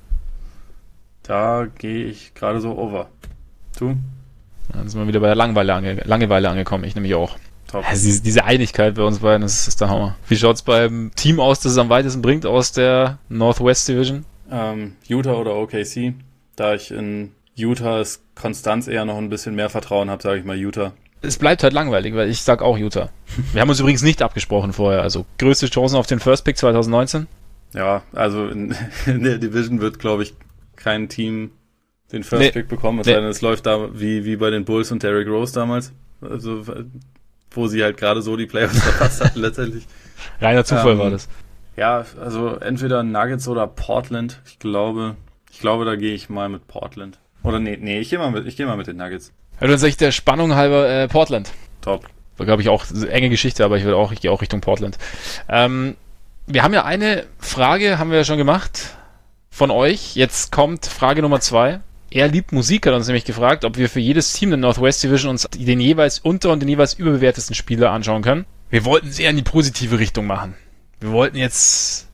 Da gehe ich gerade so over. Du? Dann sind wir wieder bei der Langeweile, ange- Langeweile angekommen. Ich nämlich auch. Top. Also diese, diese Einigkeit bei uns beiden, das ist der Hammer. Wie schaut's beim Team aus, das es am weitesten bringt aus der Northwest Division? Ähm, Utah oder O K C. Da ich in Utahs Konstanz eher noch ein bisschen mehr Vertrauen habe, sage ich mal Utah. Es bleibt halt langweilig, weil ich sag auch Utah. Wir haben uns übrigens nicht abgesprochen vorher. Also größte Chancen auf den First Pick zwanzig neunzehn? Ja, also in, in der Division wird, glaube ich, kein Team den First nee. Pick bekommen. Es nee. sei denn, es läuft da wie, wie bei den Bulls und Derrick Rose damals. Also, wo sie halt gerade so die Playoffs verpasst hatten letztendlich. Reiner Zufall ähm, war das. Ja, also entweder Nuggets oder Portland. Ich glaube, ich glaube, da gehe ich mal mit Portland. Oder nee, nee, ich gehe mal mit, ich gehe mal mit den Nuggets. Ja, dann sage ich der Spannung halber äh, Portland. Top. Da glaube ich auch enge Geschichte, aber ich will auch, ich gehe auch Richtung Portland. Ähm, wir haben ja eine Frage, haben wir ja schon gemacht von euch. Jetzt kommt Frage Nummer zwei. Er liebt Musik, hat uns nämlich gefragt, ob wir für jedes Team der Northwest Division uns den jeweils unter- und den jeweils überbewertesten Spieler anschauen können. Wir wollten es eher in die positive Richtung machen. Wir wollten jetzt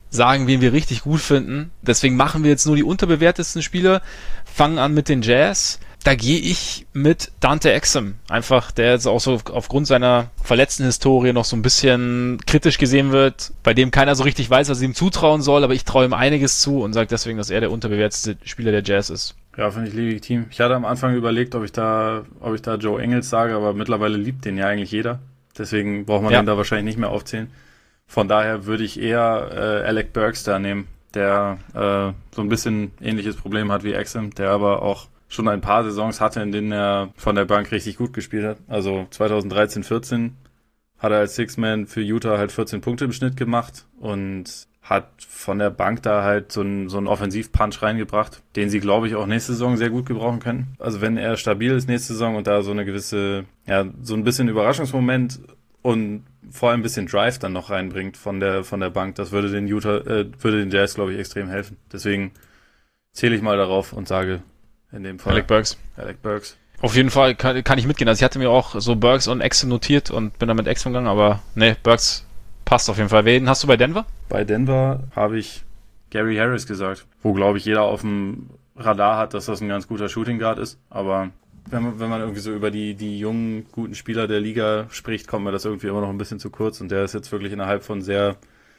sagen, wen wir richtig gut finden. Deswegen machen wir jetzt nur die unterbewertesten Spieler, fangen an mit den Jazz. Da gehe ich mit Dante Exum. Einfach, der jetzt auch so aufgrund seiner verletzten Historie noch so ein bisschen kritisch gesehen wird, bei dem keiner so richtig weiß, was ihm zutrauen soll, aber ich traue ihm einiges zu und sage deswegen, dass er der unterbewertete Spieler der Jazz ist. Ja, finde ich legitim. Ich hatte am Anfang überlegt, ob ich da, ob ich da Joe Ingles sage, aber mittlerweile liebt den ja eigentlich jeder. Deswegen braucht man ja. den da wahrscheinlich nicht mehr aufzählen. Von daher würde ich eher äh, Alec Burks da nehmen, der äh, so ein bisschen ähnliches Problem hat wie Exum, der aber auch schon ein paar Saisons hatte, in denen er von der Bank richtig gut gespielt hat. Also zweitausenddreizehn vierzehn hat er als Six-Man für Utah halt vierzehn Punkte im Schnitt gemacht und hat von der Bank da halt so einen so einen Offensiv-Punch reingebracht, den sie, glaube ich, auch nächste Saison sehr gut gebrauchen können. Also wenn er stabil ist nächste Saison und da so eine gewisse, ja, so ein bisschen Überraschungsmoment und vor allem ein bisschen Drive dann noch reinbringt von der von der Bank, das würde den Utah, äh, würde den Jazz, glaube ich, extrem helfen. Deswegen zähle ich mal darauf und sage in dem Fall Alec Burks. Alec Burks. Auf jeden Fall kann, kann ich mitgehen. Also ich hatte mir auch so Burks und Exum notiert und bin dann mit Exum gegangen, aber ne, Burks passt auf jeden Fall. Wen hast du bei Denver? Bei Denver habe ich Gary Harris gesagt, wo, glaube ich, jeder auf dem Radar hat, dass das ein ganz guter Shooting Guard ist, aber wenn man, wenn man irgendwie so über die, die jungen, guten Spieler der Liga spricht, kommt mir das irgendwie immer noch ein bisschen zu kurz und der ist jetzt wirklich innerhalb von sehr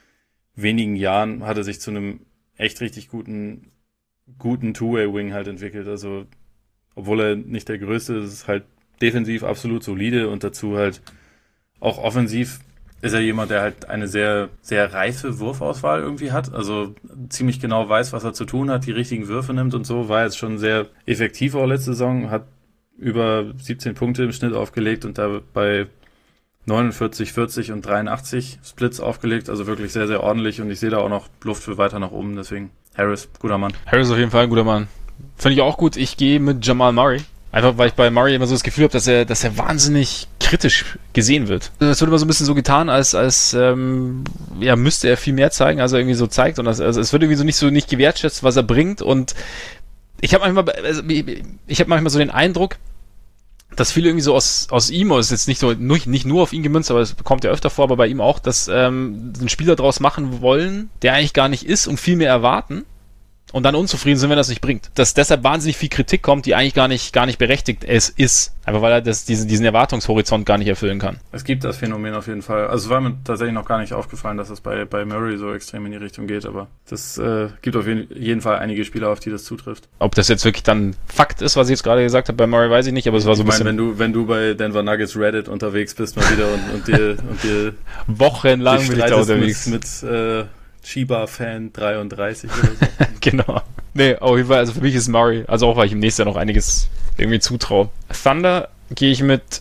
wenigen Jahren, hat er sich zu einem echt richtig guten guten Two-Way-Wing halt entwickelt, also obwohl er nicht der Größte ist, ist halt defensiv absolut solide und dazu halt auch offensiv ist er jemand, der halt eine sehr, sehr reife Wurfauswahl irgendwie hat, also ziemlich genau weiß, was er zu tun hat, die richtigen Würfe nimmt und so, war jetzt schon sehr effektiv auch letzte Saison, hat über siebzehn Punkte im Schnitt aufgelegt und da bei neunundvierzig, vierzig und dreiundachtzig Splits aufgelegt, also wirklich sehr, sehr ordentlich und ich sehe da auch noch Luft für weiter nach oben, deswegen Harris, guter Mann. Harris auf jeden Fall ein guter Mann. Finde ich auch gut. Ich gehe mit Jamal Murray. Einfach, weil ich bei Murray immer so das Gefühl habe, dass er, dass er wahnsinnig kritisch gesehen wird. Es wird immer so ein bisschen so getan, als, als ähm, ja, müsste er viel mehr zeigen, als er irgendwie so zeigt. Und das, also es wird irgendwie so nicht so nicht gewertschätzt, was er bringt. Und ich habe manchmal, also ich habe manchmal so den Eindruck, dass viele irgendwie so aus, aus ihm, ist jetzt nicht so, nicht, nicht nur auf ihn gemünzt, aber es kommt ja öfter vor, aber bei ihm auch, dass ähm, einen Spieler draus machen wollen, der eigentlich gar nicht ist und viel mehr erwarten und dann unzufrieden sind, wenn das nicht bringt. Dass deshalb wahnsinnig viel Kritik kommt, die eigentlich gar nicht, gar nicht berechtigt es ist. Einfach weil er das, diesen, diesen Erwartungshorizont gar nicht erfüllen kann. Es gibt das Phänomen auf jeden Fall. Also es war mir tatsächlich noch gar nicht aufgefallen, dass es bei, bei Murray so extrem in die Richtung geht, aber das äh, gibt auf jeden Fall einige Spieler, auf die das zutrifft. Ob das jetzt wirklich dann Fakt ist, was ich jetzt gerade gesagt habe, bei Murray weiß ich nicht, aber es war so ein ich bisschen... meine, wenn du, wenn du bei Denver Nuggets Reddit unterwegs bist mal wieder und, und dir, und dir wochenlang bin ich da unterwegs. Mit, mit äh, Chiba-Fan dreiunddreißig oder so. Genau. Nee, auf jeden Fall, also für mich ist Murray, also auch weil ich ihm nächstes Jahr noch einiges irgendwie zutraue. Thunder gehe ich mit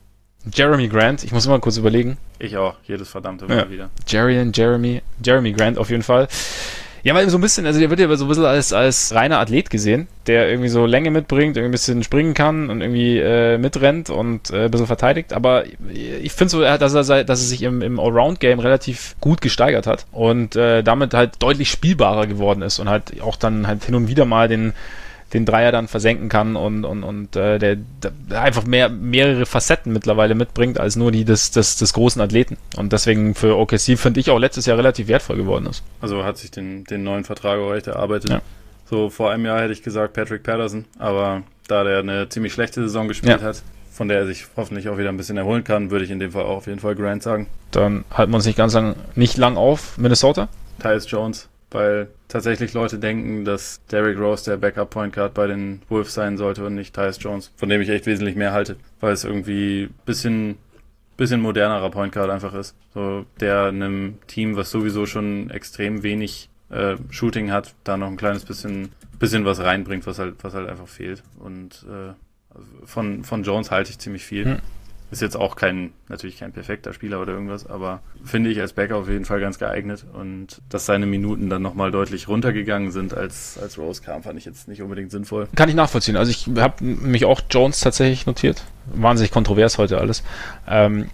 Jeremy Grant, ich muss immer kurz überlegen. Ich auch, jedes verdammte Mal ja. wieder. Jerry Jeremy, Jeremy Grant auf jeden Fall. Ja, weil so ein bisschen, also der wird ja so ein bisschen als, als reiner Athlet gesehen, der irgendwie so Länge mitbringt, irgendwie ein bisschen springen kann und irgendwie äh, mitrennt und äh, ein bisschen verteidigt. Aber ich finde so, dass er, dass er sich im, im Allround-Game relativ gut gesteigert hat und äh, damit halt deutlich spielbarer geworden ist und halt auch dann halt hin und wieder mal den den Dreier dann versenken kann und und und äh, der, der einfach mehr mehrere Facetten mittlerweile mitbringt als nur die des des, des großen Athleten und deswegen für O K C finde ich auch letztes Jahr relativ wertvoll geworden ist. Also hat sich den den neuen Vertrag auch echt erarbeitet. Ja. So vor einem Jahr hätte ich gesagt Patrick Patterson, aber da der eine ziemlich schlechte Saison gespielt ja. hat, von der er sich hoffentlich auch wieder ein bisschen erholen kann, würde ich in dem Fall auch auf jeden Fall Grant sagen. Dann halten wir uns nicht ganz lang nicht lang auf. Minnesota? Tyus Jones. Weil tatsächlich Leute denken, dass Derrick Rose der Backup-Point Guard bei den Wolves sein sollte und nicht Tyus Jones, von dem ich echt wesentlich mehr halte, weil es irgendwie ein bisschen, bisschen modernerer Point Guard einfach ist. So, der einem Team, was sowieso schon extrem wenig äh, Shooting hat, da noch ein kleines bisschen, bisschen was reinbringt, was halt, was halt einfach fehlt. Und äh, also von, von Jones halte ich ziemlich viel. Hm. Ist jetzt auch kein, natürlich kein perfekter Spieler oder irgendwas, aber finde ich als Backup auf jeden Fall ganz geeignet und dass seine Minuten dann nochmal deutlich runtergegangen sind, als, als Rose kam, fand ich jetzt nicht unbedingt sinnvoll. Kann ich nachvollziehen. Also ich habe mich auch Jones tatsächlich notiert. Wahnsinnig kontrovers heute alles. Ähm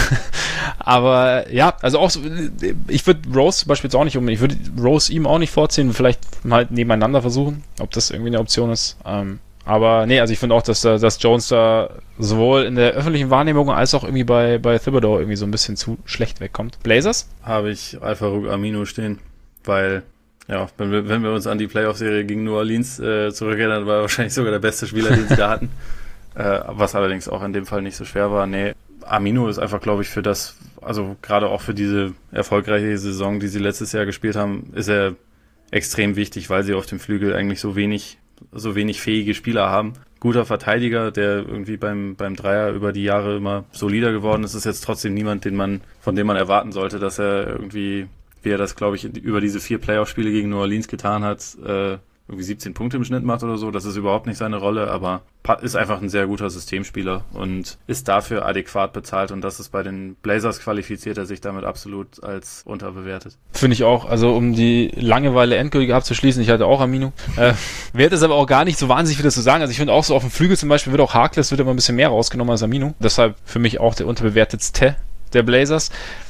aber ja, also auch so, ich würde Rose zum Beispiel jetzt auch nicht unbedingt, ich würde Rose ihm auch nicht vorziehen, vielleicht mal nebeneinander versuchen, ob das irgendwie eine Option ist. Ähm Aber nee, also ich finde auch, dass, dass Jones da sowohl in der öffentlichen Wahrnehmung als auch irgendwie bei, bei Thibodeau irgendwie so ein bisschen zu schlecht wegkommt. Blazers? Habe ich Al-Farouq Aminu stehen. weil, ja, wenn wir, wenn wir uns an die Playoff-Serie gegen New Orleans äh, zurückerinnern, war er wahrscheinlich sogar der beste Spieler, den sie da hatten. Äh, was allerdings auch in dem Fall nicht so schwer war. Nee, Aminu ist einfach, glaube ich, für das, also gerade auch für diese erfolgreiche Saison, die sie letztes Jahr gespielt haben, ist er extrem wichtig, weil sie auf dem Flügel eigentlich so wenig, so wenig fähige Spieler haben. Guter Verteidiger, der irgendwie beim, beim Dreier über die Jahre immer solider geworden ist, ist jetzt trotzdem niemand, den man, von dem man erwarten sollte, dass er irgendwie, wie er das, glaube ich, über diese vier Playoff-Spiele gegen New Orleans getan hat, äh, irgendwie siebzehn Punkte im Schnitt macht oder so. Das ist überhaupt nicht seine Rolle, aber ist einfach ein sehr guter Systemspieler und ist dafür adäquat bezahlt, und das ist bei den Blazers, qualifiziert er sich damit absolut als unterbewertet. Finde ich auch. Also um die Langeweile endgültig abzuschließen, ich hatte auch Aminu. Äh, werde es aber auch gar nicht so wahnsinnig viel dazu sagen. Also ich finde auch so auf dem Flügel zum Beispiel wird auch Harkless wird immer ein bisschen mehr rausgenommen als Aminu. Deshalb für mich auch der unterbewertetste der Blazers.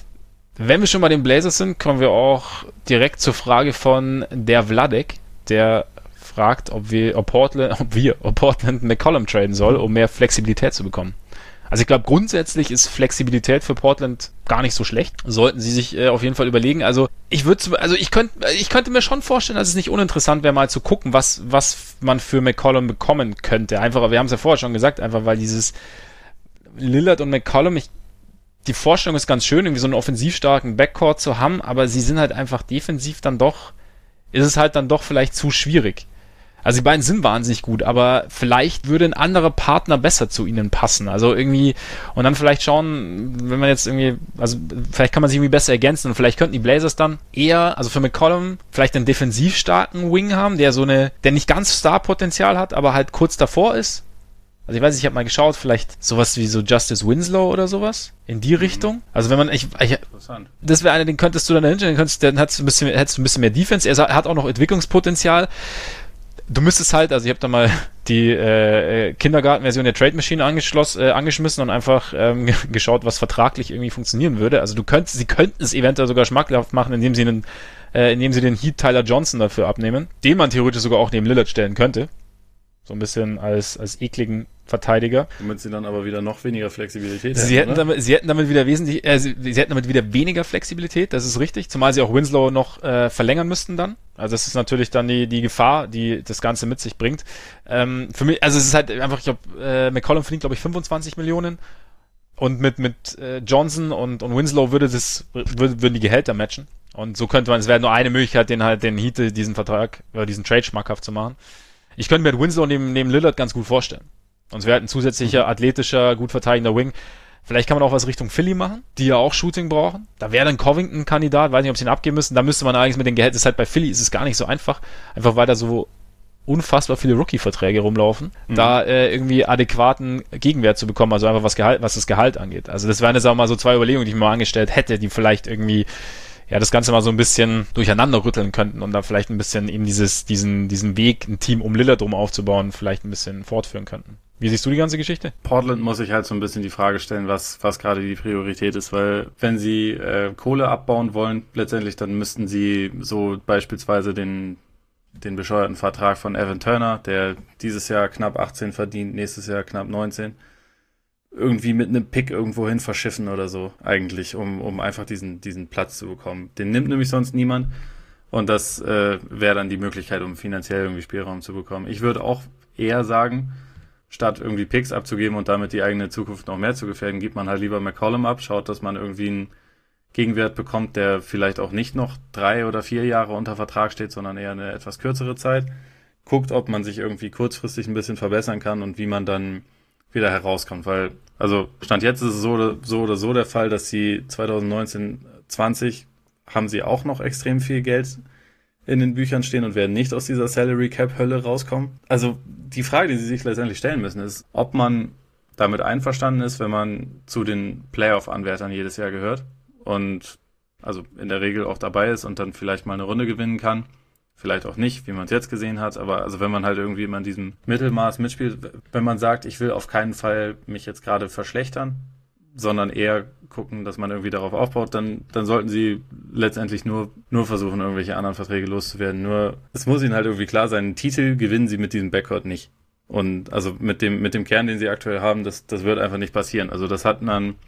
Wenn wir schon bei den Blazers sind, kommen wir auch direkt zur Frage von der Vladek, der fragt, ob wir, ob Portland, ob wir, ob Portland McCollum traden soll, um mehr Flexibilität zu bekommen. Also ich glaube, grundsätzlich ist Flexibilität für Portland gar nicht so schlecht. Sollten sie sich äh, auf jeden Fall überlegen. Also ich würde, also ich könnte, ich könnte mir schon vorstellen, dass es nicht uninteressant wäre, mal zu gucken, was, was man für McCollum bekommen könnte. Einfach, wir haben es ja vorher schon gesagt, einfach weil dieses Lillard und McCollum, ich die Vorstellung ist ganz schön, irgendwie so einen offensiv starken Backcourt zu haben, aber sie sind halt einfach defensiv dann doch, ist es halt dann doch vielleicht zu schwierig. Also die beiden sind wahnsinnig gut, aber vielleicht würde ein anderer Partner besser zu ihnen passen. Also irgendwie, und dann vielleicht schauen, wenn man jetzt irgendwie, also vielleicht kann man sich irgendwie besser ergänzen und vielleicht könnten die Blazers dann eher, also für McCollum, vielleicht einen defensiv starken Wing haben, der so eine, der nicht ganz Star-Potenzial hat, aber halt kurz davor ist. Also ich weiß nicht, ich habe mal geschaut, vielleicht sowas wie so Justice Winslow oder sowas in die Richtung. Also wenn man, ich, ich das wäre einer, den könntest du dann dahinter, den könntest, dann hättest du ein bisschen, hättest du ein bisschen mehr Defense. Er hat auch noch Entwicklungspotenzial. Du müsstest halt, also ich habe da mal die äh, Kindergarten-Version der Trade Machine angeschlossen, äh, angeschmissen und einfach ähm, geschaut, was vertraglich irgendwie funktionieren würde. Also du könntest, sie könnten es eventuell sogar schmackhaft machen, indem sie einen, äh, indem sie den Heat Tyler Johnson dafür abnehmen, den man theoretisch sogar auch neben Lillard stellen könnte. So ein bisschen als, als ekligen Verteidiger. Damit sie dann aber wieder noch weniger Flexibilität sie hätten, hätten damit, sie hätten damit wieder wesentlich, äh, sie, sie hätten damit wieder weniger Flexibilität, das ist richtig, zumal sie auch Winslow noch äh, verlängern müssten dann. Also das ist natürlich dann die, die Gefahr, die das Ganze mit sich bringt. Ähm, für mich, also es ist halt einfach, ich glaube, äh, McCollum verdient, glaube ich, fünfundzwanzig Millionen und mit, mit äh, Johnson und, und Winslow würde das, würde, würden die Gehälter matchen. Und so könnte man, es wäre nur eine Möglichkeit, den halt, den Heat diesen Vertrag, oder diesen Trade schmackhaft zu machen. Ich könnte mir halt Winslow neben, neben Lillard ganz gut vorstellen. Und es wäre halt ein zusätzlicher, athletischer, gut verteidigender Wing. Vielleicht kann man auch was Richtung Philly machen, die ja auch Shooting brauchen. Da wäre dann Covington ein Kandidat, weiß nicht, ob sie ihn abgeben müssen. Da müsste man eigentlich mit den Gehältern, das ist halt bei Philly ist es gar nicht so einfach. Einfach weil da so unfassbar viele Rookie-Verträge rumlaufen, mhm. da äh, irgendwie adäquaten Gegenwert zu bekommen, also einfach was Gehalt, was das Gehalt angeht. Also das wären jetzt auch mal so zwei Überlegungen, die ich mir mal angestellt hätte, die vielleicht irgendwie ja, das Ganze mal so ein bisschen durcheinander rütteln könnten und da vielleicht ein bisschen eben dieses, diesen, diesen Weg, ein Team um Lillard drum aufzubauen, vielleicht ein bisschen fortführen könnten. Wie siehst du die ganze Geschichte? Portland muss sich halt so ein bisschen die Frage stellen, was, was gerade die Priorität ist, weil wenn sie äh, Kohle abbauen wollen, letztendlich, dann müssten sie so beispielsweise den, den bescheuerten Vertrag von Evan Turner, der dieses Jahr knapp achtzehn verdient, nächstes Jahr knapp neunzehn, irgendwie mit einem Pick irgendwo hin verschiffen oder so, eigentlich, um, um einfach diesen, diesen Platz zu bekommen. Den nimmt nämlich sonst niemand und das äh, wäre dann die Möglichkeit, um finanziell irgendwie Spielraum zu bekommen. Ich würde auch eher sagen, statt irgendwie Picks abzugeben und damit die eigene Zukunft noch mehr zu gefährden, gibt man halt lieber McCollum ab, schaut, dass man irgendwie einen Gegenwert bekommt, der vielleicht auch nicht noch drei oder vier Jahre unter Vertrag steht, sondern eher eine etwas kürzere Zeit. Guckt, ob man sich irgendwie kurzfristig ein bisschen verbessern kann und wie man dann wieder herauskommt, weil, also Stand jetzt ist es so oder so, oder so der Fall, dass sie zwanzig neunzehn zwanzig haben sie auch noch extrem viel Geld in den Büchern stehen und werden nicht aus dieser Salary Cap Hölle rauskommen. Also die Frage, die sie sich letztendlich stellen müssen, ist, ob man damit einverstanden ist, wenn man zu den Playoff-Anwärtern jedes Jahr gehört und also in der Regel auch dabei ist und dann vielleicht mal eine Runde gewinnen kann. Vielleicht auch nicht, wie man es jetzt gesehen hat, aber also wenn man halt irgendwie immer in diesem Mittelmaß mitspielt, wenn man sagt, ich will auf keinen Fall mich jetzt gerade verschlechtern, sondern eher gucken, dass man irgendwie darauf aufbaut, dann dann sollten sie letztendlich nur nur versuchen, irgendwelche anderen Verträge loszuwerden. Nur, es muss ihnen halt irgendwie klar sein, einen Titel gewinnen sie mit diesem Backcourt nicht. Und also mit dem mit dem Kern, den sie aktuell haben, das das wird einfach nicht passieren. Also das hat man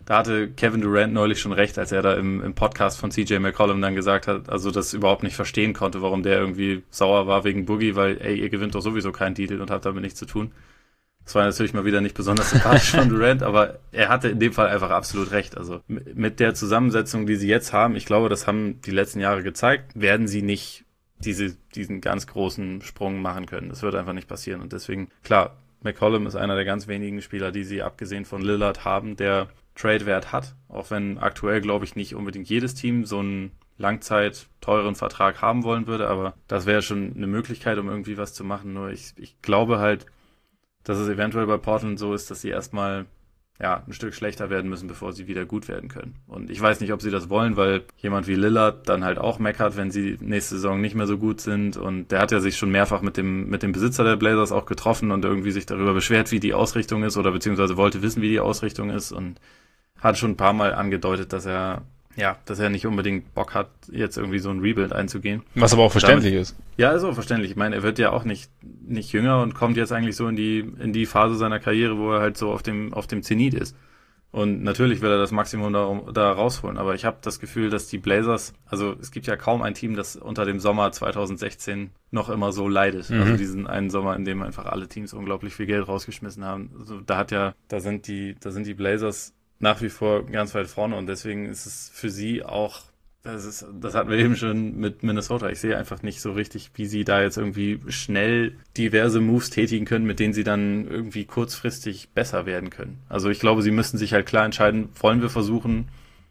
da hatte Kevin Durant neulich schon recht, als er da im, im Podcast von C J McCollum dann gesagt hat, also das überhaupt nicht verstehen konnte, warum der irgendwie sauer war wegen Boogie, weil, ey, ihr gewinnt doch sowieso keinen Titel und habt damit nichts zu tun. Das war natürlich mal wieder nicht besonders sympathisch von Durant, aber er hatte in dem Fall einfach absolut recht. Also mit der Zusammensetzung, die sie jetzt haben, ich glaube, das haben die letzten Jahre gezeigt, werden sie nicht diese, diesen ganz großen Sprung machen können. Das wird einfach nicht passieren. Und deswegen, klar, McCollum ist einer der ganz wenigen Spieler, die sie abgesehen von Lillard haben, der Trade-Wert hat. Auch wenn aktuell, glaube ich, nicht unbedingt jedes Team so einen Langzeit teuren Vertrag haben wollen würde, aber das wäre schon eine Möglichkeit, um irgendwie was zu machen. Nur ich, ich glaube halt, dass es eventuell bei Portland so ist, dass sie erstmal ja ein Stück schlechter werden müssen, bevor sie wieder gut werden können. Und ich weiß nicht, ob sie das wollen, weil jemand wie Lillard dann halt auch meckert, wenn sie nächste Saison nicht mehr so gut sind. Und der hat ja sich schon mehrfach mit dem mit dem Besitzer der Blazers auch getroffen und irgendwie sich darüber beschwert, wie die Ausrichtung ist oder beziehungsweise wollte wissen, wie die Ausrichtung ist und hat schon ein paar Mal angedeutet, dass er ja, dass er nicht unbedingt Bock hat, jetzt irgendwie so ein Rebuild einzugehen. Was aber auch verständlich Damit, ist. Ja, ist auch verständlich. Ich meine, er wird ja auch nicht nicht jünger und kommt jetzt eigentlich so in die in die Phase seiner Karriere, wo er halt so auf dem auf dem Zenit ist. Und natürlich will er das Maximum da, da rausholen. Aber ich habe das Gefühl, dass die Blazers, also es gibt ja kaum ein Team, das unter dem Sommer zwanzig sechzehn noch immer so leidet. Mhm. Also diesen einen Sommer, in dem einfach alle Teams unglaublich viel Geld rausgeschmissen haben. Also da hat ja, da sind die, da sind die Blazers nach wie vor ganz weit vorne und deswegen ist es für sie auch, das ist, das hatten wir eben schon mit Minnesota. Ich sehe einfach nicht so richtig, wie sie da jetzt irgendwie schnell diverse Moves tätigen können, mit denen sie dann irgendwie kurzfristig besser werden können. Also ich glaube, sie müssen sich halt klar entscheiden, wollen wir versuchen,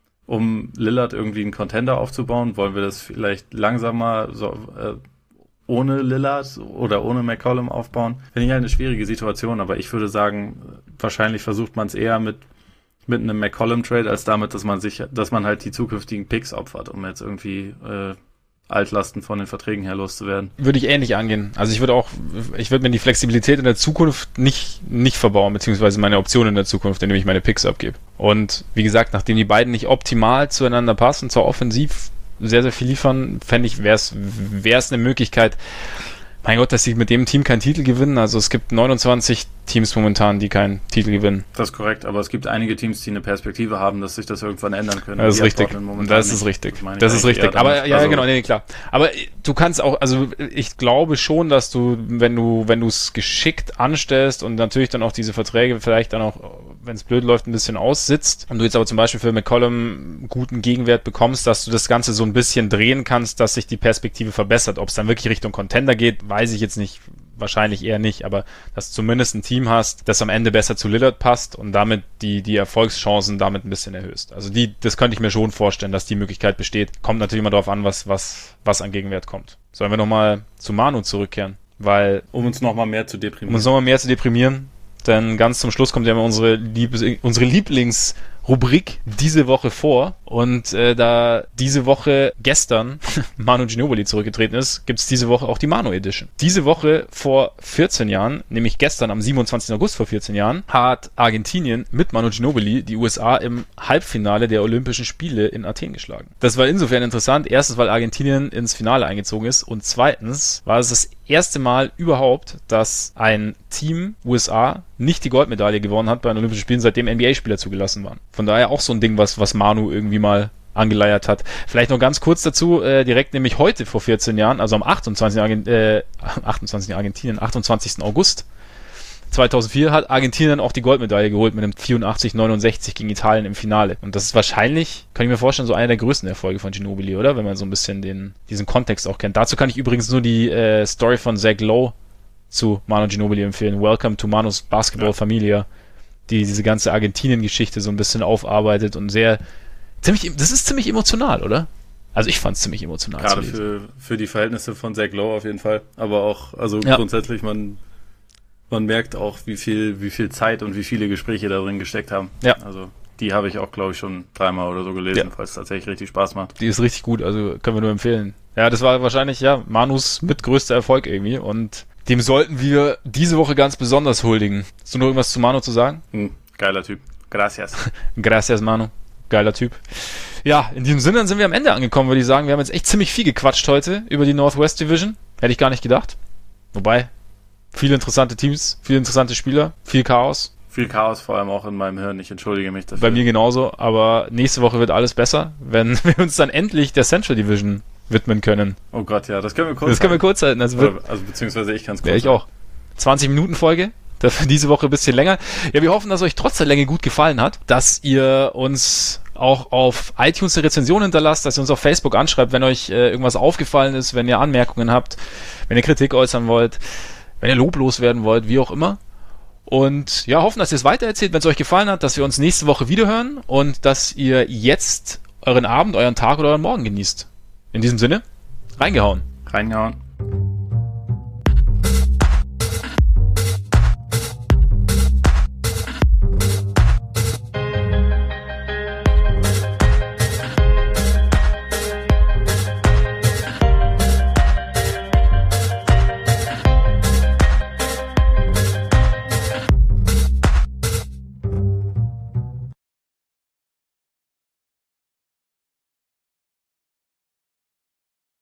um Lillard irgendwie einen Contender aufzubauen, wollen wir das vielleicht langsamer so, äh, ohne Lillard oder ohne McCollum aufbauen? Finde ich halt eine schwierige Situation, aber ich würde sagen, wahrscheinlich versucht man es eher mit mit einem McCollum-Trade, als damit, dass man sich, dass man halt die zukünftigen Picks opfert, um jetzt irgendwie äh, Altlasten von den Verträgen her loszuwerden. Würde ich ähnlich angehen. Also ich würde auch, ich würde mir die Flexibilität in der Zukunft nicht nicht verbauen, beziehungsweise meine Optionen in der Zukunft, indem ich meine Picks abgebe. Und wie gesagt, nachdem die beiden nicht optimal zueinander passen, zwar offensiv sehr, sehr viel liefern, fände ich, wäre es wäre es eine Möglichkeit, mein Gott, dass sie mit dem Team keinen Titel gewinnen. Also es gibt neunundzwanzig Teams momentan, die keinen Titel gewinnen. Das ist korrekt, aber es gibt einige Teams, die eine Perspektive haben, dass sich das irgendwann ändern können. Das ist richtig. Das ist richtig. Das ist richtig. Aber ja, genau, nee, klar. Aber du kannst auch, also ich glaube schon, dass du, wenn du, wenn du es geschickt anstellst und natürlich dann auch diese Verträge vielleicht dann auch, wenn es blöd läuft, ein bisschen aussitzt und du jetzt aber zum Beispiel für McCollum guten Gegenwert bekommst, dass du das Ganze so ein bisschen drehen kannst, dass sich die Perspektive verbessert. Ob es dann wirklich Richtung Contender geht, weiß ich jetzt nicht. Wahrscheinlich eher nicht, aber dass du zumindest ein Team hast, das am Ende besser zu Lillard passt und damit die die Erfolgschancen damit ein bisschen erhöhst. Also die, das könnte ich mir schon vorstellen, dass die Möglichkeit besteht. Kommt natürlich immer darauf an, was was was an Gegenwert kommt. Sollen wir nochmal zu Manu zurückkehren? Weil um uns nochmal mehr zu deprimieren. Um uns nochmal mehr zu deprimieren, denn ganz zum Schluss kommt ja immer unsere, Lieb- unsere Lieblingsrubrik diese Woche vor. Und äh, da diese Woche gestern Manu Ginobili zurückgetreten ist, gibt es diese Woche auch die Manu Edition. Diese Woche vor vierzehn Jahren, nämlich gestern am siebenundzwanzigsten August vor vierzehn Jahren, hat Argentinien mit Manu Ginobili die U S A im Halbfinale der Olympischen Spiele in Athen geschlagen. Das war insofern interessant. Erstens, weil Argentinien ins Finale eingezogen ist und zweitens war es das erste Mal überhaupt, dass ein Team U S A nicht die Goldmedaille gewonnen hat bei den Olympischen Spielen, seitdem N B A-Spieler zugelassen waren. Von daher auch so ein Ding, was, was Manu irgendwie mal angeleiert hat. Vielleicht noch ganz kurz dazu, äh, direkt nämlich heute vor vierzehn Jahren, also am achtundzwanzigsten Argent- äh, achtundzwanzigsten Argentinien, achtundzwanzigsten August zweitausendvier hat Argentinien auch die Goldmedaille geholt mit einem vierundachtzig neunundsechzig gegen Italien im Finale. Und das ist wahrscheinlich, kann ich mir vorstellen, so einer der größten Erfolge von Ginobili, oder? Wenn man so ein bisschen den diesen Kontext auch kennt. Dazu kann ich übrigens nur die äh, Story von Zach Lowe zu Manu Ginobili empfehlen. Welcome to Manus Basketball Familia, die diese ganze Argentinien-Geschichte so ein bisschen aufarbeitet und sehr, ziemlich, das ist ziemlich emotional, oder? Also ich fand es ziemlich emotional. Gerade für, für die Verhältnisse von Zach Lowe auf jeden Fall. Aber auch, also ja. grundsätzlich, man, man merkt auch, wie viel, wie viel Zeit und wie viele Gespräche da drin gesteckt haben. Ja. Also die habe ich auch, glaube ich, schon dreimal oder so gelesen, ja. falls es tatsächlich richtig Spaß macht. Die ist richtig gut, also können wir nur empfehlen. Ja, das war wahrscheinlich, ja, Manus mit größter Erfolg irgendwie und dem sollten wir diese Woche ganz besonders huldigen. Hast du noch irgendwas zu Manu zu sagen? Hm, geiler Typ. Gracias. Gracias, Manu. Geiler Typ. Ja, in diesem Sinne sind wir am Ende angekommen, würde ich sagen. Wir haben jetzt echt ziemlich viel gequatscht heute über die Northwest Division. Hätte ich gar nicht gedacht. Wobei, viele interessante Teams, viele interessante Spieler, viel Chaos. Viel Chaos vor allem auch in meinem Hirn. Ich entschuldige mich dafür. Bei mir genauso, aber nächste Woche wird alles besser, wenn wir uns dann endlich der Central Division widmen können. Oh Gott, ja, das können wir kurz Das können wir kurz halten. Also, Oder, also beziehungsweise ich kann es kurz ja, ich auch. zwanzig Minuten Folge. Dafür diese Woche ein bisschen länger. Ja, wir hoffen, dass euch trotz der Länge gut gefallen hat, dass ihr uns auch auf iTunes eine Rezension hinterlasst, dass ihr uns auf Facebook anschreibt, wenn euch äh, irgendwas aufgefallen ist, wenn ihr Anmerkungen habt, wenn ihr Kritik äußern wollt, wenn ihr loblos werden wollt, wie auch immer. Und ja, hoffen, dass ihr es weitererzählt, wenn es euch gefallen hat, dass wir uns nächste Woche wiederhören und dass ihr jetzt euren Abend, euren Tag oder euren Morgen genießt. In diesem Sinne, reingehauen. Reingehauen.